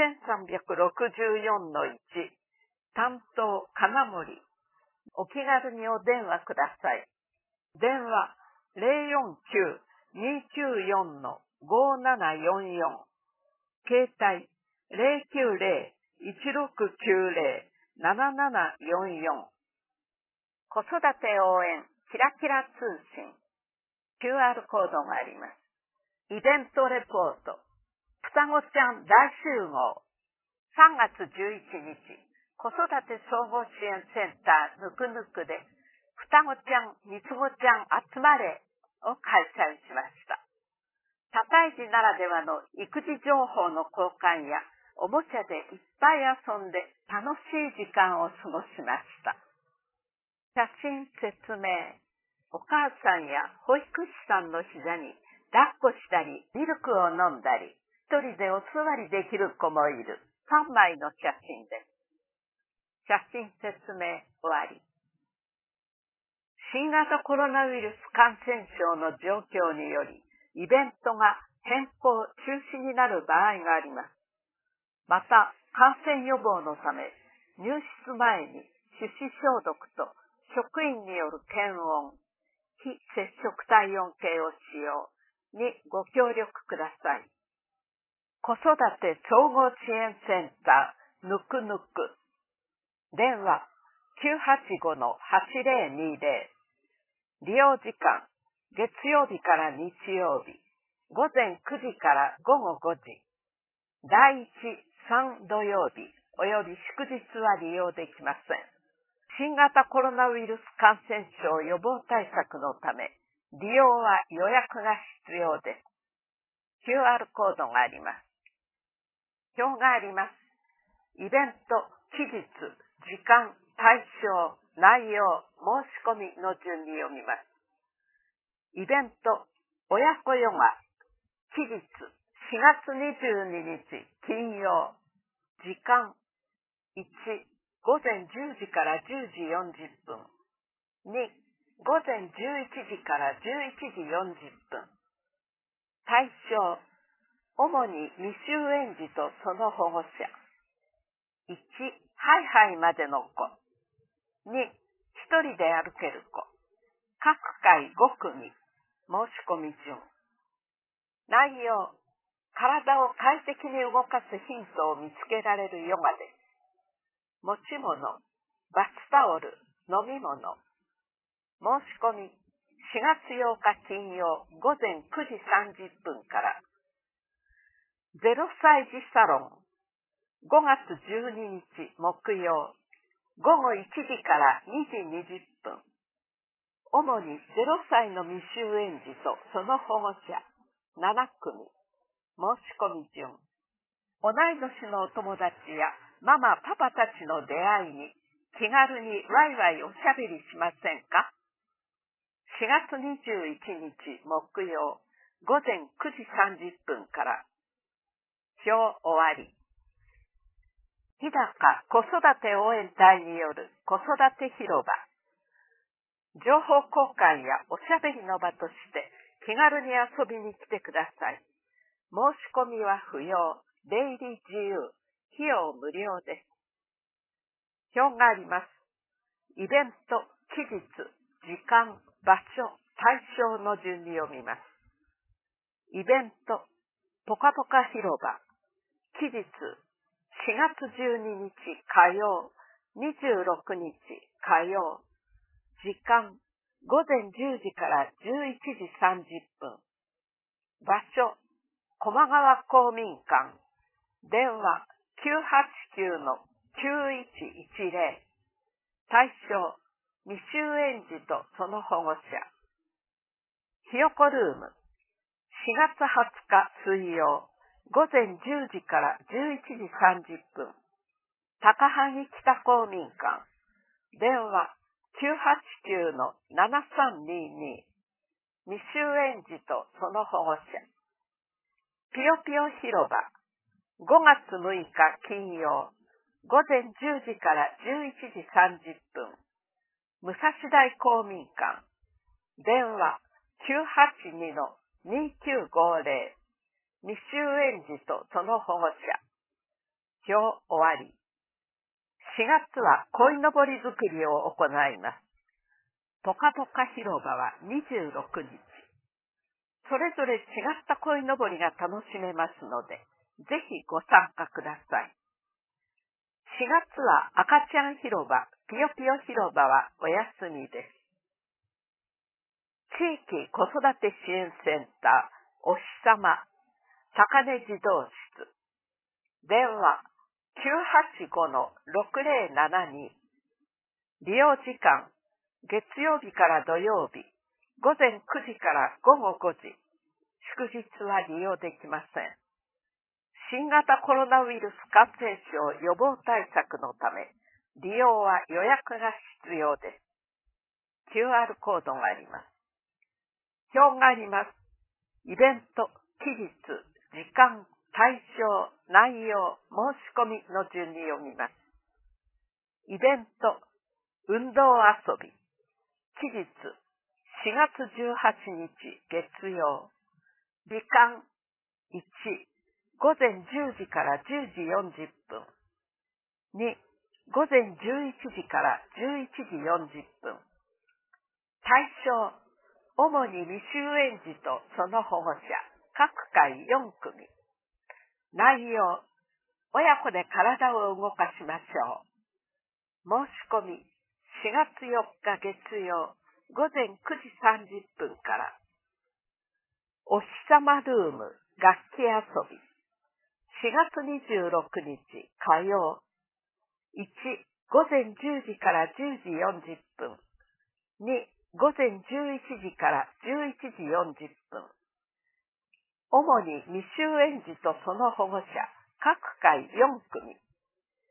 1364-1。担当金森。お気軽にお電話ください。電話 049-294-5744。携帯 090-1690-7744。子育て応援キラキラ通信。QR コードがあります。イベントレポート。双子ちゃん大集合。3月11日、子育て総合支援センターぬくぬくで、双子ちゃん、三つ子ちゃん集まれを開催しました。多胎児ならではの育児情報の交換や、おもちゃでいっぱい遊んで楽しい時間を過ごしました。写真説明。お母さんや保育士さんの膝に抱っこしたり、ミルクを飲んだり、一人でお座りできる子もいる3枚の写真です。写真説明終わり。新型コロナウイルス感染症の状況により、イベントが変更・中止になる場合があります。また、感染予防のため、入室前に手指消毒と職員による検温、非接触体温計を使用にご協力ください。子育て総合支援センターぬくぬく。電話 985-8020。利用時間、月曜日から日曜日、午前9時から午後5時。第1、3土曜日および祝日は利用できません。新型コロナウイルス感染症予防対策のため、利用は予約が必要です。QR コードがあります。表があります。イベント、期日、 時間、対象、内容、申し込みの順に読みます。イベント、親子ヨガ、期日、4月22日、金曜、時間、1、午前10時から10時40分。2、午前11時から11時40分。対象、主に未就園児とその保護者。1、ハイハイまでの子。2、一人で歩ける子。各回5組。申し込み順。内容、体を快適に動かすヒントを見つけられるヨガです。持ち物、バスタオル、飲み物。申し込み、4月8日金曜午前9時30分から。0歳児サロン、5月12日木曜、午後1時から2時20分。主に0歳の未就園児とその保護者7組。申し込み順。同い年のお友達やママパパたちの出会いに気軽にワイワイおしゃべりしませんか？ 4 月21日木曜午前9時30分から。表終わり。日高子育て応援隊による子育て広場。情報交換やおしゃべりの場として気軽に遊びに来てください。申し込みは不要、出入り自由、費用無料です。表があります。イベント、期日、時間、場所、対象の順に読みます。イベント、ぽかぽか広場。期日、4月12日火曜、26日火曜。時間、午前10時から11時30分。場所、駒川公民館。電話、989-9110。対象、未就園児とその保護者。ひよこルーム。4月20日水曜、午前10時から11時30分。高萩北公民館。電話、989-7322。未就園児とその保護者。ぴよぴよ広場。5月6日金曜、午前10時から11時30分。武蔵大公民館。電話、982-2950。未就園児とその保護者。表終わり。4月は鯉のぼり作りを行います。ぽかぽか広場は26日。それぞれ違った鯉のぼりが楽しめますので、ぜひご参加ください。4月は赤ちゃん広場、ぴよぴよ広場はお休みです。地域子育て支援センター、おひさま、高根児童室。電話、985-6072。利用時間、月曜日から土曜日、午前9時から午後5時。祝日は利用できません。新型コロナウイルス感染症予防対策のため、利用は予約が必要です。QR コードがあります。表があります。イベント、期日、時間、対象、内容、申し込みの順に読みます。イベント、運動遊び。期日、4月18日月曜。時間、1、午前10時から10時40分。2、午前11時から11時40分。対象、主に未就園児とその保護者、各回4組。内容、親子で体を動かしましょう。申し込み、4月4日月曜、午前9時30分から。おひさまルーム、楽器遊び。4月26日火曜。1、午前10時から10時40分。2、午前11時から11時40分。主に未就園児とその保護者、各回4組。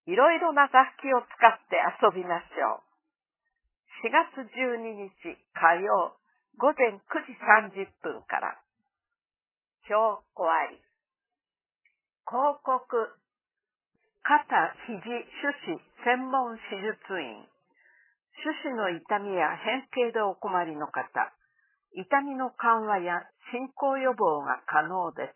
いろいろな楽器を使って遊びましょう。4月12日火曜午前9時30分から。今日終わり。広告、肩、肘、手指専門手術院。手指の痛みや変形でお困りの方、痛みの緩和や進行予防が可能です。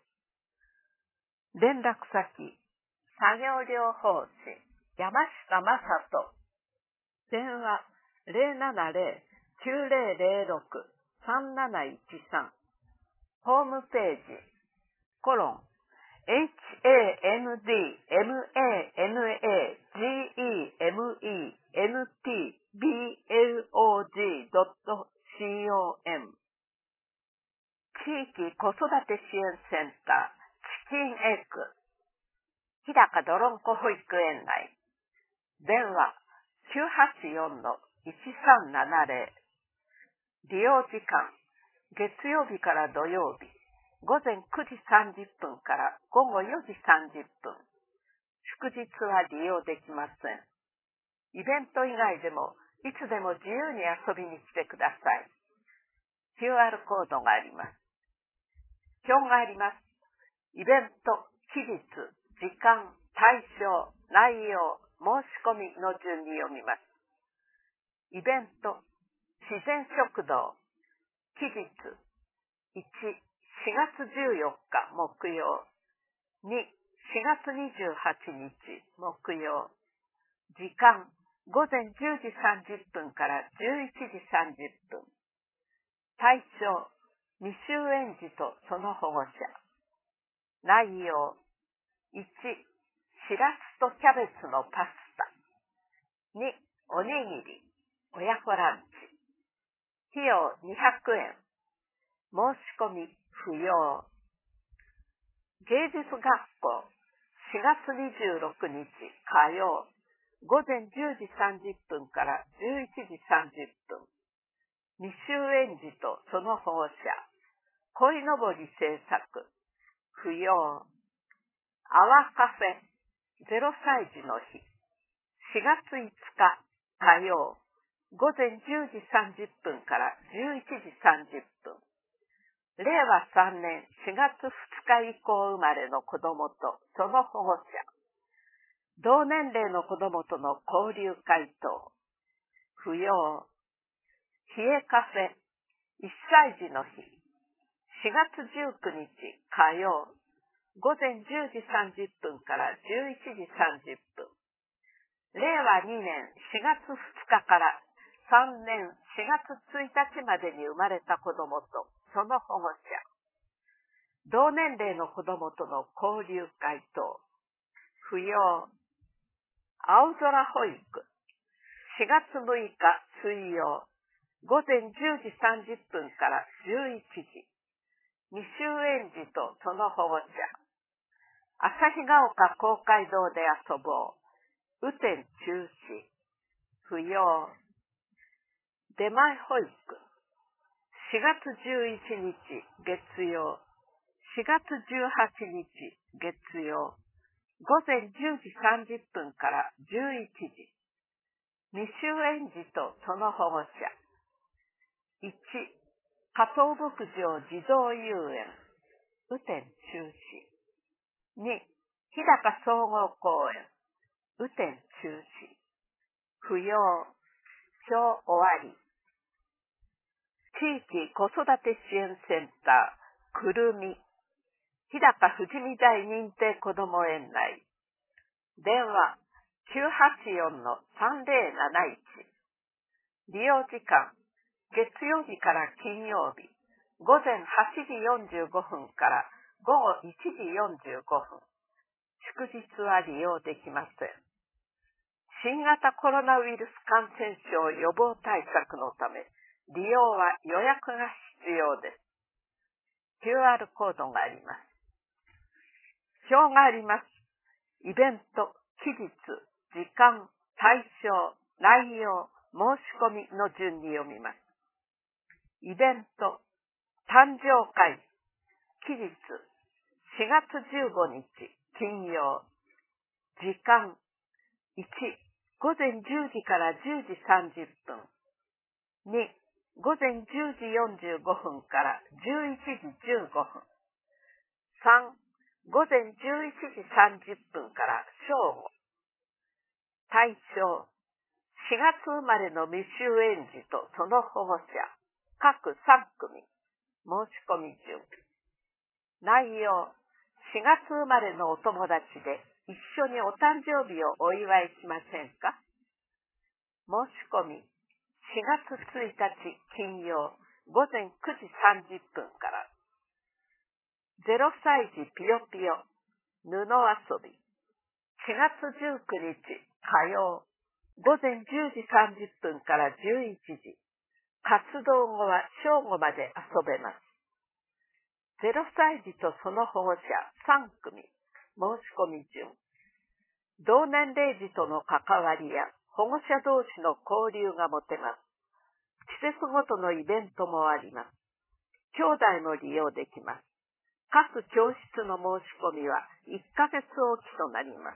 連絡先、作業療法士、山下正人。電話、070-9006-3713。ホームページ、handmentblog.com。 地域子育て支援センター、チキンエッグ。日高どろんこ保育園内。電話、984-1370。利用時間、月曜日から土曜日、午前9時30分から午後4時30分。祝日は利用できません。イベント以外でも、いつでも自由に遊びに来てください。QR コードがあります。表があります。イベント、期日、時間、対象、内容、申し込みの順に読みます。イベント、自然食堂。期日、1、4月14日木曜。2、4月28日木曜。時間、午前10時30分から11時30分。対象、未就園児とその保護者。内容、1、しらすとキャベツのパスタ。2、おにぎり、親子ランチ。費用200円。申し込み不要。芸術学校、4月26日火曜、午前10時30分から11時30分。未就園児とその保護者。鯉のぼり制作。不要。泡カフェ、0歳児の日。4月5日火曜、午前10時30分から11時30分。令和3年4月2日以降生まれの子供とその保護者。同年齢の子供との交流会等。不要。冷えカフェ、1歳児の日。4月19日火曜、午前10時30分から11時30分。令和2年4月2日から3年4月1日までに生まれた子供とその保護者。同年齢の子供との交流会等。不要。青空保育。4月6日水曜。午前10時30分から11時。未就園児とその保護者。旭ヶ丘公会堂で遊ぼう。雨天中止。不要。出前保育。4月11日月曜。4月18日月曜。午前10時30分から11時。未就園児とその保護者。1、加藤牧場児童遊園。雨天中止。2、日高総合公園。雨天中止。不要。今日終わり。地域子育て支援センター、くるみ。日高富士見台認定こども園内。電話、984-3071。利用時間、月曜日から金曜日、午前8時45分から午後1時45分。祝日は利用できません。新型コロナウイルス感染症予防対策のため、利用は予約が必要です。QR コードがあります。表があります。イベント、期日、時間、対象、内容、申し込みの順に読みます。イベント、誕生会、期日、4月15日金曜。時間、 1、午前10時から10時30分。2、午前10時45分から11時15分。3、午前11時30分から正午。対象、4月生まれの未就園児とその保護者、各3組。申し込み順。内容、4月生まれのお友達で一緒にお誕生日をお祝いしませんか？申し込み、4月1日金曜午前9時30分から。0歳児ぴよぴよ布遊び。4月19日火曜午前10時30分から11時。活動後は正午まで遊べます。0歳児とその保護者3組。申し込み順。同年齢児との関わりや保護者同士の交流が持てます。季節ごとのイベントもあります。兄弟も利用できます。各教室の申し込みは1ヶ月おきとなります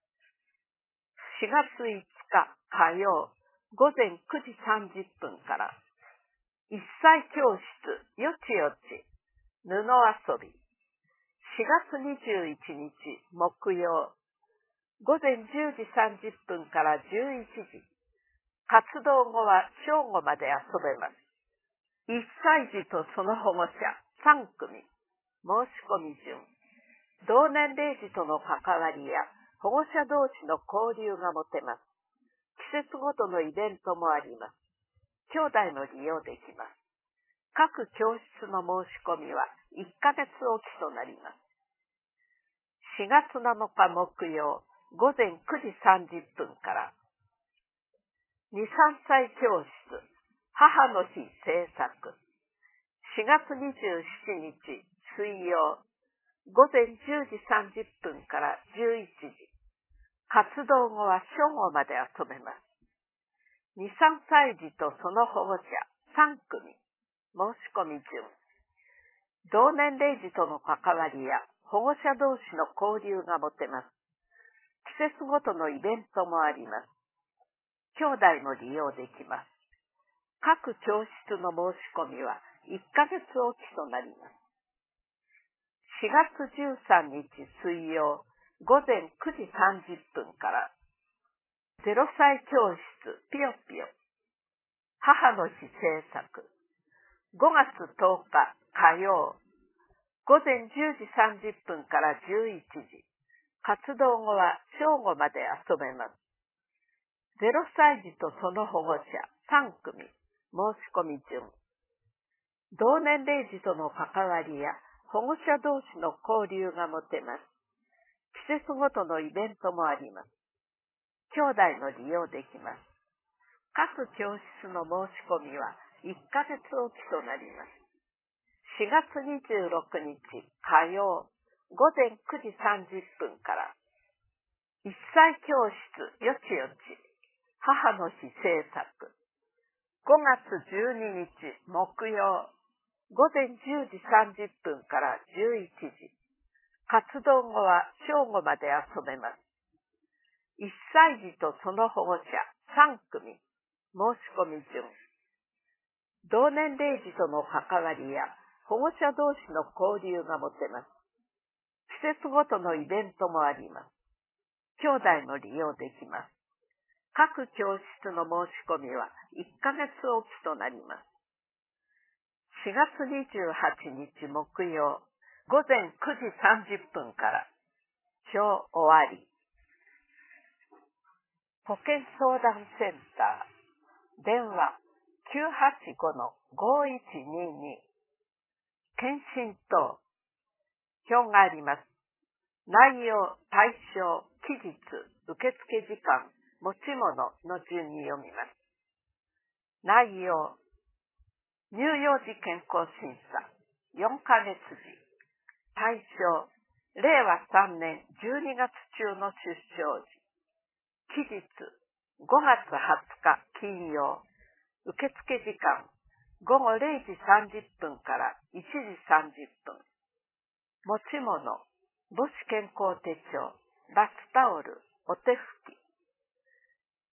。4月5日火曜午前9時30分から。1歳教室よちよち布遊び。4月21日木曜午前10時30分から11時。活動後は正午まで遊べます。1歳児とその保護者3組。申し込み順。同年齢児との関わりや保護者同士の交流が持てます。季節ごとのイベントもあります。兄弟も利用できます。各教室の申し込みは1ヶ月おきとなります。4月7日木曜午前9時30分から。2、3歳教室母の日制作。4月27日水曜午前10時30分から11時。活動後は正午まで遊べます。2、3歳児とその保護者3組。申し込み順。同年齢児との関わりや保護者同士の交流が持てます。季節ごとのイベントもあります。兄弟も利用できます。各教室の申し込みは1ヶ月おきとなります。4月13日水曜午前9時30分から。0歳教室ぴよぴよ母の日制作。5月10日火曜午前10時30分から11時。活動後は正午まで遊べます。0歳児とその保護者3組。申し込み順。同年齢児との関わりや保護者同士の交流が持てます。季節ごとのイベントもあります。兄弟も利用できます。各教室の申し込みは1ヶ月おきとなります。4月26日火曜午前9時30分から。1歳教室よちよち母の日制作。5月12日木曜午前10時30分から11時。活動後は正午まで遊べます。1歳児とその保護者3組。申し込み順。同年齢児との関わりや保護者同士の交流が持てます。季節ごとのイベントもあります。兄弟も利用できます。各教室の申し込みは1ヶ月おきとなります。4月28日木曜午前9時30分から。今日終わり。保健相談センター電話 985-5122 検診等表があります。内容、対象、期日、受付時間、持ち物の順に読みます。内容、乳幼児健康審査4ヶ月時。対象、令和3年12月中の出生時。期日、5月20日金曜。受付時間、午後0時30分から1時30分。持ち物、母子健康手帳、バスタオル、お手拭き。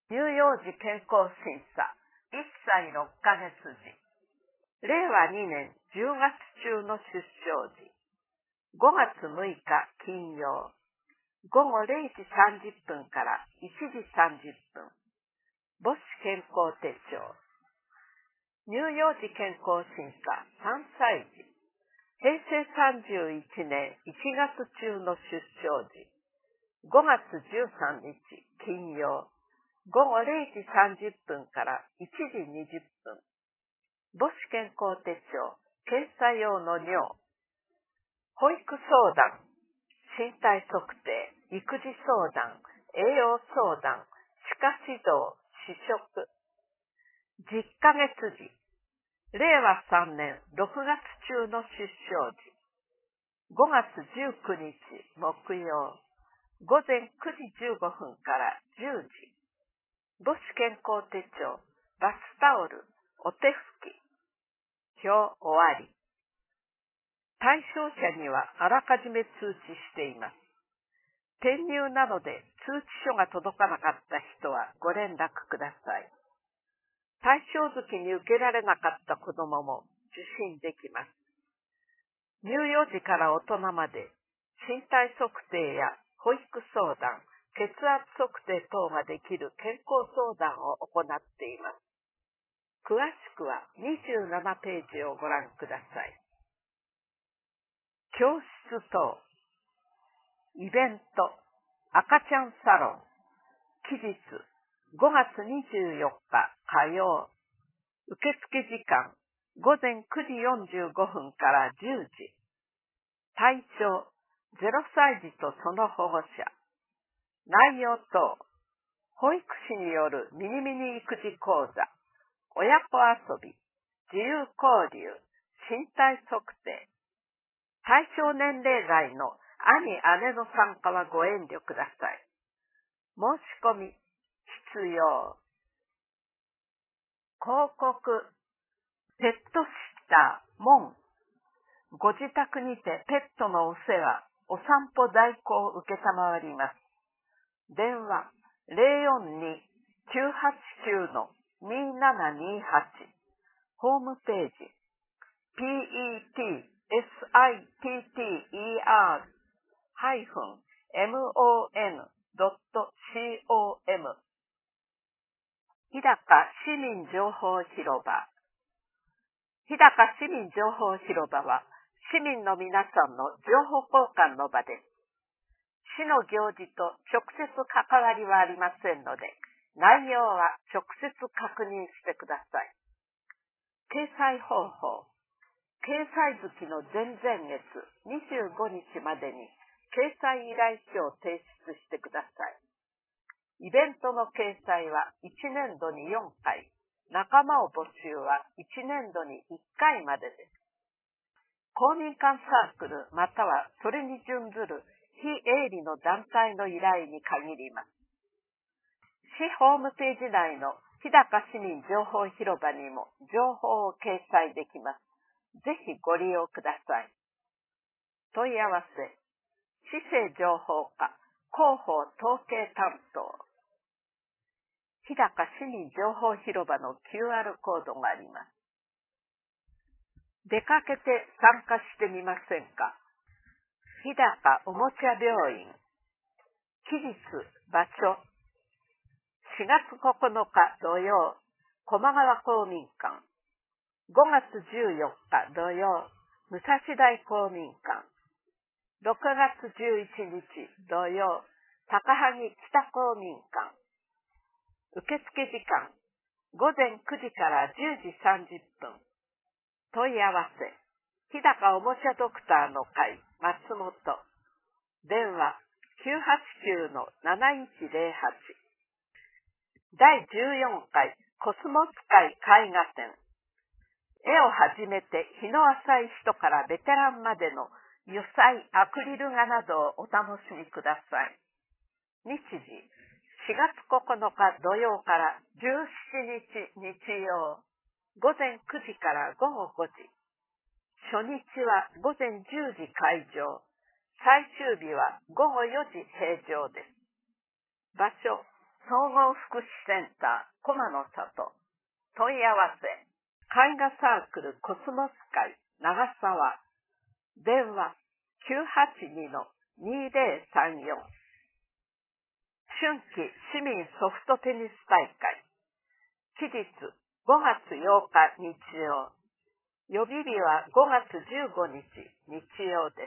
乳幼児健康審査、1歳6ヶ月時。令和2年10月中の出生時。5月6日金曜。午後0時30分から1時30分。母子健康手帳。乳幼児健康審査3歳児。平成31年1月中の出生時。5月13日金曜。午後0時30分から1時20分。母子健康手帳、検査用の尿。保育相談、身体測定、育児相談、栄養相談、歯科指導、試食。10ヶ月時。令和3年6月中の出生時。5月19日木曜。午前9時15分から10時。母子健康手帳、バスタオル、お手拭き。表終わり。対象者にはあらかじめ通知しています。転入などで通知書が届かなかった人はご連絡ください。対象月に受けられなかった子どもも受診できます。乳幼児から大人まで身体測定や保育相談、血圧測定等ができる健康相談を行っています。詳しくは27ページをご覧ください。教室等、イベント、赤ちゃんサロン、期日、5月24日火曜、受付時間、午前9時45分から10時、対象、0歳児とその保護者、内容等、保育士によるミニミニ育児講座、親子遊び、自由交流、身体測定。対象年齢外の兄・姉の参加はご遠慮ください。申し込み、必要。広告、ペットシッター、門。ご自宅にてペットのお世話、お散歩代行を受けたまわります。電話、042-989-2728。ホームページ、petsitter-mon.com。 日高市民情報広場。日高市民情報広場は、市民の皆さんの情報交換の場です。市の行事と直接関わりはありませんので、内容は直接確認してください。掲載方法。掲載月の前々月25日までに掲載依頼書を提出してください。イベントの掲載は1年度に4回、仲間を募集は1年度に1回までです。公民館サークルまたはそれに準ずる非営利の団体の依頼に限ります。市ホームページ内の日高市民情報広場にも情報を掲載できます。ぜひご利用ください。問い合わせ、市政情報課広報統計担当。日高市民情報広場の QR コードがあります。出かけて参加してみませんか？日高おもちゃ病院。期日、場所。4月9日土曜、駒川公民館。5月14日土曜、武蔵大公民館。6月11日土曜、高萩北公民館。受付時間、午前9時から10時30分。問い合わせ、日高おもちゃドクターの会、松本。電話、989-7108。第14回コスモス会絵画展。絵を始めて日の浅い人からベテランまでの油彩、アクリル画などをお楽しみください。日時、4月9日土曜から17日日曜、午前9時から午後5時。初日は午前10時開場、最終日は午後4時閉場です。場所、 総合福祉センター駒の里。問い合わせ絵画サークルコスモス会長沢。電話 982-2034。春季市民ソフトテニス大会。期日5月8日日曜。予備日は5月15日日曜です。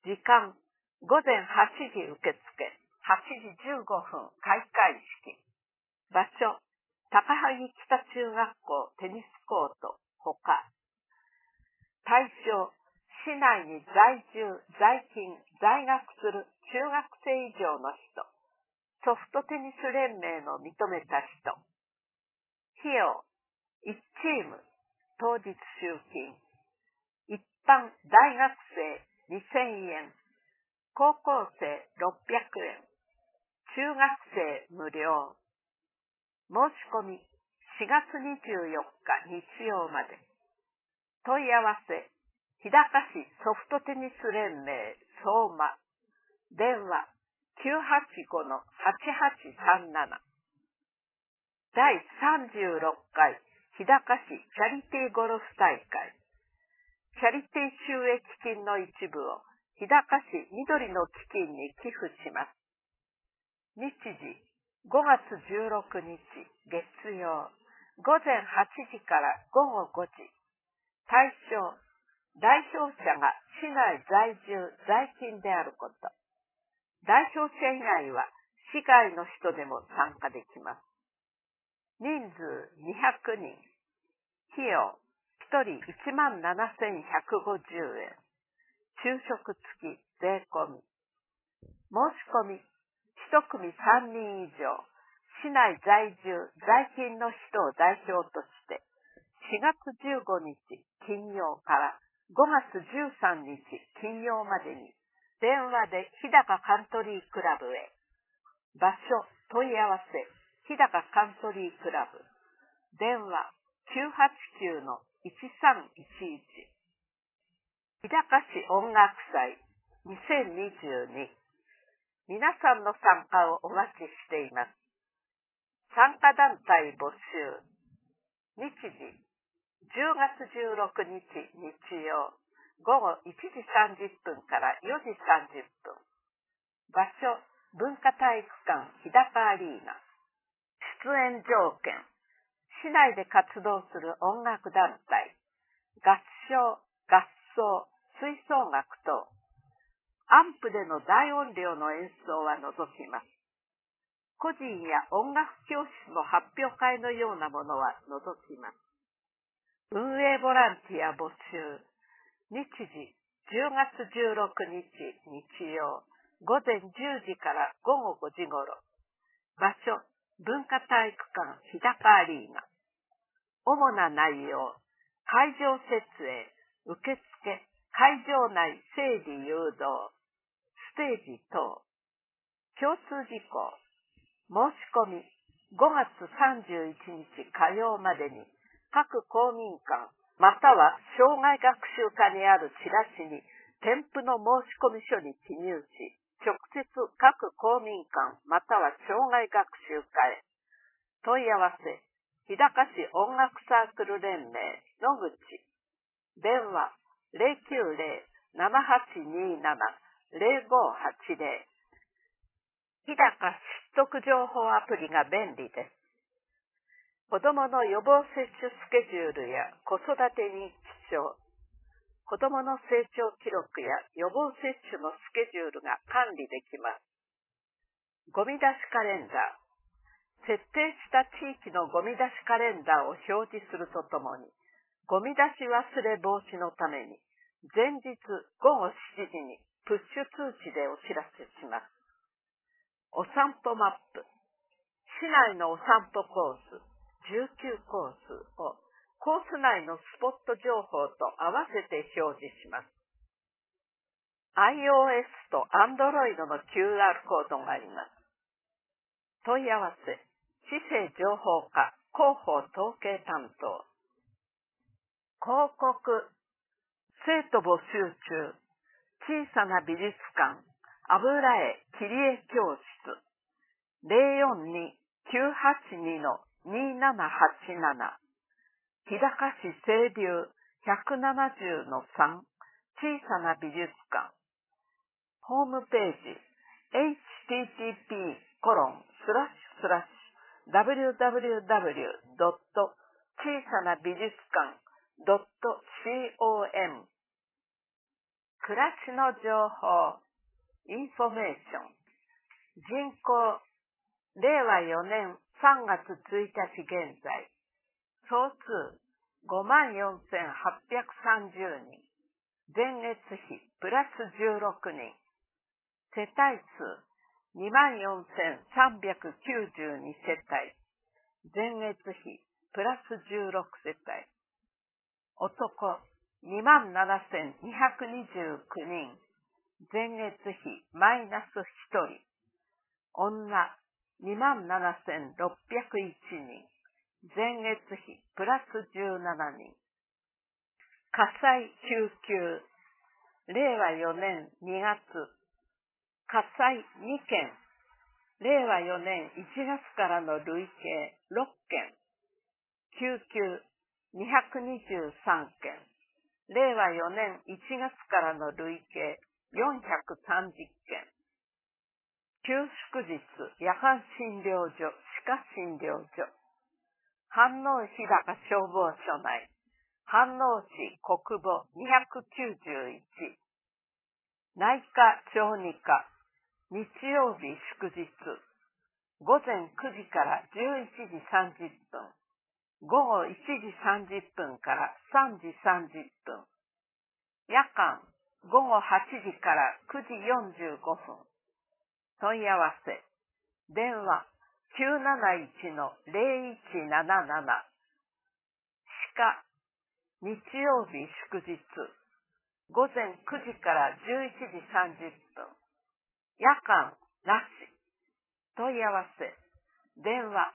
時間午前8時受付、8時15分開会式。場所高萩北中学校テニスコートほか。対象市内に在住、在勤、在学する中学生以上の人。ソフトテニス連盟の認めた人。費用1チーム当日集金。一般大学生2000円。高校生600円。中学生無料。申し込み4月24日日曜まで。問い合わせ日高市ソフトテニス連盟相馬。電話 985-8837。第36回日高市チャリティーゴルフ大会。チャリティー収益金の一部を日高市緑の基金に寄付します。日時5月16日月曜午前8時から午後5時。対象代表者が市内在住在勤であること。代表者以外は市外の人でも参加できます。人数200人。費用1人17,150円。昼食付き税込み。申し込み1組3人以上。市内在住在勤の人を代表として4月15日金曜から5月13日金曜までに電話で日高カントリークラブへ。場所問い合わせ日高カントリークラブ。電話 989-1311。日高市音楽祭2022。皆さんの参加をお待ちしています。参加団体募集。日時10月16日日曜午後1時30分から4時30分。場所文化体育館日高アリーナ。出演条件市内で活動する音楽団体、合唱、合奏、吹奏楽等。アンプでの大音量の演奏は除きます。個人や音楽教室の発表会のようなものは除きます。運営ボランティア募集。日時10月16日日曜午前10時から午後5時頃。場所文化体育館日高アリーナ。主な内容会場設営、受付、会場内整理誘導、ステージ等。共通事項申し込み5月31日火曜までに各公民館または障害学習課にあるチラシに添付の申し込み書に記入し、直接各公民館または障害学習課へ。問い合わせ日高市音楽サークル連盟野口。電話 090-7827-0580。日高知得情報アプリが便利です。子どもの予防接種スケジュールや子育て日記帳、子どもの成長記録や予防接種のスケジュールが管理できます。ゴミ出しカレンダー。設定した地域のゴミ出しカレンダーを表示するとともに、ゴミ出し忘れ防止のために、前日午後7時にプッシュ通知でお知らせします。お散歩マップ。市内のお散歩コース、19コースをコース内のスポット情報と合わせて表示します。iOS と Android の QR コードがあります。問い合わせ、市政情報課広報統計担当。広告、生徒募集中、小さな美術館、油絵切り絵教室。 042-982-2787日高市清流170-3小さな美術館ホームページ http://www.小さな美術館 .com 暮らしの情報インフォメーション人口令和4年3月1日現在総数 54,830 人前月比プラス16人世帯数 24,392 世帯前月比プラス16世帯男 27,229 人前月比マイナス1人女 27,601 人前月比プラス17人火災救急令和4年2月火災2件令和4年1月からの累計6件救急223件令和4年1月からの累計430件休祝日夜間診療所歯科診療所飯能日高消防署内飯能市国母291内科小児科日曜日祝日午前9時から11時30分午後1時30分から3時30分夜間午後8時から9時45分問い合わせ電話 971-0177 歯科日曜日祝日午前9時から11時30分夜間なし問い合わせ電話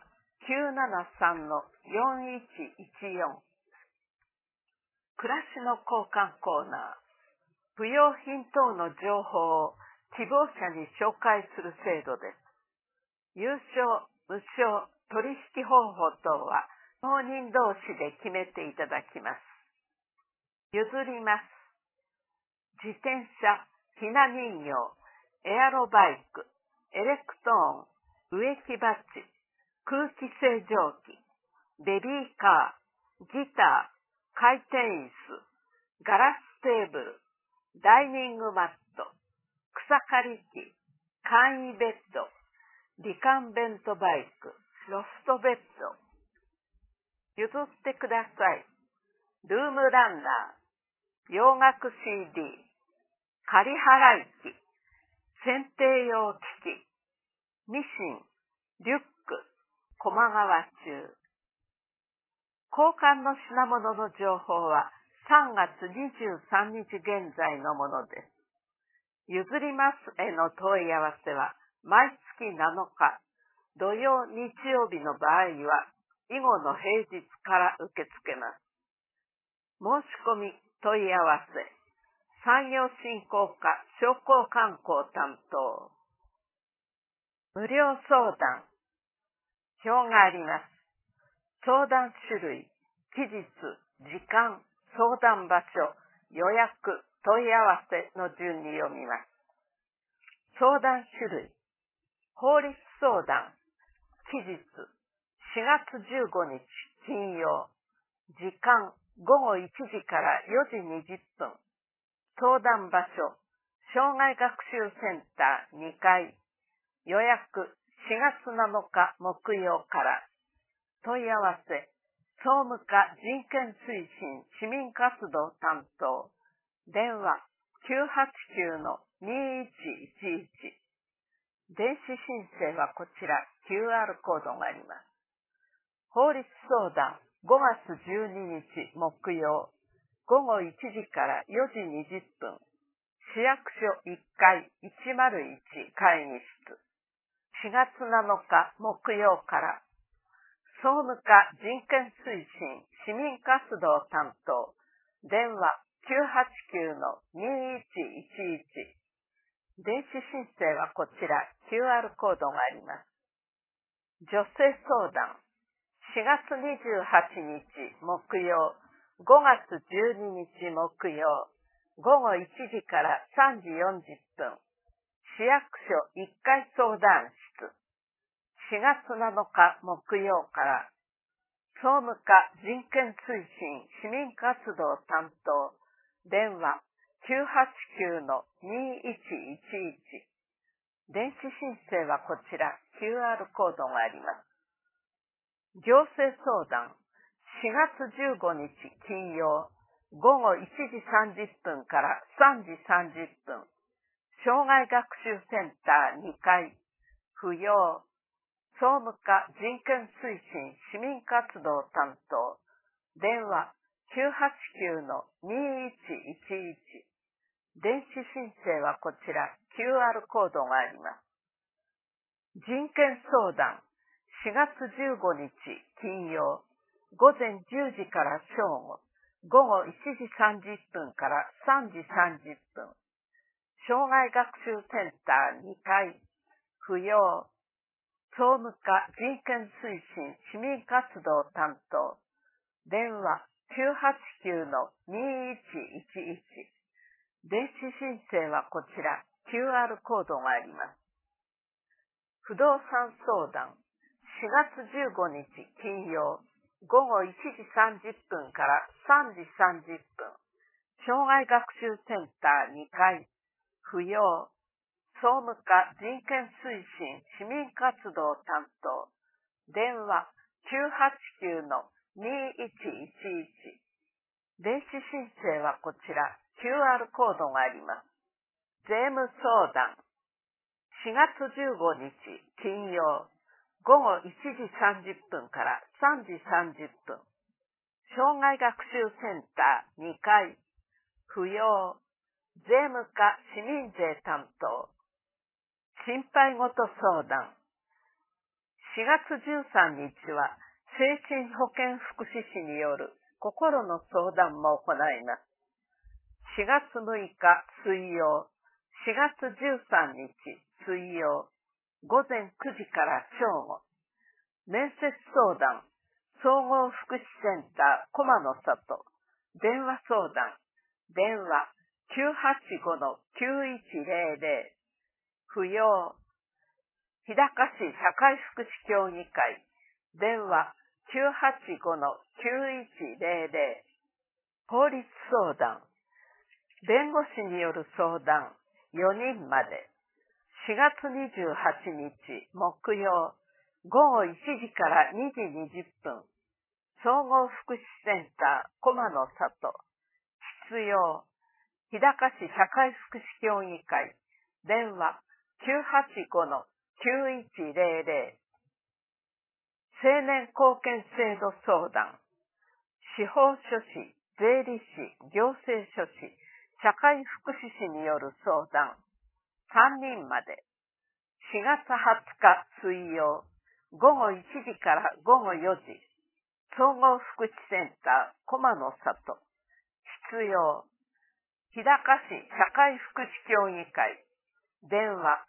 973-4114 暮らしの交換コーナー不用品等の情報を希望者に紹介する制度です。有償、無償、取引方法等は当人同士で決めていただきます。譲ります。自転車、ひな人形、エアロバイク、エレクトーン、植木鉢、空気清浄機、ベビーカー、ギター、回転椅子、ガラステーブル、ダイニングマット、草刈り機、簡易ベッド、リカンベントバイク、ロフトベッド。譲ってください。ルームランナー、洋楽 CD、仮払い機、剪定用機器、ミシン、リュック、コマ革中。交換の品物の情報は3月23日現在のものです。譲りますへの問い合わせは毎月7日土曜日曜日の場合は以後の平日から受け付けます。申し込み問い合わせ山陽振興課商工観光担当無料相談表があります。相談種類、期日、時間、相談場所、予約、問い合わせの順に読みます。相談種類、法律相談、期日、4月15日金曜、時間、午後1時から4時20分、相談場所、障害学習センター2階、予約、4月7日木曜から、問い合わせ、総務課人権推進市民活動担当、電話 989-2111 電子申請はこちら QR コードがあります。法律相談5月12日木曜午後1時から4時20分市役所1階101会議室4月7日木曜から総務課人権推進市民活動担当電話 989-2111 電子申請はこちら QR コードがあります。 女性相談。4月28日木曜、5月12日木曜、午後1時から3時40分。市役所1階相談室。4月7日木曜から、総務課人権推進市民活動担当、電話 989-2111。電子申請はこちら QR コードがあります。行政相談。4月15日金曜、午後1時30分から3時30分。障害学習センター2階、扶養、総務課人権推進市民活動担当、電話 989-2111。電子申請はこちら QR コードがあります。人権相談。4月15日金曜、午前10時から正午、午後1時30分から3時30分。障害学習センター2階、扶養、総務課人権推進市民活動担当、電話 989-2111。電子申請はこちら QR コードがあります。不動産相談。4月15日金曜、午後1時30分から3時30分。障害学習センター2階、扶養、総務課人権推進市民活動担当、電話 989-2111。電子申請はこちら QR コードがあります。税務相談。4月15日金曜、午後1時30分から3時30分。障害学習センター2階、扶養、税務課市民税担当、心配事相談。4月13日は精神保健福祉士による心の相談も行います。4月6日水曜、4月13日水曜、午前9時から正午。面接相談、総合福祉センター駒の里、電話相談、電話 985-9100。扶養、日高市社会福祉協議会、電話 985-9100。法律相談、弁護士による相談4人まで。4月28日木曜、午後1時から2時20分。総合福祉センター駒の里、必要、日高市社会福祉協議会、電話 985-9100。青年貢献制度相談。司法書士、税理士、行政書士、社会福祉士による相談3人まで。4月20日水曜、午後1時から午後4時。総合福祉センター駒の里、必要、日高市社会福祉協議会、電話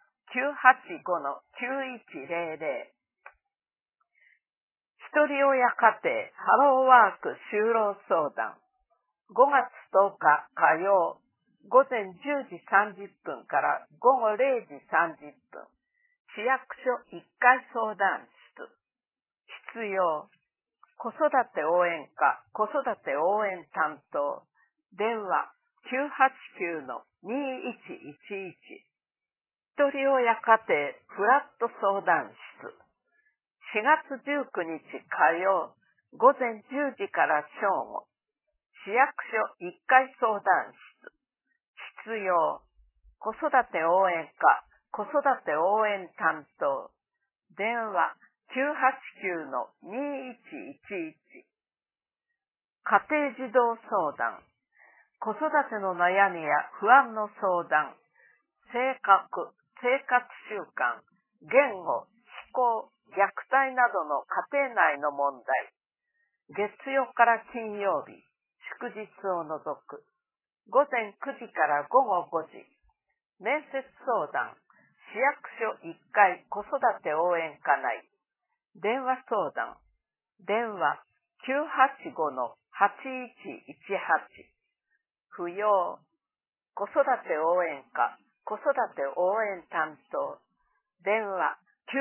985-9100。ひとり親家庭ハローワーク就労相談。5月10日火曜、午前10時30分から午後0時30分。市役所1階相談室。必要、子育て応援課子育て応援担当、電話 989-2111。ひとり親家庭フラット相談室。4月19日火曜、午前10時から正午。市役所1階相談室。必要、子育て応援課子育て応援担当、電話 989-2111。家庭児童相談。子育ての悩みや不安の相談。生活習慣、言語、思考、虐待などの家庭内の問題。月曜から金曜日、祝日を除く。午前9時から午後5時。面接相談。市役所1階子育て応援課内。 電話相談。電話 985-8118。扶養。子育て応援課。子育て応援担当。電話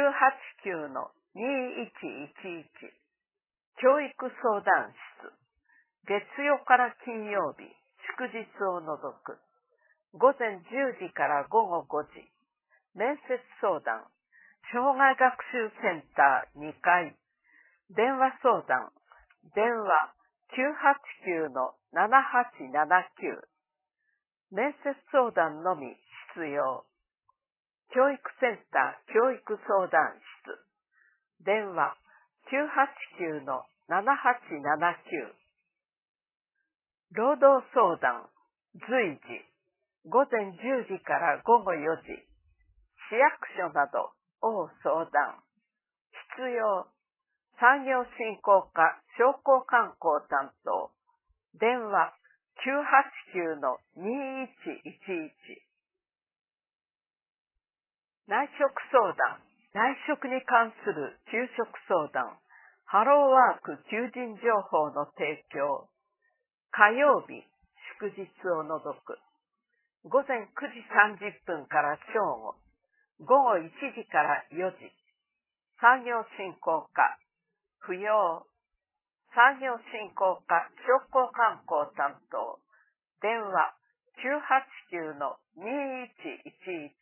989-2111。教育相談室。月曜から金曜日、祝日を除く。午前10時から午後5時。面接相談。障害学習センター2階。電話相談。電話 989-7879。面接相談のみ必要。教育センター教育相談室。電話 989-7879。労働相談。随時。午前10時から午後4時。市役所などを相談。必要。産業振興課商工観光担当。電話 989-2111。内職相談。内職に関する求職相談。ハローワーク求人情報の提供。火曜日、祝日を除く。午前9時30分から正午。午後1時から4時。産業振興課。扶養。産業振興課商工観光担当。電話 989-2111。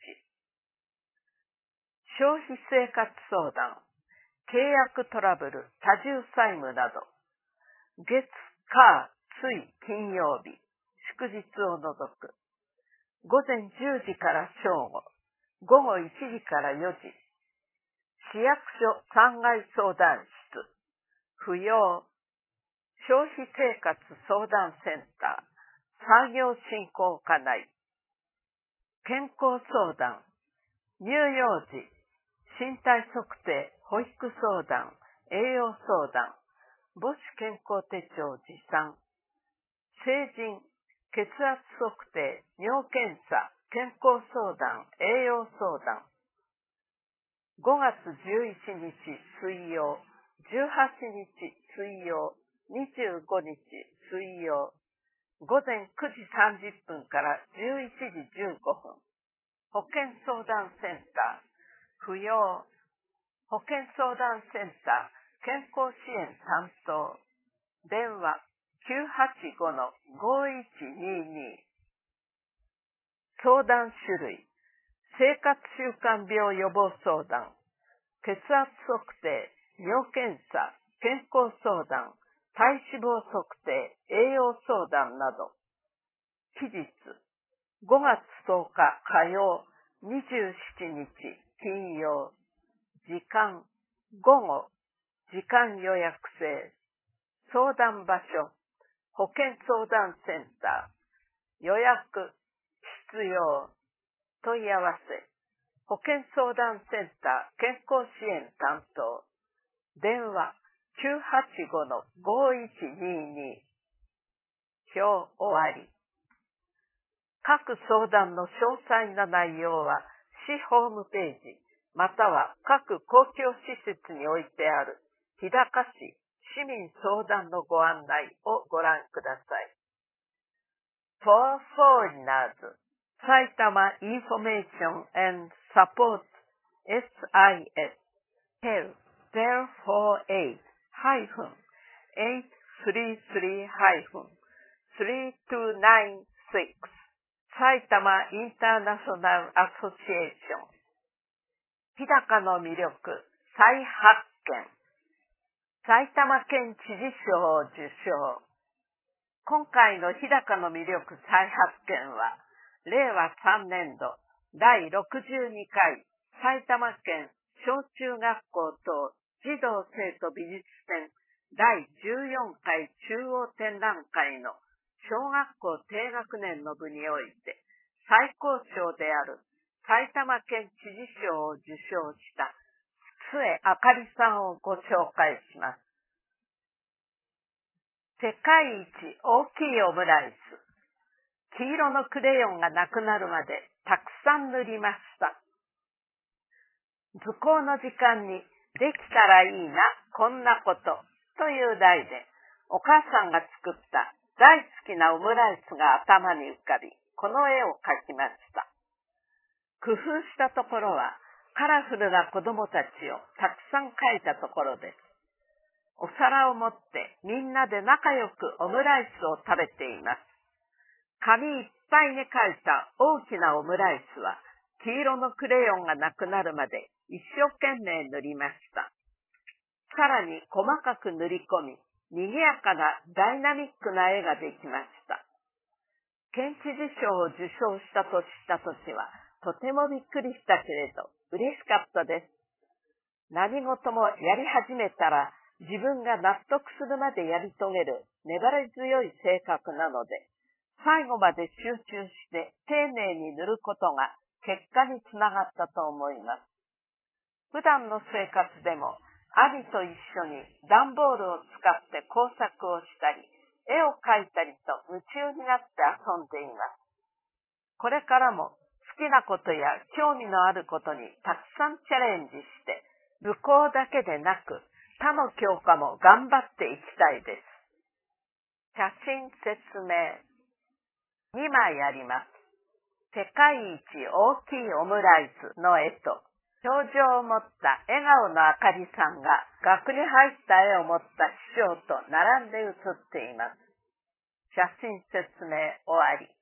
消費生活相談。契約トラブル、多重債務など。月、火、水、金曜日、祝日を除く。午前10時から正午。午後1時から4時。市役所3階相談室。扶養。消費生活相談センター。産業振興課内。健康相談。乳幼児。身体測定、保育相談、栄養相談。母子健康手帳持参。成人。血圧測定、尿検査、健康相談、栄養相談。5月11日水曜、18日水曜、25日水曜、午前9時30分から11時15分。保健相談センター、扶養。保健相談センター、健康支援担当。電話985-5122。相談種類。生活習慣病予防相談。血圧測定、尿検査、健康相談、体脂肪測定、栄養相談など。期日。5月10日火曜、27日金曜。時間。午後。時間予約制。相談場所。保健相談センター。予約。必要。問い合わせ。保健相談センター健康支援担当。電話 985-5122。表終わり。各相談の詳細な内容は市ホームページまたは各公共施設に置いてある日高市市民相談のご案内をご覧ください。For foreigners, Saitama Information and Support SIS HEL 048-833-3296 埼玉インターナショナルアソシエーション。日高の魅力再発見。埼玉県知事賞を受賞。今回の日高の魅力再発見は、令和3年度第62回埼玉県小中学校等児童生徒美術展第14回中央展覧会の小学校低学年の部において最高賞である埼玉県知事賞を受賞した津江あかりさんをご紹介します。世界一大きいオムライス。黄色のクレヨンがなくなるまでたくさん塗りました。図工の時間にできたらいいな、こんなこと、という題で、お母さんが作った大好きなオムライスが頭に浮かび、この絵を描きました。工夫したところは、カラフルな子供たちをたくさん描いたところです。お皿を持ってみんなで仲良くオムライスを食べています。紙いっぱいに描いた大きなオムライスは、黄色のクレヨンがなくなるまで一生懸命塗りました。さらに細かく塗り込み、賑やかなダイナミックな絵ができました。県知事賞を受賞したと知ったときは、とてもびっくりしたけれど、嬉しかったです。何事もやり始めたら、自分が納得するまでやり遂げる粘り強い性格なので、最後まで集中して丁寧に塗ることが結果につながったと思います。普段の生活でも兄と一緒に段ボールを使って工作をしたり、絵を描いたりと夢中になって遊んでいます。これからも好きなことや興味のあることにたくさんチャレンジして、図工だけでなく他の教科も頑張っていきたいです。写真説明。2枚あります。世界一大きいオムライスの絵と、表情を持った笑顔のあかりさんが額に入った絵を持った師匠と並んで写っています。写真説明終わり。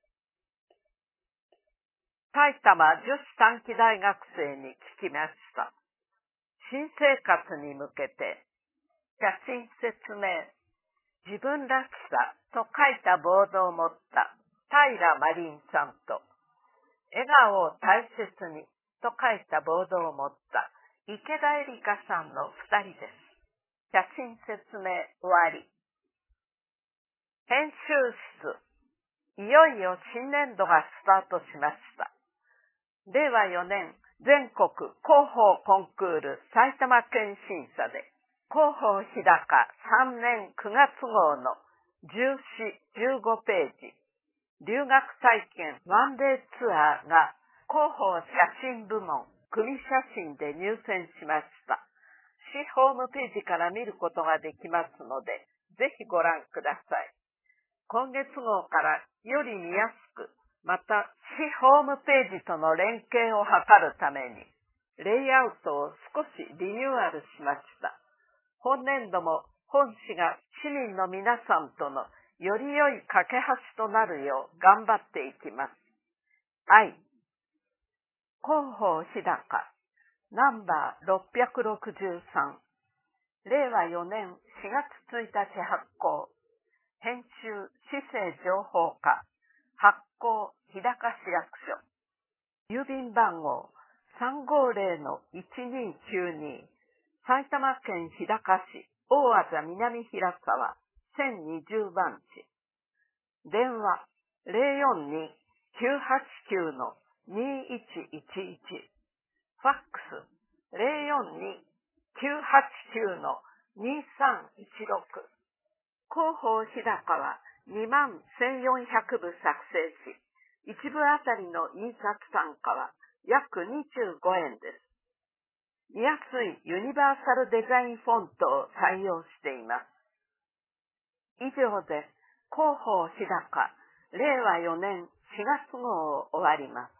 埼玉女子短期大学生に聞きました。新生活に向けて、写真説明。自分らしさと書いたボードを持った平真凛さんと、笑顔を大切にと書いたボードを持った池田絵里香さんの2人です。写真説明終わり。編集室。いよいよ新年度がスタートしました。令和4年全国広報コンクール埼玉県審査で、広報日高3年9月号の14、15ページ、留学体験ワンデーツアーが広報写真部門組写真で入選しました。市ホームページから見ることができますので、ぜひご覧ください。今月号からより見やすく、また市ホームページとの連携を図るために、レイアウトを少しリニューアルしました。本年度も本市が市民の皆さんとのより良い架け橋となるよう頑張っていきます。愛。広報日高、ナンバー663。令和4年4月1日発行。編集、市政情報課。発行、日高市役所。郵便番号、350-1292。埼玉県日高市、大字南平沢、1020番地。電話、042-989-2111。ファックス、042-989-2316。広報日高は21,400部作成し、一部あたりの印刷単価は約25円です。見やすいユニバーサルデザインフォントを採用しています。以上で広報日高令和4年4月号を終わります。